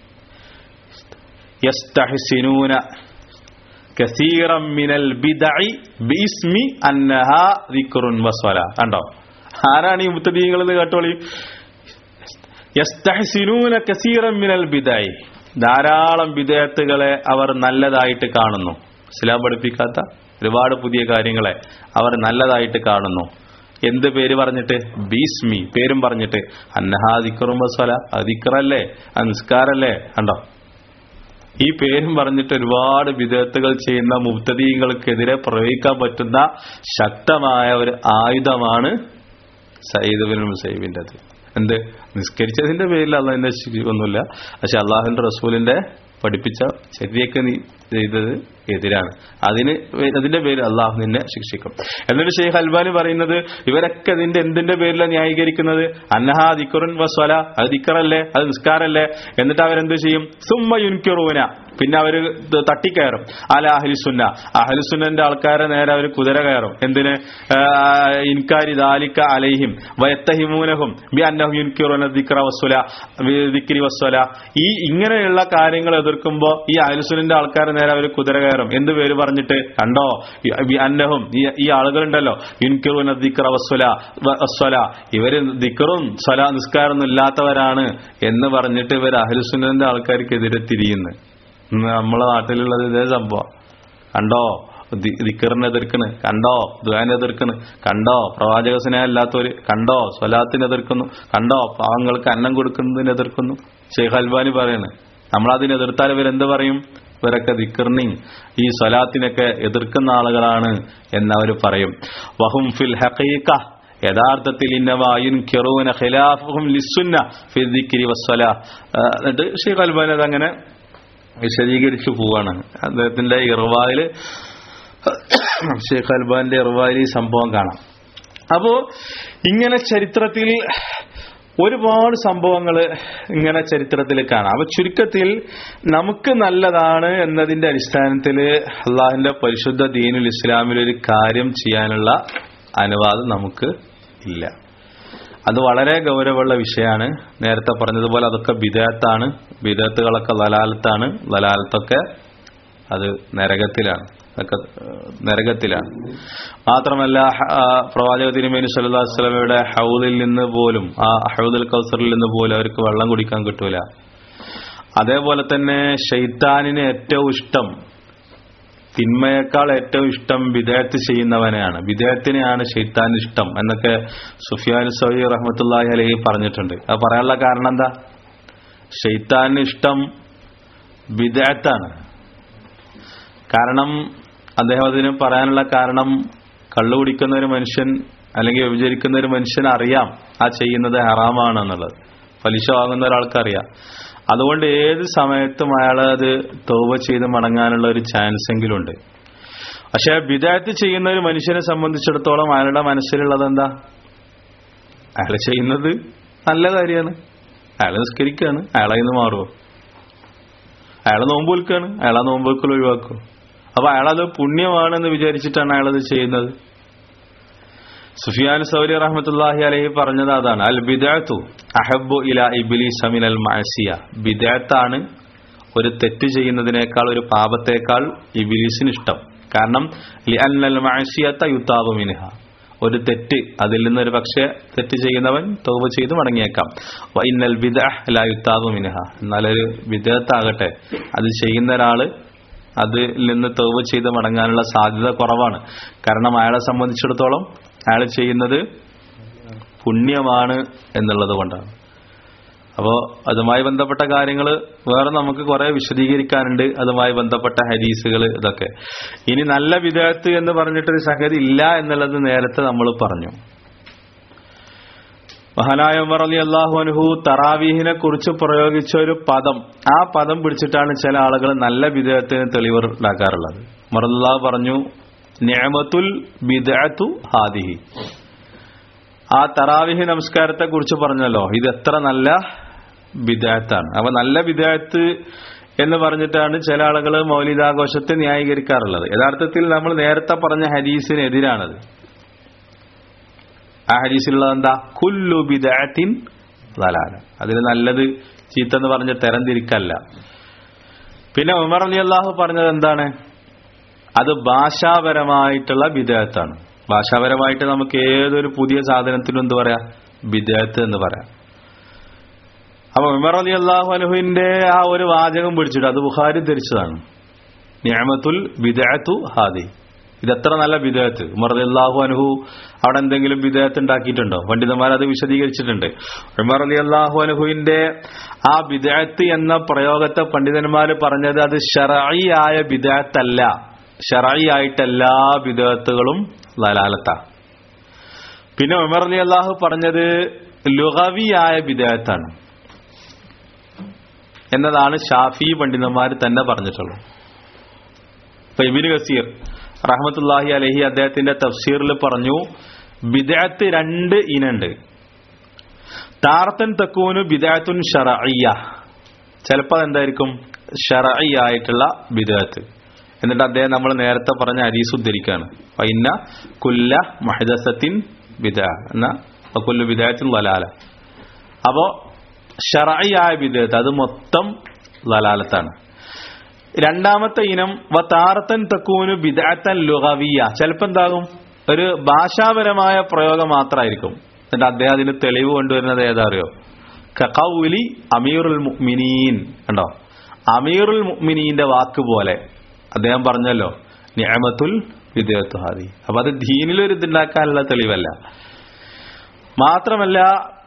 യസ്തഹ്സിനൂന കസീറൻ മിനൽ ബിദ്അഇ ബിസ്മി അന്നഹാ ദിക്റുൻ വസ്വലാ. കണ്ടോ, ആരാണ് ഈ മുബ്തദികൾ എന്ന് കേട്ടോളി. യസ്തഹ്സിനൂന കസീറൻ മിനൽ ബിദ്അഇ, ധാരാളം ബിദ്അത്തുകളെ അവർ നല്ലതായിട്ട് കാണുന്നു. ഇസ്ലാം പഠിപ്പിക്കാത്ത ഒരുപാട് പുതിയ കാര്യങ്ങളെ അവർ നല്ലതായിട്ട് കാണുന്നു. എന്ത് പേര് പറഞ്ഞിട്ട്? ബിസ്മി, പേരും പറഞ്ഞിട്ട്. അന്നഹാ ദിക്റുൻ വസ്വലാ, അത് ദിക്റല്ലേ, അത് നിസ്കാരല്ലേ. കണ്ടോ, ഈ പേരും പറഞ്ഞിട്ട് ഒരുപാട് ബിദ്അത്തുകൾ ചെയ്യുന്ന മുബ്തദികൾക്കെതിരെ പ്രയോഗിക്കാൻ പറ്റുന്ന ശക്തമായ ഒരു ആയുധമാണ് സഈദ് ബിനുൽ മുസയ്യിബിൻ്റെത്. എന്ത്? നിസ്കരിച്ചതിന്റെ പേരിൽ അള്ളാഹിനെ ശിക്ഷിക്കൊന്നുമില്ല, പക്ഷെ അള്ളാഹുവിന്റെ റസൂലിന്റെ പഠിപ്പിച്ച ചര്യക്ക് നീ ചെയ്തത് എതിരാണ്, അതിന്റെ പേരിൽ അള്ളാഹു നിന്നെ ശിക്ഷിക്കും. എന്നിട്ട് ഷെയ്ഖ് അൽബാനി പറയുന്നത്, ഇവരൊക്കെ ഇതിന്റെ എന്തിന്റെ പേരിലാണ് ന്യായീകരിക്കുന്നത്? അന്നഹാ ദിക്റുൻ വസ്വല, അത് ദിക്റല്ലേ, അത് നിസ്കാരല്ലേ. എന്നിട്ട് അവരെന്ത് ചെയ്യും? സുമ്മ യുൻകിറൂന, പിന്നെ അവര് തട്ടിക്കയറും. അല അഹ്ലുസുന്ന, അഹ്ലുസുന്നന്റെ ആൾക്കാരെ നേരെ അവർ കുതിര കയറും. എന്തിന്? ഇൻകാരി ദാലിക അലൈഹിം വയത്തഹിമൂനഹും ബി അന്നഹു യുൻകിറൂന ദിക്റ വസ്വല ദിക്രി വസ്വല. ഈ ഇങ്ങനെയുള്ള കാര്യങ്ങൾ എതിർക്കുമ്പോ ഈ അഹ്ലുസുന്നന്റെ ആൾക്കാരെ നേരെ അവർ കുതിര കയറും. എന്ത് പേര് പറഞ്ഞിട്ട്? കണ്ടോ, അന്നഹും, ഈ ആളുകളുണ്ടല്ലോ, യുൻകിറൂന ദിക്റ വസ്വല, ഇവര് ദിക്റും സ്വലാ നിസ്കാരമൊന്നും ഇല്ലാത്തവരാണ് എന്ന് പറഞ്ഞിട്ട് ഇവർ അഹ്ലുസുന്നന്റെ ആൾക്കാർക്കെതിരെ തിരിയുന്നു. നമ്മളെ നാട്ടിലുള്ളത് ഇതേ സംഭവം. കണ്ടോ, ദിക്റിനെ എതിർക്കണ്, കണ്ടോ ദുആനെ എതിർക്കണ്, കണ്ടോ പ്രവാചക സ്നേഹം ഇല്ലാത്തവര്, കണ്ടോ സ്വലാത്തിനെ എതിർക്കുന്നു, കണ്ടോ പാവങ്ങൾക്ക് അന്നം കൊടുക്കുന്നതിന് എതിർക്കുന്നു. ഷെയ്ഖ് അൽബാനി പറയാണ്, നമ്മളതിനെ എതിർത്താൽ ഇവരെന്ത് പറയും? ഇവരൊക്കെ ദിക്റിനെയും ഈ സ്വലാത്തിനൊക്കെ എതിർക്കുന്ന ആളുകളാണ് എന്നവർ പറയും. വഹും ഫിൽ ഹഖീഖ, യഥാർത്ഥത്തിൽ ഇന്നമാ യുൻകിറൂന ഖിലാഫഹും ലിസ്സുന്ന ഫി ദിക്രി വസ്സലാ. എന്നിട്ട് ഷെയ്ഖ് അൽബാനി അതങ്ങനെ വിശദീകരിച്ചു പോവാണ്. അദ്ദേഹത്തിന്റെ ഇർവായില്, ഷെയ്ഖ് അൽബാനിന്റെ ഇർവായിൽ ഈ സംഭവം കാണാം. അപ്പോ ഇങ്ങനെ ചരിത്രത്തിൽ ഒരുപാട് സംഭവങ്ങൾ ഇങ്ങനെ ചരിത്രത്തിൽ കാണാം. അപ്പൊ ചുരുക്കത്തിൽ നമുക്ക് നല്ലതാണ് എന്നതിന്റെ അടിസ്ഥാനത്തിൽ അള്ളാഹിന്റെ പരിശുദ്ധ ദീനുൽ ഇസ്ലാമിൽ ഒരു കാര്യം ചെയ്യാനുള്ള അനുവാദം നമുക്ക് ഇല്ല. അത് വളരെ ഗൗരവമുള്ള വിഷയമാണ്. നേരത്തെ പറഞ്ഞതുപോലെ അതൊക്കെ ബിദഅത്താണ്, ബിദഅത്തുകളൊക്കെ ദലാലത്താണ്, ദലാലത്തൊക്കെ അത് നരകത്തിലാണ്, അതൊക്കെ നരകത്തിലാണ്. മാത്രമല്ല പ്രവാചക തിരുമേനി സല്ലല്ലാഹു അലൈഹി വസല്ലമയുടെ ഹൗദിൽ നിന്ന് പോലും, ആ ഹൗദുൽ കൗസറിൽ നിന്ന് പോലും അവർക്ക് വെള്ളം കുടിക്കാൻ കിട്ടൂല. അതേപോലെ തന്നെ ശൈത്താനിന് ഏറ്റവും ഇഷ്ടം, തിന്മയേക്കാൾ ഏറ്റവും ഇഷ്ടം ബിദഅത്ത് ചെയ്യുന്നവനെയാണ്, ബിദഅത്തിനെയാണ് ശൈത്താൻ ഇഷ്ടം എന്നൊക്കെ സുഫിയാൻ സൗരി റഹ്മത്തുള്ളാഹി അലൈഹി പറഞ്ഞിട്ടുണ്ട്. അത് പറയാനുള്ള കാരണം എന്താ? ശൈത്താന് ഇഷ്ടം ബിദഅത്താണ്. കാരണം അദ്ദേഹം അതിന് പറയാനുള്ള കാരണം, കള്ളു കുടിക്കുന്ന ഒരു മനുഷ്യൻ അല്ലെങ്കിൽ വ്യഭിചരിക്കുന്ന ഒരു മനുഷ്യൻ അറിയാം ആ ചെയ്യുന്നത് ഹറാമാണെന്നുള്ളത്. പലിശ വാങ്ങുന്ന ഒരാൾക്കറിയാം. അതുകൊണ്ട് ഏത് സമയത്തും അയാൾ അത് തൗബ ചെയ്ത് മടങ്ങാനുള്ള ഒരു ചാൻസ് എങ്കിലും ഉണ്ട്. പക്ഷെ ബിദഅത്ത് ചെയ്യുന്ന ഒരു മനുഷ്യനെ സംബന്ധിച്ചിടത്തോളം അയാളുടെ മനസ്സിലുള്ളത് എന്താ? അയാൾ ചെയ്യുന്നത് നല്ല കാര്യമാണ്, അയാൾ നിസ്കരിക്കുകയാണ്, അയാളതിൽ നിന്ന് മാറുമോ? അയാൾ നോമ്പ് വിൽക്കുകയാണ്, അയാൾ ആ നോമ്പ് വിൽക്കൽ ഒഴിവാക്കും. അപ്പൊ അയാളത് പുണ്യമാണെന്ന് വിചാരിച്ചിട്ടാണ് അയാളത് ചെയ്യുന്നത്. സുഫിയാൻ സൗരി റഹ്മത്തുള്ളാഹി അലൈഹി പറഞ്ഞത് അതാണ്, അൽ ബിദ്അത്തു അഹബ്ബു ഇലാ ഇബ്ലീസ മിനൽ മഅസിയ. ബിദ്അത്താണ് ഒരു തെറ്റ് ചെയ്യുന്നതിനേക്കാൾ, ഒരു പാപത്തേക്കാൾ ഇബ്ലീസിന് ഇഷ്ടം. കാരണം ലിഅന്നൽ മഅസിയത യുതാബു മിൻഹ, ഒരു തെറ്റ്, അതിൽ നിന്ന് ഒരു പക്ഷേ തെറ്റ് ചെയ്യുന്നവൻ തൗബ ചെയ്ത് മടങ്ങിയേക്കാം. വ ഇന്നൽ ബിദ്അഹ ലാ യുതാബു മിൻഹ, എന്നാൽ ഒരു ബിദ്അത്താകട്ടെ അത് ചെയ്യുന്ന ഒരാള് അതിൽ നിന്ന് തൗബ ചെയ്ത് മടങ്ങാനുള്ള സാധ്യത കുറവാണ്. കാരണം അയാളെ സംബന്ധിച്ചിടത്തോളം അയാൾ ചെയ്യുന്നത് പുണ്യമാണ് എന്നുള്ളത് കൊണ്ടാണ്. അപ്പോൾ അതുമായി ബന്ധപ്പെട്ട കാര്യങ്ങൾ വേറെ നമുക്ക് കുറെ വിശദീകരിക്കാനുണ്ട്, അതുമായി ബന്ധപ്പെട്ട ഹദീസുകൾ ഇതൊക്കെ. ഇനി നല്ല ബിദ്അത്ത് എന്ന് പറഞ്ഞിട്ടൊരു സംഗതി ഇല്ല എന്നുള്ളത് നേരത്തെ നമ്മൾ പറഞ്ഞു. മഹാനായ ഉമർ റളിയല്ലാഹു അൻഹു തറാവീഹിനെ കുറിച്ച് പ്രയോഗിച്ച ഒരു പദം, ആ പദം പിടിച്ചിട്ടാണ് ചില ആളുകൾ നല്ല ബിദ്അത്തിന് തെളിവ് ഉണ്ടാക്കാറുള്ളത്. ഉമർ റളിയല്ലാഹു പറഞ്ഞു, നിഅമത്തുൽ ബിദ്അത്തു ഹാദിഹി. ആ തറാവീഹ് നമസ്കാരത്തെ കുറിച്ച് പറഞ്ഞല്ലോ, ഇത് എത്ര നല്ല ബിദ്അത്താണ്. അപ്പൊ നല്ല ബിദ്അത്ത് എന്ന് പറഞ്ഞിട്ടാണ് ചില ആളുകൾ മൗലിദാഘോഷത്തെ ന്യായീകരിക്കാറുള്ളത്. യഥാർത്ഥത്തിൽ നമ്മൾ നേരത്തെ പറഞ്ഞ ഹദീസിന് എതിരാണത്. ആ ഹദീസിലുള്ളത് എന്താ? കുല്ലു ബിദ്അത്തിൻ ദലാല. അതിന് നല്ലത് ചീത്തെന്ന് പറഞ്ഞ് തരംതിരിക്കല്ല. പിന്നെ ഉമർ റളിയല്ലാഹു പറഞ്ഞത് എന്താണ്? അത് ഭാഷാപരമായിട്ടുള്ള ബിദ്അത്താണ്. ഭാഷാപരമായിട്ട് നമുക്ക് ഏതൊരു പുതിയ സാധനത്തിനും എന്ത് പറയാം? ബിദ്അത്ത് എന്ന് പറയാം. അപ്പൊ ഉമർ റളിയല്ലാഹു അൻഹുവിന്റെ ആ ഒരു വാചകം പിടിച്ചിട്ട് അത് ബുഖാരി ധരിച്ചതാണ്, നിഅമത്തുൽ ബിദ്അത്തു ഹാദി. ഇതെത്ര നല്ല ബിദ്അത്ത്. ഉമർ റളിയല്ലാഹു അൻഹു അവിടെ എന്തെങ്കിലും ബിദ്അത്ത് ഉണ്ടാക്കിയിട്ടുണ്ടോ? പണ്ഡിതന്മാർ അത് വിശദീകരിച്ചിട്ടുണ്ട്. ഉമർ റളിയല്ലാഹു അൻഹുവിന്റെ ആ ബിദ്അത്ത് എന്ന പ്രയോഗത്തെ പണ്ഡിതന്മാർ പറഞ്ഞത് അത് ശർഈ ആയ ബിദ്അത്തല്ല, ശർഈ ആയിട്ട് എല്ലാ ബിദ്അത്തുകളും ദലാലത്താ. പിന്നെ ഉമർ റളിയല്ലാഹു പറഞ്ഞത് ലുഗവിയായ ബിദ്അത്താണ് എന്നതാണ് ഷാഫി പണ്ഡിതന്മാർ തന്നെ പറഞ്ഞിട്ടുള്ളത്. ഇപ്പൊ ഇബ്നു കസീർ റഹ്മത്തുള്ളാഹി അലൈഹി അദ്ദേഹത്തിന്റെ തഫ്സീറിൽ പറഞ്ഞു, ബിദ്അത്ത് രണ്ട് ഇനണ്ട്. താറത്തൻ തക്കൂനു ബിദ്അത്തുൻ ശർഈയ, ചിലപ്പോൾ എന്തായിരിക്കും? ശർഈ ആയിട്ടുള്ള ബിദ്അത്ത്. എന്നിട്ട് അദ്ദേഹം നമ്മൾ നേരത്തെ പറഞ്ഞ ഹദീസ് ഉദ്ധരിക്കുകയാണ്, ഫഇന്ന കുല്ല മുഹ്ദസത്തിൻ ബിദ്അ എന്ന വകുല്ലു ബിദ്അത്തിൻ ദലാല. അപ്പോ ശർഈ ആയ ബിദ്അത്ത് അത് മൊത്തം ദലാലത്താണ്. രണ്ടാമത്തെ ഇനം വതാറത്തൻ തക്കൂനു ബിദ്അത്തൻ ലുഗവിയ, ചിലപ്പോൾ എന്താകും? ഒരു ഭാഷാപരമായ പ്രയോഗം മാത്രമായിരിക്കും. എന്നിട്ട് അദ്ദേഹം അതിന് തെളിവ് കൊണ്ടുവരുന്നത് ഏതാ അറിയോ? കഖൗലി അമീറുൽ മുഅ്മിനീൻ. കണ്ടോ? അമീറുൽ മുഅ്മിനീന്റെ വാക്ക് പോലെ അദ്ദേഹം പറഞ്ഞല്ലോ, നിഅമത്തുൽ ബിദ്അത്തു ഹാദി. അപ്പൊ അത് ദീനിലൊരു ഇതുണ്ടാക്കാനുള്ള തെളിവല്ല. മാത്രമല്ല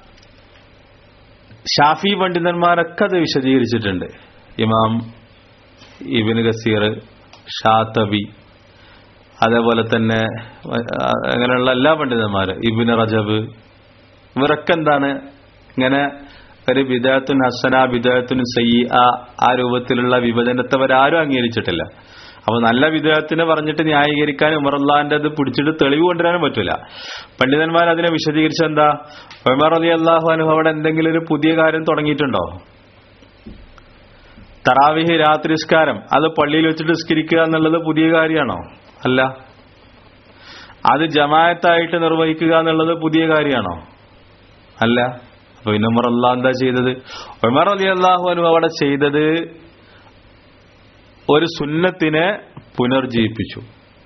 ഷാഫി പണ്ഡിതന്മാരൊക്കെ അത് വിശദീകരിച്ചിട്ടുണ്ട്. ഇമാം ഇബ്നു കസീർ, ഷാത്തബി, അതേപോലെ തന്നെ അങ്ങനെയുള്ള എല്ലാ പണ്ഡിതന്മാരും, ഇബ്നു റജബ്, ഇവരൊക്കെ എന്താണ് ഇങ്ങനെ ഒരു ബിദ്അത്തുൻ ഹസന ബിദ്അത്തുൻ സയ്യിഅ ആ രൂപത്തിലുള്ള വിഭജനത്തെ അവരാരും അംഗീകരിച്ചിട്ടില്ല. അപ്പൊ നല്ല ബിദ്അത്തിനെ പറഞ്ഞിട്ട് ന്യായീകരിക്കാൻ ഉമർ അള്ളാഹിന്റെ അത് പിടിച്ചിട്ട് തെളിവ് കൊണ്ടുവരാനും പറ്റൂല. പണ്ഡിതന്മാർ അതിനെ വിശദീകരിച്ച എന്താ? ഉമർ റളിയല്ലാഹു അൻഹു അവിടെ എന്തെങ്കിലും ഒരു പുതിയ കാര്യം തുടങ്ങിയിട്ടുണ്ടോ? തറാവീഹ് രാത്രി നിസ്കാരം അത് പള്ളിയിൽ വെച്ചിട്ട് നിസ്കരിക്കുക എന്നുള്ളത് പുതിയ കാര്യമാണോ? അല്ല. അത് ജമാഅത്തായിട്ട് നിർവഹിക്കുക എന്നുള്ളത് പുതിയ കാര്യമാണോ? അല്ല. അപ്പൊ പിന്നെ ഉമർ അള്ളാഹ് എന്താ ചെയ്തത്? ഉമർ റളിയല്ലാഹു അൻഹു അവിടെ ചെയ്തത് ഒരു സുന്നത്തിനെ പുനർജീവിപ്പിച്ചു.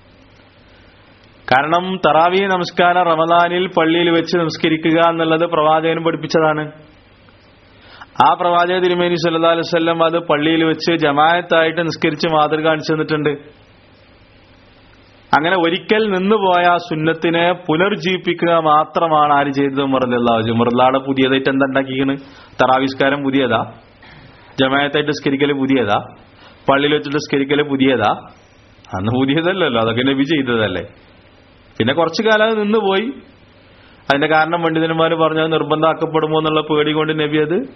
കാരണം തറാവീഹ് നമസ്കാരം റമദാനിൽ പള്ളിയിൽ വെച്ച് നമസ്കരിക്കുക എന്നുള്ളത് പ്രവാചകൻ പഠിപ്പിച്ചതാണ്. ആ പ്രവാചക തിരുമേനി സല്ലല്ലാഹു അലൈഹി വസല്ലം അത് പള്ളിയിൽ വെച്ച് ജമാഅത്തായിട്ട് നിസ്കരിച്ച് മാതൃക കാണിച്ചു തന്നിട്ടുണ്ട്. അങ്ങനെ ഒരിക്കൽ നിന്നുപോയ ആ സുന്നത്തിനെ പുനർജീവിപ്പിക്കുക മാത്രമാണ് ആര് ചെയ്തത്? ഉമർ റളിയല്ലാഹു അൻഹു. ഉമർ റളിയല്ലാഹു പുതിയതായിട്ട് എന്താ ഉണ്ടാക്കിയിരിക്കണ്? തറാവീഹ് പുതിയതാ? ജമാഅത്തായിട്ട് നിസ്കരിക്കല് പുതിയതാ? പള്ളിയിൽ വെച്ചിട്ട് നിസ്കരിക്കല് പുതിയതാ? അന്ന് പുതിയതല്ലല്ലോ, അതൊക്കെ നബി ചെയ്തതല്ലേ. പിന്നെ കുറച്ചു കാലം അത് നിന്നുപോയി. അതിന്റെ കാരണം പണ്ഡിതന്മാർ പറഞ്ഞു അത് നിർബന്ധമാക്കപ്പെടുമോ എന്നുള്ള പേടി കൊണ്ട് നബി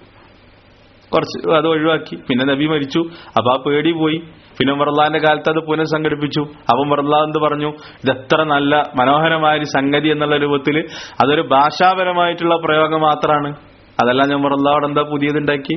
അത് ഒഴിവാക്കി. പിന്നെ നബി മരിച്ചു, അപ്പൊ ആ പേടി പോയി. പിന്നെ ഉമറുള്ളാന്റെ കാലത്ത് അത് പുനഃസംഘടിപ്പിച്ചു. അപ്പൊ ഉമറുള്ളാ എന്ത് പറഞ്ഞു, ഇതെത്ര നല്ല മനോഹരമായ ഒരു സംഗതി എന്നുള്ള രൂപത്തിൽ അതൊരു ഭാഷാപരമായിട്ടുള്ള പ്രയോഗം മാത്രമാണ്. അതെല്ലാം ഉമറുള്ളാ അവിടെ എന്താ പുതിയതുണ്ടാക്കി.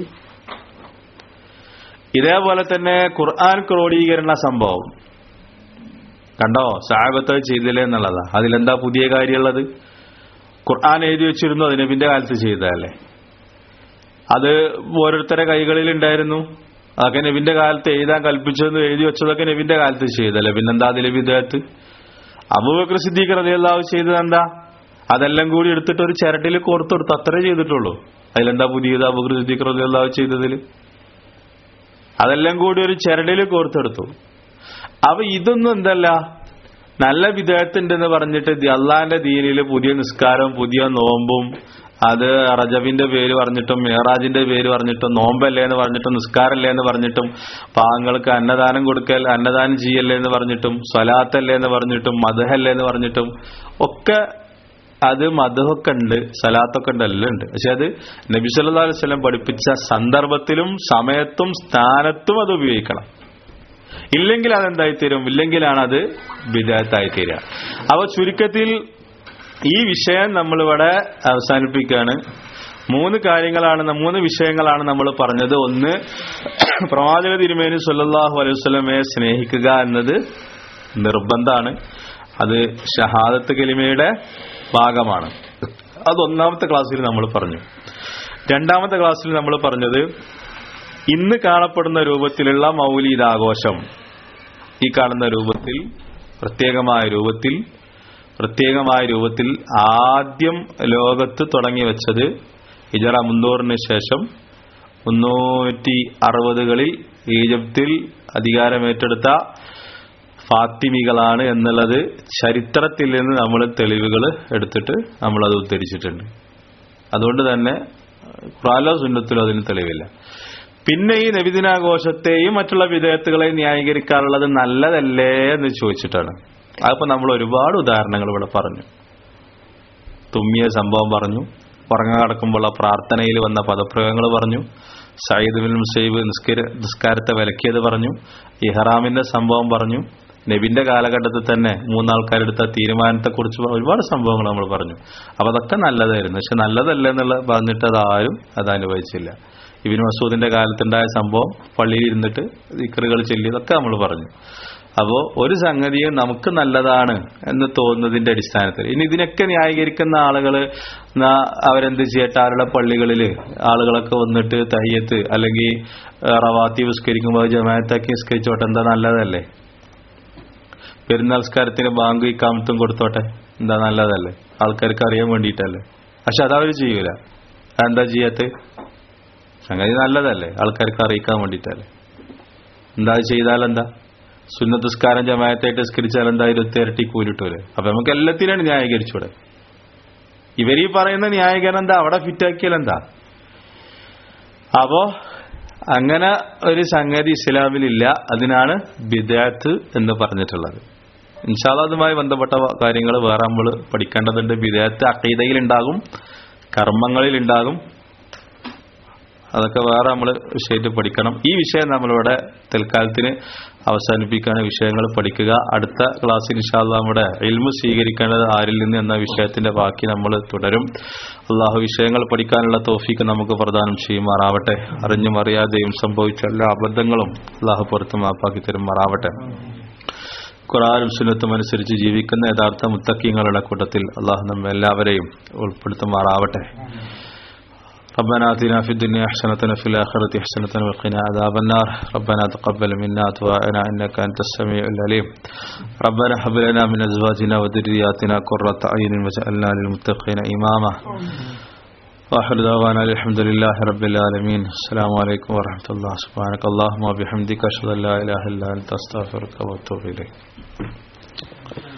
ഇതേപോലെ തന്നെ ഖുർആൻ ക്രോഡീകരണ സംഭവം കണ്ടോ, സഹാബത്ത് ചെയ്തില്ലേ എന്നുള്ളതാ. അതിലെന്താ പുതിയ കാര്യമുള്ളത്? ഖുർആൻ എഴുതി വെച്ചിരുന്നു, അത് നബിന്റെ കാലത്ത് ചെയ്തതല്ലേ. അത് ഓരോരുത്തരുടെ കൈകളിൽ ഉണ്ടായിരുന്നു, അതൊക്കെ നബിന്റെ കാലത്ത് എഴുതാൻ കൽപ്പിച്ചതെന്ന് എഴുതി വെച്ചതൊക്കെ നബിന്റെ കാലത്ത് ചെയ്തല്ലേ. പിന്നെന്താ അതിലെ വിദേഹത്ത്? അബൂബക്കർ സിദ്ദീഖ് റളിയല്ലാഹു ചെയ്തത് എന്താ? അതെല്ലാം കൂടി എടുത്തിട്ട് ഒരു ചരട്ടിൽ കോർത്തെടുത്ത് അത്രേ ചെയ്തിട്ടുള്ളൂ. അതിലെന്താ പുതിയത് അബൂബക്കർ സിദ്ദീഖ് റളിയല്ലാഹു ചെയ്തതിൽ? അതെല്ലാം കൂടി ഒരു ചരടിൽ കോർത്തെടുത്തു. അപ്പൊ ഇതൊന്നും എന്തല്ല, നല്ല വിദേഹത്തുണ്ടെന്ന് പറഞ്ഞിട്ട് അള്ളാന്റെ ദീനില് പുതിയ നിസ്കാരവും പുതിയ നോമ്പും, അത് റജബിന്റെ പേര് പറഞ്ഞിട്ടും മേറാജിന്റെ പേര് പറഞ്ഞിട്ടും നോമ്പല്ലേ എന്ന് പറഞ്ഞിട്ടും നിസ്കാരല്ലേ എന്ന് പറഞ്ഞിട്ടും പാവങ്ങൾക്ക് അന്നദാനം കൊടുക്കൽ അന്നദാനം ചെയ്യല്ലേ എന്ന് പറഞ്ഞിട്ടും സ്വലാത്തല്ലേ എന്ന് പറഞ്ഞിട്ടും മദ്ഹല്ലേ എന്ന് പറഞ്ഞിട്ടും ഒക്കെ അത് മദ്ഹൊക്കെ ഉണ്ട്, സലാത്തൊക്കെ ഉണ്ട്, എല്ലാം ഉണ്ട്. പക്ഷെ അത് നബി സല്ലല്ലാഹു അലൈഹി വസല്ലം പഠിപ്പിച്ച സന്ദർഭത്തിലും സമയത്തും സ്ഥാനത്തും അത് ഉപയോഗിക്കണം. ഇല്ലെങ്കിൽ അതെന്തായിത്തീരും, ഇല്ലെങ്കിലാണ് അത് ബിദ്അത്തായിത്തീരുക. അപ്പൊ ചുരുക്കത്തിൽ ഈ വിഷയം നമ്മളിവിടെ അവസാനിപ്പിക്കുകയാണ്. മൂന്ന് വിഷയങ്ങളാണ് നമ്മൾ പറഞ്ഞത്. ഒന്ന്, പ്രവാചക തിരുമേനി സല്ലല്ലാഹു അലൈഹി വസല്ലമയെ സ്നേഹിക്കുക എന്നത് നിർബന്ധമാണ്. അത് ഷഹാദത്ത് കലിമയുടെ ഭാഗമാണ്. അത് ഒന്നാമത്തെ ക്ലാസ്സിൽ നമ്മൾ പറഞ്ഞു. രണ്ടാമത്തെ ക്ലാസ്സിൽ നമ്മൾ പറഞ്ഞത് ഇന്ന് കാണപ്പെടുന്ന രൂപത്തിലുള്ള മൗലീദ് ആഘോഷം, ഈ കാണുന്ന രൂപത്തിൽ പ്രത്യേകമായ രൂപത്തിൽ ആദ്യം ലോകത്ത് തുടങ്ങി വെച്ചത് ഹിജറ 300 ശേഷം 360കളിൽ ഈജിപ്തിൽ അധികാരമേറ്റെടുത്ത ഫാത്തിമികളാണ് എന്നുള്ളത് ചരിത്രത്തിൽ നിന്ന് നമ്മൾ തെളിവുകൾ എടുത്തിട്ട് നമ്മളത് ഉദ്ധരിച്ചിട്ടുണ്ട്. അതുകൊണ്ട് തന്നെ ഖുർആനിലോ സുന്നത്തിലോ അതിന് തെളിവില്ല. പിന്നെ ഈ നബിദിനാഘോഷത്തെയും മറ്റുള്ള വിദേഹത്തുകളെയും ന്യായീകരിക്കാറുള്ളത് നല്ലതല്ലേ എന്ന് ചോദിച്ചിട്ടാണ്. അതിപ്പോ നമ്മൾ ഒരുപാട് ഉദാഹരണങ്ങൾ ഇവിടെ പറഞ്ഞു. തുമ്മിയ സംഭവം പറഞ്ഞു, ഉറങ്ങാൻ കിടക്കുമ്പോഴുള്ള പ്രാർത്ഥനയിൽ വന്ന പദപ്രയോഗങ്ങൾ പറഞ്ഞു, സയ്യിദ് ബിൻ മുസൈബ് നിസ്കാരത്തെ വിലക്കിയത് പറഞ്ഞു, ഇഹ്റാമിന്റെ സംഭവം പറഞ്ഞു, നബിന്റെ കാലഘട്ടത്തിൽ തന്നെ 3 ആൾക്കാരെടുത്ത തീരുമാനത്തെക്കുറിച്ച് ഒരുപാട് സംഭവങ്ങൾ നമ്മൾ പറഞ്ഞു. അപ്പൊ അതൊക്കെ നല്ലതായിരുന്നു. പക്ഷെ നല്ലതല്ല എന്നുള്ള പറഞ്ഞിട്ട് അത് അനുഭവിച്ചില്ല. ഇബ്നു മസ്ഊദിന്റെ കാലത്തുണ്ടായ സംഭവം, പള്ളിയിൽ ഇരുന്നിട്ട് ദിക്റുകൾ ചൊല്ലിയതൊക്കെ നമ്മൾ പറഞ്ഞു. അപ്പോ ഒരു സംഗതിയും നമുക്ക് നല്ലതാണ് എന്ന് തോന്നുന്നതിന്റെ അടിസ്ഥാനത്തിൽ. ഇനി ഇതിനൊക്കെ ന്യായീകരിക്കുന്ന ആളുകൾ അവരെന്ത് ചെയ്യട്ടെ, അവരുടെ പള്ളികളിൽ ആളുകളൊക്കെ വന്നിട്ട് തഹിയ്യത്ത് അല്ലെങ്കിൽ റവാത്തീബ് നിസ്കരിക്കുമ്പോൾ ജമാഅത്താക്കി നിസ്കരിച്ചോട്ടെ, എന്താ നല്ലതല്ലേ? പെരുന്നാൾ നിസ്കാരത്തിന് ബാങ്ക് ഇഖാമത്തും കൊടുത്തോട്ടെ, എന്താ നല്ലതല്ലേ? ആൾക്കാർക്ക് അറിയാൻ വേണ്ടിയിട്ടല്ലേ. പക്ഷെ അതവർ ചെയ്യൂല. എന്താ ചെയ്യാത്ത? സംഗതി നല്ലതല്ലേ, ആൾക്കാർക്ക് അറിയിക്കാൻ വേണ്ടിയിട്ടല്ലേ. എന്താ ചെയ്താലെന്താ? സുന്നത്ത് നിസ്കാരം ജമാഅത്തായിട്ട് നിസ്കരിച്ചാൽ എന്താ 20 ഇരട്ടി കൂലിട്ടൂലെ? അപ്പൊ നമുക്ക് എല്ലാത്തിനാണ് ന്യായീകരിച്ചൂടെ? ഇവരീ പറയുന്ന ന്യായീകരണം എന്താ? അവിടെ ഫിറ്റാക്കിയാലെന്താ? അപ്പോ അങ്ങനെ ഒരു സംഗതി ഇസ്ലാമിലില്ല. അതിനാണ് ബിദ്അത്ത് എന്ന് പറഞ്ഞിട്ടുള്ളത്. ഇൻഷാ അല്ലാഹ് അതുമായി ബന്ധപ്പെട്ട കാര്യങ്ങൾ വേറെ നമ്മൾ പഠിക്കേണ്ടതുണ്ട്. ബിദ്അത്ത് അഖീദയിൽ ഉണ്ടാകും, കർമ്മങ്ങളിൽ ഉണ്ടാകും. അതൊക്കെ വേറെ നമ്മൾ വിഷയത്തിൽ പഠിക്കണം. ഈ വിഷയം നമ്മളിവിടെ തൽക്കാലത്തിന് അവസാനിപ്പിക്കുകയാണ്. വിഷയങ്ങൾ പഠിക്കുക. അടുത്ത ക്ലാസ്സിൽ ഇൻഷാ അല്ലാഹ് നമ്മുടെ ഇൽമു സ്വീകരിക്കേണ്ടത് ആരിൽ നിന്ന് എന്ന വിഷയത്തിന്റെ ബാക്കി നമ്മൾ തുടരും. അള്ളാഹു വിഷയങ്ങൾ പഠിക്കാനുള്ള തൗഫീക്ക് നമുക്ക് പ്രദാനം ചെയ്യുമാറാവട്ടെ. അറിഞ്ഞും അറിയാതെയും സംഭവിച്ച എല്ലാ അബദ്ധങ്ങളും അള്ളാഹു പുറത്ത് മാപ്പാക്കി തരുമാറാവട്ടെ. ഖുർആനും സുന്നത്തും അനുസരിച്ച് ജീവിക്കുന്ന യഥാർത്ഥ മുത്തഖീങ്ങളുടെ കൂട്ടത്തിൽ അള്ളാഹു നമ്മെ എല്ലാവരെയും ഉൾപ്പെടുത്തുമാറാവട്ടെ. ربنا آتنا في الدنيا حسنة وفي الآخرة حسنة وقنا عذاب النار. ربنا تقبل منا دعاءنا إنك أنت السميع العليم. ربنا هب لنا من أزواجنا وذرياتنا قرة أعين واجعلنا للمتقين إماما. وآخر دعوانا الحمد لله رب العالمين. السلام عليكم ورحمة الله. سبحانك اللهم وبحمدك أشهد أن لا إله إلا أنت أستغفرك وأتوب إليك.